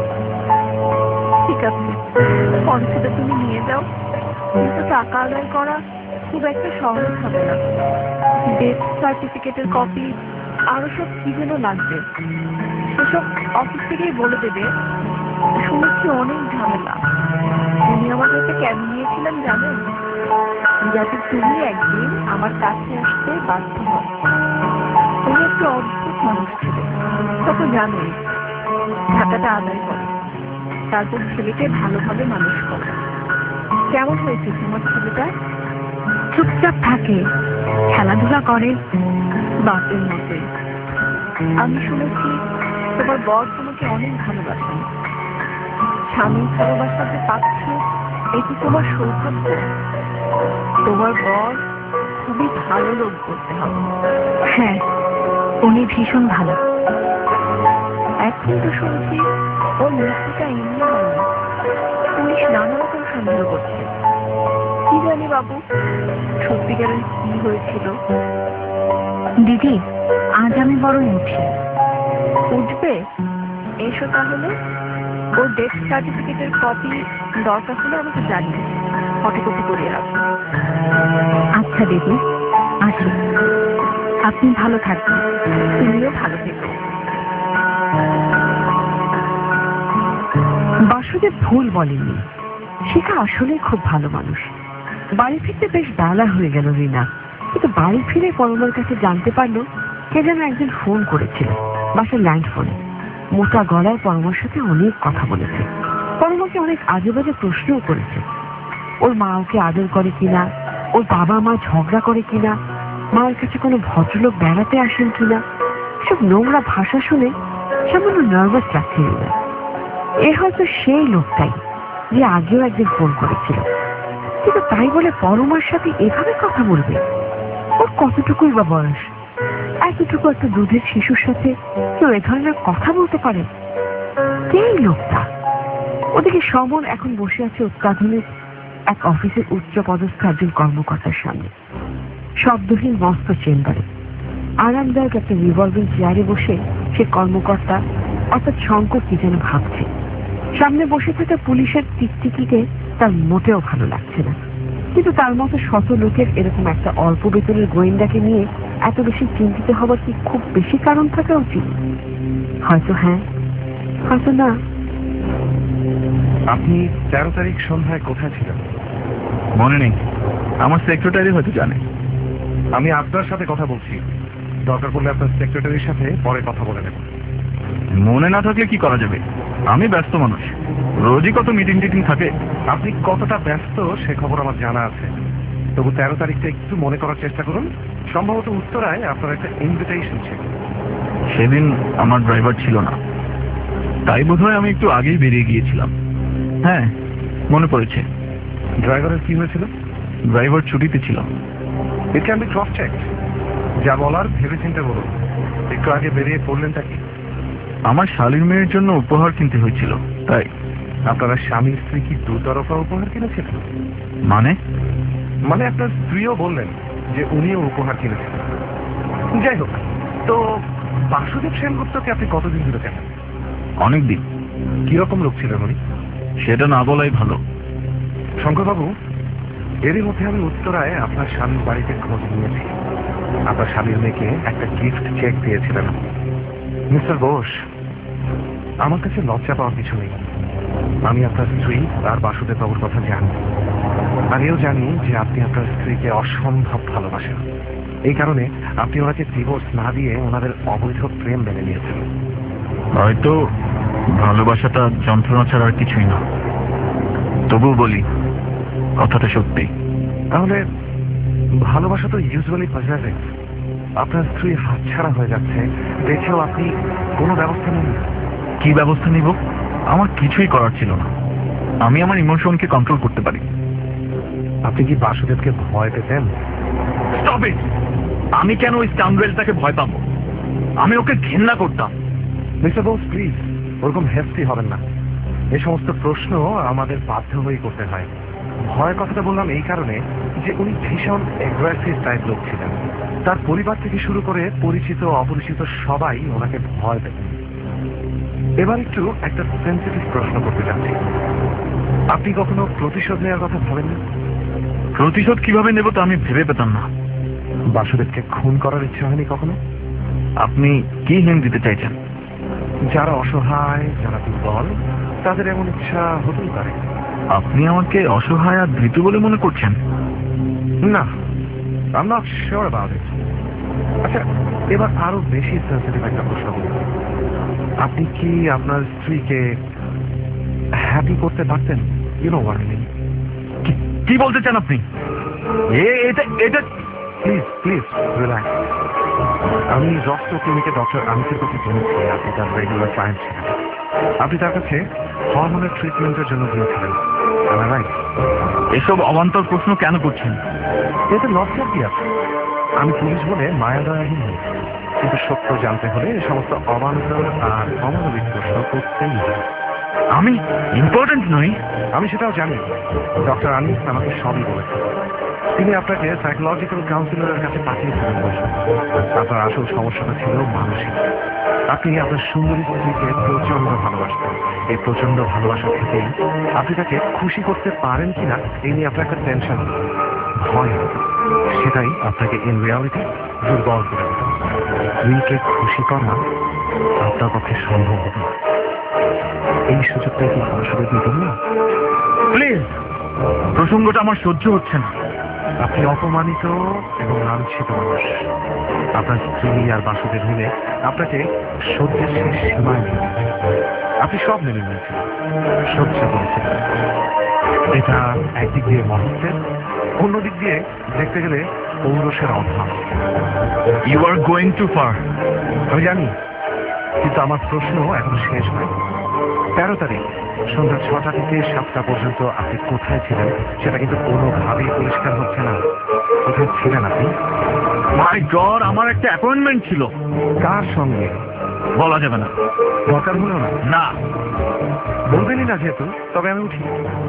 ঠিক আছে, পঞ্চায়েতে তুমি নিয়ে যাও, কিন্তু টাকা আদায় করা খুব একটা সহজ হবে না। ডেথ সার্টিফিকেটের কপি আরো সব কি যেন লাগবে, সেসব অফিস থেকেই বলে দেবে। শুনেছি অনেক ঝামেলা। উনি আমার কাছে কেন নিয়েছিলেন জানেন? যাতে তুমি একদিন আমার কাছে আসতে বাধ্য হও। উনি একটু অদ্ভুত মানুষ ছিলেন, তা তো জানোই। টাকাটা আদায় করে তারপর ছেলেকে ভালোভাবে মানুষ করে। কেমন হয়েছে তোমার ছেলেটা? চুপচাপ থাকে, খেলাধুলা করে, বাপের মতোই। আমি শুনেছি তোমার বর তোমাকে অনেক ভালোবাসেন। স্বামীর ভালোবাসা যে পাচ্ছ, এটি তোমার সৌভাগ্য। তোমার বর খুবই ভালো লোক করতে হবে। হ্যাঁ, উনি ভীষণ ভালো। এখন তো শুনছি ওর মৃত্যুটা এমনি হয়নি, পুলিশ নানা রকম সন্দেহ করছে। কি জানি বাবু, সত্যিকারের কি হয়েছিল। দিদি, আজ আমি বরং উঠি। উঠবে? এসো তাহলে। ওর ডেথ সার্টিফিকেটের কপি দরকার হলে আমাকে জানিয়ে ফটোকপি করিয়ে রাখো। আচ্ছা দিদি, আসি। আপনি ভালো থাকবেন। তুমিও ভালো থেকো। বাসুদেব ভুল বলেননি, শিখা আসলে খুব ভালো মানুষ। বাড়ি ফিরতে বেশ বেলা হয়ে গেল রিনা, কিন্তু বাড়ি ফিরে পরমার কাছে জানতে পারলো কে যেন একজন ফোন করেছিল, বাসার ল্যান্ড ফোনে। মোটা গলায় পরমার সাথে অনেক কথা বলেছে, পরমাকে অনেক আজে বাজে প্রশ্নও করেছে। ওর মা ওকে আদর করে কিনা, ওর বাবা মা ঝগড়া করে কিনা, মায়ের কাছে কোনো ভদ্রলোক বেড়াতে আসেন কিনা, সব নোংরা ভাষা শুনে সামান্য নার্ভাস লাগছে রিনা। এ হয়তো সেই লোকটাই যে আগেও একদিন ফোন করেছিল, কিন্তু তাই বলে পরমার সাথে এভাবে কথা বলবে? ওর কতটুকুই বা বয়স, এতটুকু একটা দুধের শিশুর সাথে কেউ এ ধরনের কথা বলতে পারে? কে এই লোকটা? ওদিকে সমন এখন বসে আছে অত্যাধুনিক এক অফিসের উচ্চ পদস্থ একজন কর্মকর্তার সামনে। শব্দহীন মস্ত চেম্বারে আরামদায়ক একটা রিভলভিং চেয়ারে বসে সে কর্মকর্তা অর্থাৎ শঙ্কর কি যেন ভাবছে। সামনে বসে থাকা পুলিশের টিকটিকিকে তার মোটেও ভালো লাগছে না, কিন্তু তার মতো শত লোকের এরকম একটা অল্প বেতনের গোয়েন্দাকে নিয়ে এত বেশি চিন্তিত হবার কি খুব বেশি কারণ থাকা উচিত? হয়তো হ্যাঁ, হয়তো না। আপনি তেরো তারিখ সন্ধ্যায় কোথায় ছিলেন? মনে নেই, আমার সেক্রেটারি হয়তো জানে। আমি আপনার সাথে কথা বলছি, দরকার পড়লে আপনার সেক্রেটারির সাথে পরে কথা বলে নেব। মনে না থাকলে কি করা যাবে, আমি ব্যস্ত মানুষ, রোজই কত মিটিং টিটিং থাকে। আপনি কতটা ব্যস্ত সে খবর আমার জানা আছে, তবু তেরো তারিখটা একটু মনে করার চেষ্টা করুন। সম্ভবত উত্তরায় আপনার একটা ইনভিটেশন ছিল। সেদিন আমার ড্রাইভার ছিল না, তাই বোধহয় আমি একটু আগেই বেরিয়ে গিয়েছিলাম। হ্যাঁ, মনে পড়েছে। ড্রাইভারের কি হয়েছিল? ড্রাইভার ছুটিতে ছিল। It can be cross check. যা বলার ভেবে চিন্তে বলুন। একটু আগে বেরিয়ে পড়লেনটা কি? আমার শালীর মেয়ের জন্য উপহার কিনতে হয়েছিল, তাই। আপনারা স্বামী স্ত্রী কি দুতরফা উপহার কিনেছিলেন? মানে? মানে আপনার স্ত্রীও বললেন যে উনিও উপহার কিনেছিলেন। যাই হোক, তো বাসুদেব সেনগুপ্তকে আপনি কতদিন ধরে জানেন? অনেকদিন। কিরকম লোক ছিলেন উনি? সেটা না বলাই ভালো। শঙ্করবাবু, এরই মধ্যে আমি উত্তরায় আপনার স্বামীর বাড়িতে খোঁজ নিয়েছি। আপনার স্বামীর মেয়েকে একটা গিফট চেক দিয়েছিলেন। মিস্টার বোস, আমার কাছে লজ্জা পাওয়ার কিছু নেই। আমি আপনার স্ত্রী আর বাসুদেব বাবুর কথা জানি। আমিও জানি যে আপনি আপনার স্ত্রীকে অসম্ভব ভালোবাসেন। এই কারণে আপনি ওনাকে ডিভোর্স না দিয়ে ওনাদের অবৈধ প্রেম মেনে নিয়েছেন। হয়তো ভালোবাসাটা যন্ত্রণা ছাড়া আর কিছুই না, তবুও বলি কথাটা সত্যি। তাহলে ভালোবাসা তো ইউজুয়ালি পজিটিভ। আপনার স্ত্রী হাতছাড়া হয়ে যাচ্ছে দেখেও আপনি কোনো ব্যবস্থা নেন? কি ব্যবস্থা নিব? আমার কিছুই করার ছিল না। আমি আমার ইমোশনকে কন্ট্রোল করতে পারি। আপনি কি বাসুদেবকে ভয় পেতেন? Stop it! আমি কেন ওই স্কাউন্ডরেলটাকে ভয় পাবো? আমি ওকে ঘৃণা করতাম। মিস্টার বোস, প্লিজ ওরকম হেস্টি হবেন না। এই সমস্ত প্রশ্ন আমাদের বাধ্য হয়েই করতে হয়। ভয় কথাটা বললাম এই কারণে যে উনি ভীষণ অ্যাগ্রেসিভ টাইপ লোক ছিলেন। তার পরিবার থেকে শুরু করে পরিচিত অপরিচিত সবাই ওনাকে ভয় পেতেন। এবার একটু একটা সেন্সিটিভ প্রশ্ন করতে যাচ্ছি। আপনি কখনো প্রতিশোধ নেওয়ার কথা ভাবেননি? প্রতিশোধ কিভাবে নেব তা আমি ভেবে পেতাম না। বাসুদেবকে খুন করার ইচ্ছা হয়নি কখনো? আপনি কি হিন্ট দিতে চাইছেন? যারা অসহায়, যারা দুর্বল, তাদের এমন ইচ্ছা হতেই পারে। আপনি আমাকে অসহায় আর ধৃত বলে মনে করছেন? না, I am not sure about it. আচ্ছা, এবার আরো বেশি সেন্সিটিভ একটা প্রশ্ন করুন। আপনি কি আপনার স্ত্রীকে হ্যাপি করতে পারতেন? You know what I mean. কি বলতে চান আপনি? এটা এটা প্লিজ প্লিজ রিল্যাক্স। আমি রক্ত ক্লিনিকে ডক্টর আনিসের কাছে জেনেছি আপনি তার রেগুলার ক্লায়েন্ট ছিলেন। আপনি তার কাছে হরমোনের ট্রিটমেন্টের জন্য গিয়েছিলেন, রাইট? এসব অবান্তর প্রশ্ন কেন করছেন? এতে লজ্জার কি আছে? আমি পুলিশ বলে মায়াদয়াহীন নই, কিন্তু সত্য জানতে হলে এই সমস্ত অবান্তর আর অমানবিক প্রশ্ন করতেই হয়। আমি ইম্পর্টেন্ট নই? আমি সেটাও জানি। ডক্টর আনিস আমাকে সবই বলেছেন। তিনি আপনাকে সাইকোলজিক্যাল কাউন্সিলরের কাছে পাঠিয়েছিলেন বলছেন। আপনার আসল সমস্যাটা ছিল মানসিক। আপনি আপনার সুন্দরী স্ত্রীকে প্রচন্ড ভালোবাসতেন। এই প্রচন্ড ভালোবাসা থেকেই আপনি তাকে খুশি করতে পারেন কিনা এই নিয়ে আপনার একটা টেনশন, ভয়। সেটাই আপনাকে ইন রিয়ালিটি দুর্বল করে দিত। স্ত্রীকে খুশি করা আপনার পক্ষে সম্ভব হতো না। এই সুযোগটা কি বাসুদেব নিতেন না? প্লিজ, প্রসঙ্গটা আমার সহ্য হচ্ছে না। আপনি অপমানিত এবং লাঞ্ছিত মানুষ। আপনার স্ত্রী আর বাসুদেব মিলে আপনাকে সহ্যের শেষ সীমায় নিয়ে গেছে। আপনি সব মেনে নিয়েছিলেন, সহ্য করেছিলেন। এটা একদিক দিয়ে মহত্বের, অন্যদিক দিয়ে দেখতে গেলে পৌরসের অভাব। You are going too far. আমি জানি, কিন্তু আমার প্রশ্ন এখন শেষ হয়নি। তেরো তারিখ সন্ধ্যা ছটা থেকে সাতটা পর্যন্ত আপনি কোথায় ছিলেন সেটা কিন্তু কোনোভাবেই পরিষ্কার হচ্ছে না। কোথায় ছিলেন আপনি? মাই গড, আমার একটা অ্যাপয়েন্টমেন্ট ছিল। কার সঙ্গে? বলা যাবে না। দরকার হলো না? না। বলবেনই না যেহেতু, তবে আমি উঠি।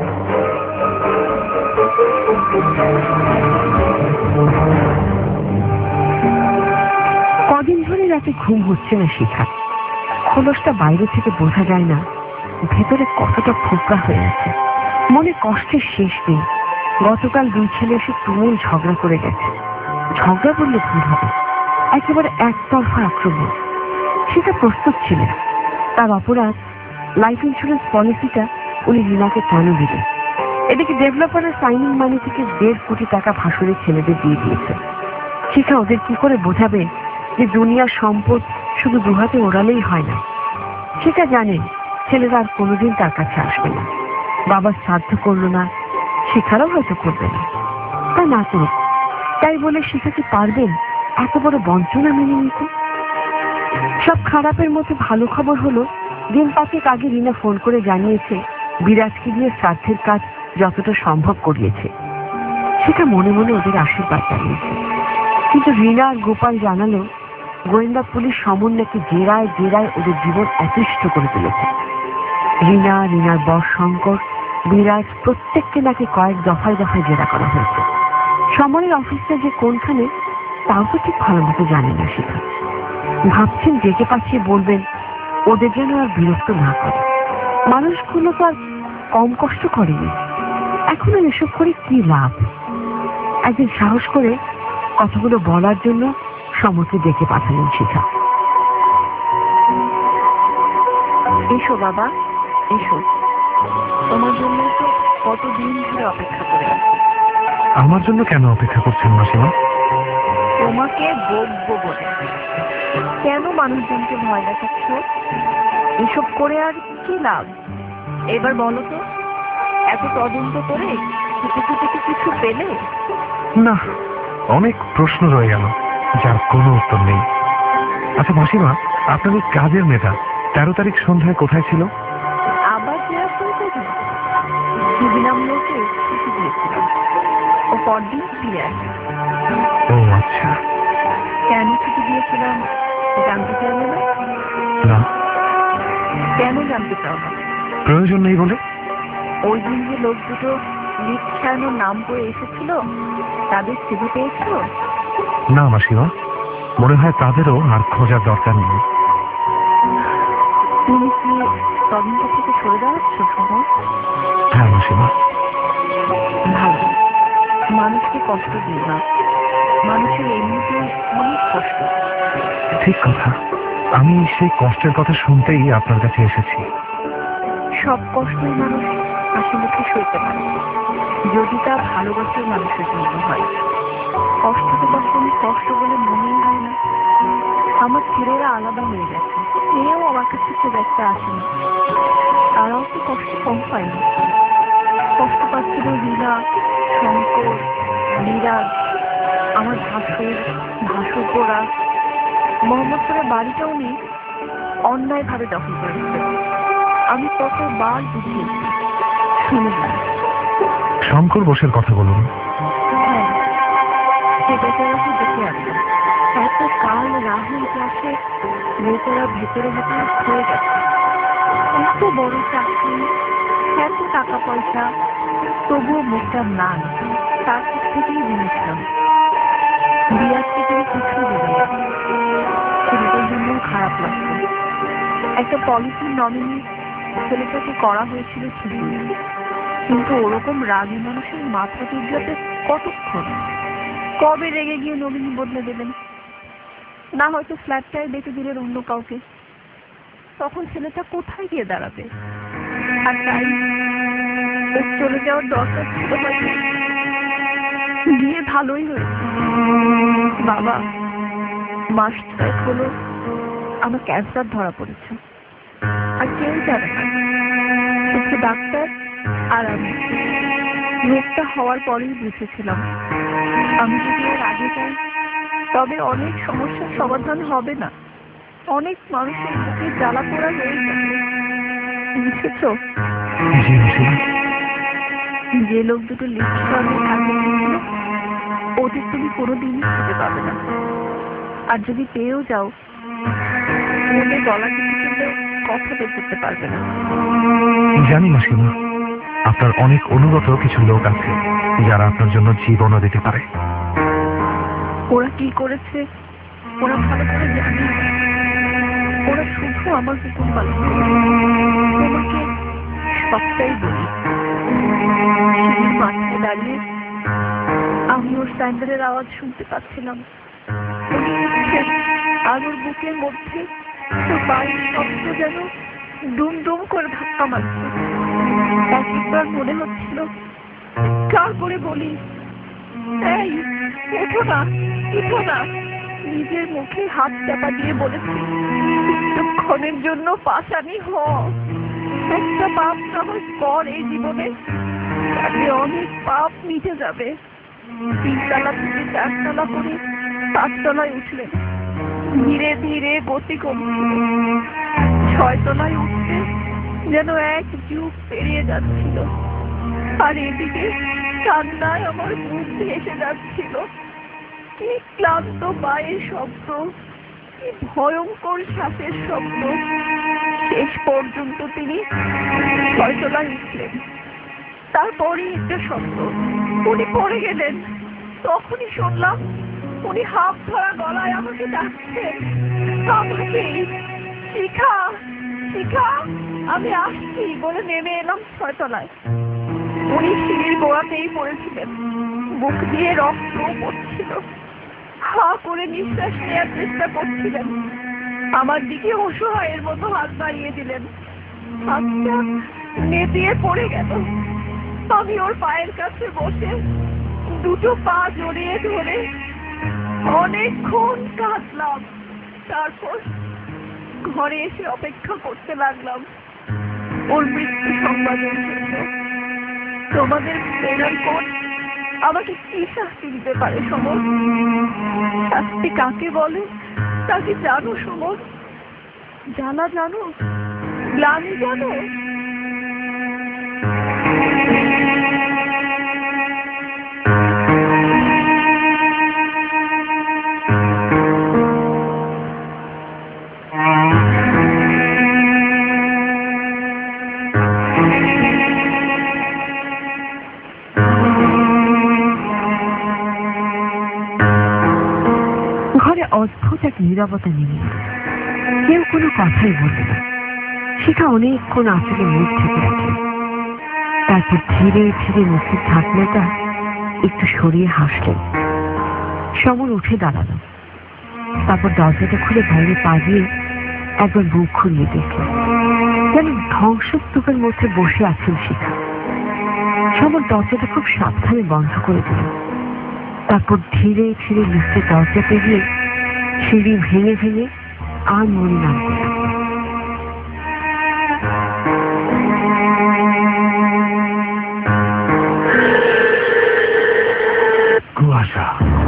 কদিন ধরে রাতে ঘুম হচ্ছে না শিখা। খোলসটা বাইরে থেকে বোঝা যায় না ভেতরে কতটা ফুকা হয়ে আছে। মনে কষ্টের শেষ নেই। গতকাল দুই ছেলে এসে তুমুল ঝগড়া করে গেছে। ঝগড়া বললে ভুল হবে, একেবারে একতরফা আক্রমণ। সেটা প্রস্তুত ছিলেন। তার অপরাধ, লাইফ ইন্স্যুরেন্স পলিসিটা উনি রিনাকে কেন দিলেন। এদিকে ডেভেলপারের সাইনিং মানি থেকে দেড় কোটি টাকা ভাসুরে ছেলেদের দিয়ে দিয়েছে। শিখা ওদের কি করে বোঝাবে যে দুনিয়ার সম্পদ শুধু দুহাতে ওড়ালেই হয় না। শিখা জানেন ছেলেরা আর কোনোদিন তার কাছে আসবে না। বাবার শ্রাদ্ধ করলো না, শিখারাও হয়তো করবে না। তা না করুক, তাই বলে শিখা কি পারবেন এত বড় বঞ্চনা মেনে নিতে? সব খারাপের মধ্যে ভালো খবর হলো, দিন পাঁচেক আগে রিনা ফোন করে জানিয়েছে বিরাজকে দিয়ে শ্রাদ্ধের কাজ যতটা সম্ভব করিয়েছে। সেটা মনে মনে ওদের আশীর্বাদ জানিয়েছে। কিন্তু রিনা আর গোপাল জানালো গোয়েন্দা পুলিশ সমন নাকি জেরায় জেরায় ওদের জীবন অতিষ্ঠ করে তুলেছে। রিনা, রিনার বর শঙ্কর, বিরাজ প্রত্যেককে নাকি কয়েক দফায় দফায় জেরা করা হয়েছে। সমরের অফিসটা যে কোনখানে তাও তো ঠিক ভালো মতো জানে না শিখা। ভাবছেন ডেকে পাঠিয়ে বলবেন ওদের যেন আর বিরক্ত না করে। মানুষগুলো তো আর কম কষ্ট করেনি, এখন আর এসব করে কি লাভ? একদিন সাহস করে কথাগুলো বলার জন্য সমরকে ডেকে পাঠালেন শিখা। এসো বাবা, এসো। তোমার জন্য তো কতদিন ধরে অপেক্ষা করে আছি। আমার জন্য কেন অপেক্ষা করছেন মাসিমা? তোমাকে বকবো বলে। কেন মানুষজনকে ভয় দেখাচ্ছ? এসব করে আর কি লাভ? এবার বলো তো, এত তদন্ত করে ছুটে ছুটে কি কিছু পেলে? না, অনেক প্রশ্ন রয়ে গেল যার কোনো উত্তর নেই। আচ্ছা মাসিমা, আপনার ওই কাজের মেয়েটা তেরো তারিখ সন্ধ্যায় কোথায় ছিল? আবার জেরা করতে দিন। বিনামূল্যকে ছুটি দিয়েছিলাম, ও পরদিন ফিরে আসে। ও আচ্ছা। কেন ছুটি দিয়েছিলাম জানতে চাইলে না? না। কেন জানতে চাও না? প্রয়োজন নেই বলে। ওই দিন যে লোক দুটো লিফট ছাড়ানোর নাম করে এসেছিল, তাদের সিভি পেয়েছিল? না মাসিমা, মনে হয় তাদেরও আর খোঁজার দরকার নেই। তুমি কি তদন্ত থেকে সরে দাঁড়াচ্ছ সমর? হ্যাঁ মাসিমা। ভালো, মানুষকে কষ্ট দিও না। মানুষের এমনিতে অনেক কষ্ট। ঠিক কথা, আমি সেই কষ্টের কথা শুনতেই আপনার কাছে এসেছি। সব কষ্টই মানুষ হাসি মুখে সইতে পারে, যদি তা ভালোবাসার মানুষের জন্য হয়। কষ্ট তো কখনো কষ্ট বলে মনেই হয় না। আমার ছেলেরা আলাদা হয়ে গেছে, মেয়েও আমার কাছে খুব একটা আসেনি। তারাও তো কষ্ট কম পায়নি। কষ্ট পাচ্ছিল লীলা, শঙ্কর, বিরাজ, আমার ভাসুর, ভাসুরপোড়া। মোহাম্মদপুরের বাড়িটাও নেই, অন্যায় ভাবে দখল করেছে। আমি কতবার বুঝিয়েছি, শুনলাম। শঙ্কর বোসের কথা বলুন। হ্যাঁ, সে বেচারাকে দেখে আসলাম। এত কাল রাহুল ক্লাসে বেচারা ভেতরে ভেতরে হয়ে গেছে। এত বড় চাকরি, এত টাকা পয়সা, তবুও মুখটা নান। তার কাছ থেকেই জেনেছিলাম বিরাজকে তিনি কিছু দেবেন। ছেলেটার জন্য খারাপ লাগছে। একটা পলিসির নমিনি ছেলেটাকে করা হয়েছিল ঠিকই, কিন্তু ওরকম রাগী মানুষের মাথা চুলতে কতক্ষণ? কবে রেগে গিয়ে নমিনি বদলে দেবেন? না হয়তো ফ্ল্যাটটায় বেঁচে দিলেন অন্য কাউকে। তখন ছেলেটা কোথায় গিয়ে দাঁড়াবে? আর তাই ওর চলে যাওয়ার দরকার ছিল হয়তো। গিয়ে ভালোই হয়েছে। বাবা, মাস ছয়েক হলো আমার ক্যান্সার ধরা পড়েছে। আর কেউ জানে না, শুধু ডাক্তার আর আমি। রোগটা হওয়ার পরেই বুঝেছিলাম আমি যদি এর আগে যাই তবে অনেক সমস্যার সমাধান হবে না। অনেক মানুষের মুখে জ্বালা পোড়া হয়ে যাবে। বুঝেছ? যে লোক দুটো লিফট সরানোর থাকে ওদের তুমি কোনোদিনই খুঁজে পাবে না। আর যদি পেয়েও যাও মনে গলা টিপে ফেললেও কথা বের করতে পারবে না। জানি না সীমা, আপনার অনেক অনুগত কিছু লোক আছে যারা আপনার জন্য জীবনও দিতে পারে। ওরা কি করেছে ওরা ভালো করে জানে। ওরা শুধু আমার হুকুম পালন করে। তোমাকে সবটাই বলি। সিঁড়ির মাথায় দাঁড়িয়ে আমি ওর স্যান্ডেলের আওয়াজ শুনতে পাচ্ছিলাম। উনি উঠছেন আর ওর বুকের মধ্যে ওর পায়ের শব্দ যেন দুম দুম করে ধাক্কা মারছে। একবার মনে হচ্ছিল কার করে বলি, এই ওঠো না, উঠো না। নিজের মুখে হাত চাপা দিয়ে বলেছি, কিছুক্ষণের জন্য পাশানি হ। একটা পাপ নামাজ পর এই জীবনে তাতে অনেক পাপ মিটে যাবে। তিনতলা থেকে চারতলা করে পাঁচতলায় উঠলেন। ধীরে ধীরে গতি কমছিল। ছয়তলায় উঠতে যেন এক যুগ পেরিয়ে যাচ্ছিল। আর এদিকে কান্নায় আমার মুখ ভেসে যাচ্ছিল। কি ক্লান্ত পায়ের শব্দ, কি ভয়ঙ্কর শ্বাসের শব্দ। শেষ পর্যন্ত তিনি ছয়তলায় উঠলেন। তারপরই একটা শব্দ, উনি পড়ে গেলেন। তখনই শুনলাম উনি হাত ধরা গলায় আমাকে ডাকছেন, আমাকে, শিখা, শিখা, আমি আসছি বলে নেমে এলাম ছয়তলায়। উনি সিঁড়ির গোড়াতেই পড়েছিলেন। বুক দিয়ে রক্ত পড়ছিল। হা করে নিঃশ্বাস নেওয়ার চেষ্টা করছিলেন। আমার দিকে অসহায়ের মতো হাত বাড়িয়ে দিলেন। হাতটা নেতিয়ে পড়ে গেল। আমি ওর পায়ের কাছে বসে দুটো পা জড়িয়ে ধরে অনেকক্ষণ কাঁদলাম। তারপর ঘরে এসে অপেক্ষা করতে লাগলাম ওর মৃত্যু সংবাদের জন্য। তোমাদের ফেরার পর আমাকে কি শাস্তি দিতে পারে সমর? শাস্তি কাকে বলে তা কি জানো সমর? জানা জানো, গ্লানি জানো? অদ্ভুত এক নীরবতা নেমে এলো। কেউ কোনো কথাই বলল না। শিখা অনেকক্ষণ আঁচলে মুখ ঢেকে রাখে। তারপর ধীরে ধীরে মুখের ঢাকনাটা একটু সরিয়ে হাসলেন। সমর উঠে দাঁড়ালো। তারপর দরজাটা খুলে বাইরে পা দিয়ে একবার বুক খুলিয়ে দেখল যেন ধ্বংসস্তূপের মধ্যে বসে আছেন শিখা। সমর দরজাটা খুব সাবধানে বন্ধ করে দিল। তারপর ধীরে ধীরে লিফটের দরজা পেরিয়ে সিঁড়ি ভেঙে ভেঙে আর মনে নামতে লাগলো। কুয়াশা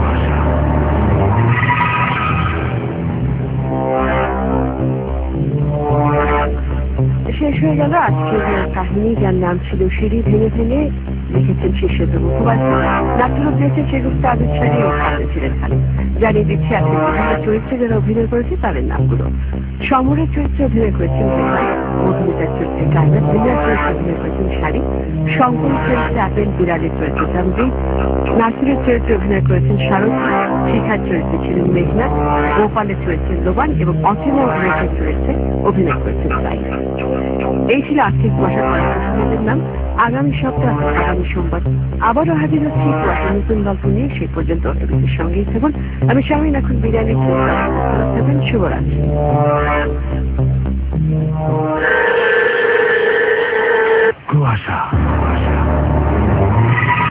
শেষ হয়ে গেল আজকের কাহিনী, যার নাম ছিল সিঁড়ি ভেঙে ভেঙে। লিখেছেন শীর্ষত মুখোপাধ্যায়। নাট্য দিয়েছে সেগুপ্ত আবিদ শাড়ি ও খালেদ ছিলেন খালেদ। জানিয়ে দিচ্ছি আজকের বিভিন্ন চরিত্রে যারা অভিনয় করেছে তাদের নামগুলো। সমরের চরিত্রে অভিনয় করেছেন অভিনেতার চরিত্রে গায়না, বিনার চরিত্রে অভিনয় করেছেন শাড়ি, শঙ্করের চরিত্রে আপেল, বিড়ালের চরিত্রে জামরি, নাসিরের চরিত্রে অভিনয় করেছেন শারদ, শিখার চরিত্রে ছিলেন মেঘনা, গোপালের চরিত্রে লোবান এবং অচেনা অভিনেতার চরিত্রে অভিনয় করেছেন সাই। এই ছিল আজকের কুয়াশা কয়েকটা নাম। আগামী সপ্তাহ আগামী সোমবার আবারও হাজির হচ্ছি কুয়াশা নতুন গল্প নিয়ে। সেই পর্যন্ত এবিসির সঙ্গেই থাকুন। আমি স্বামী এখন বিরিয়ানি থাকবেন। শুভরাত্রি। কুয়াশা।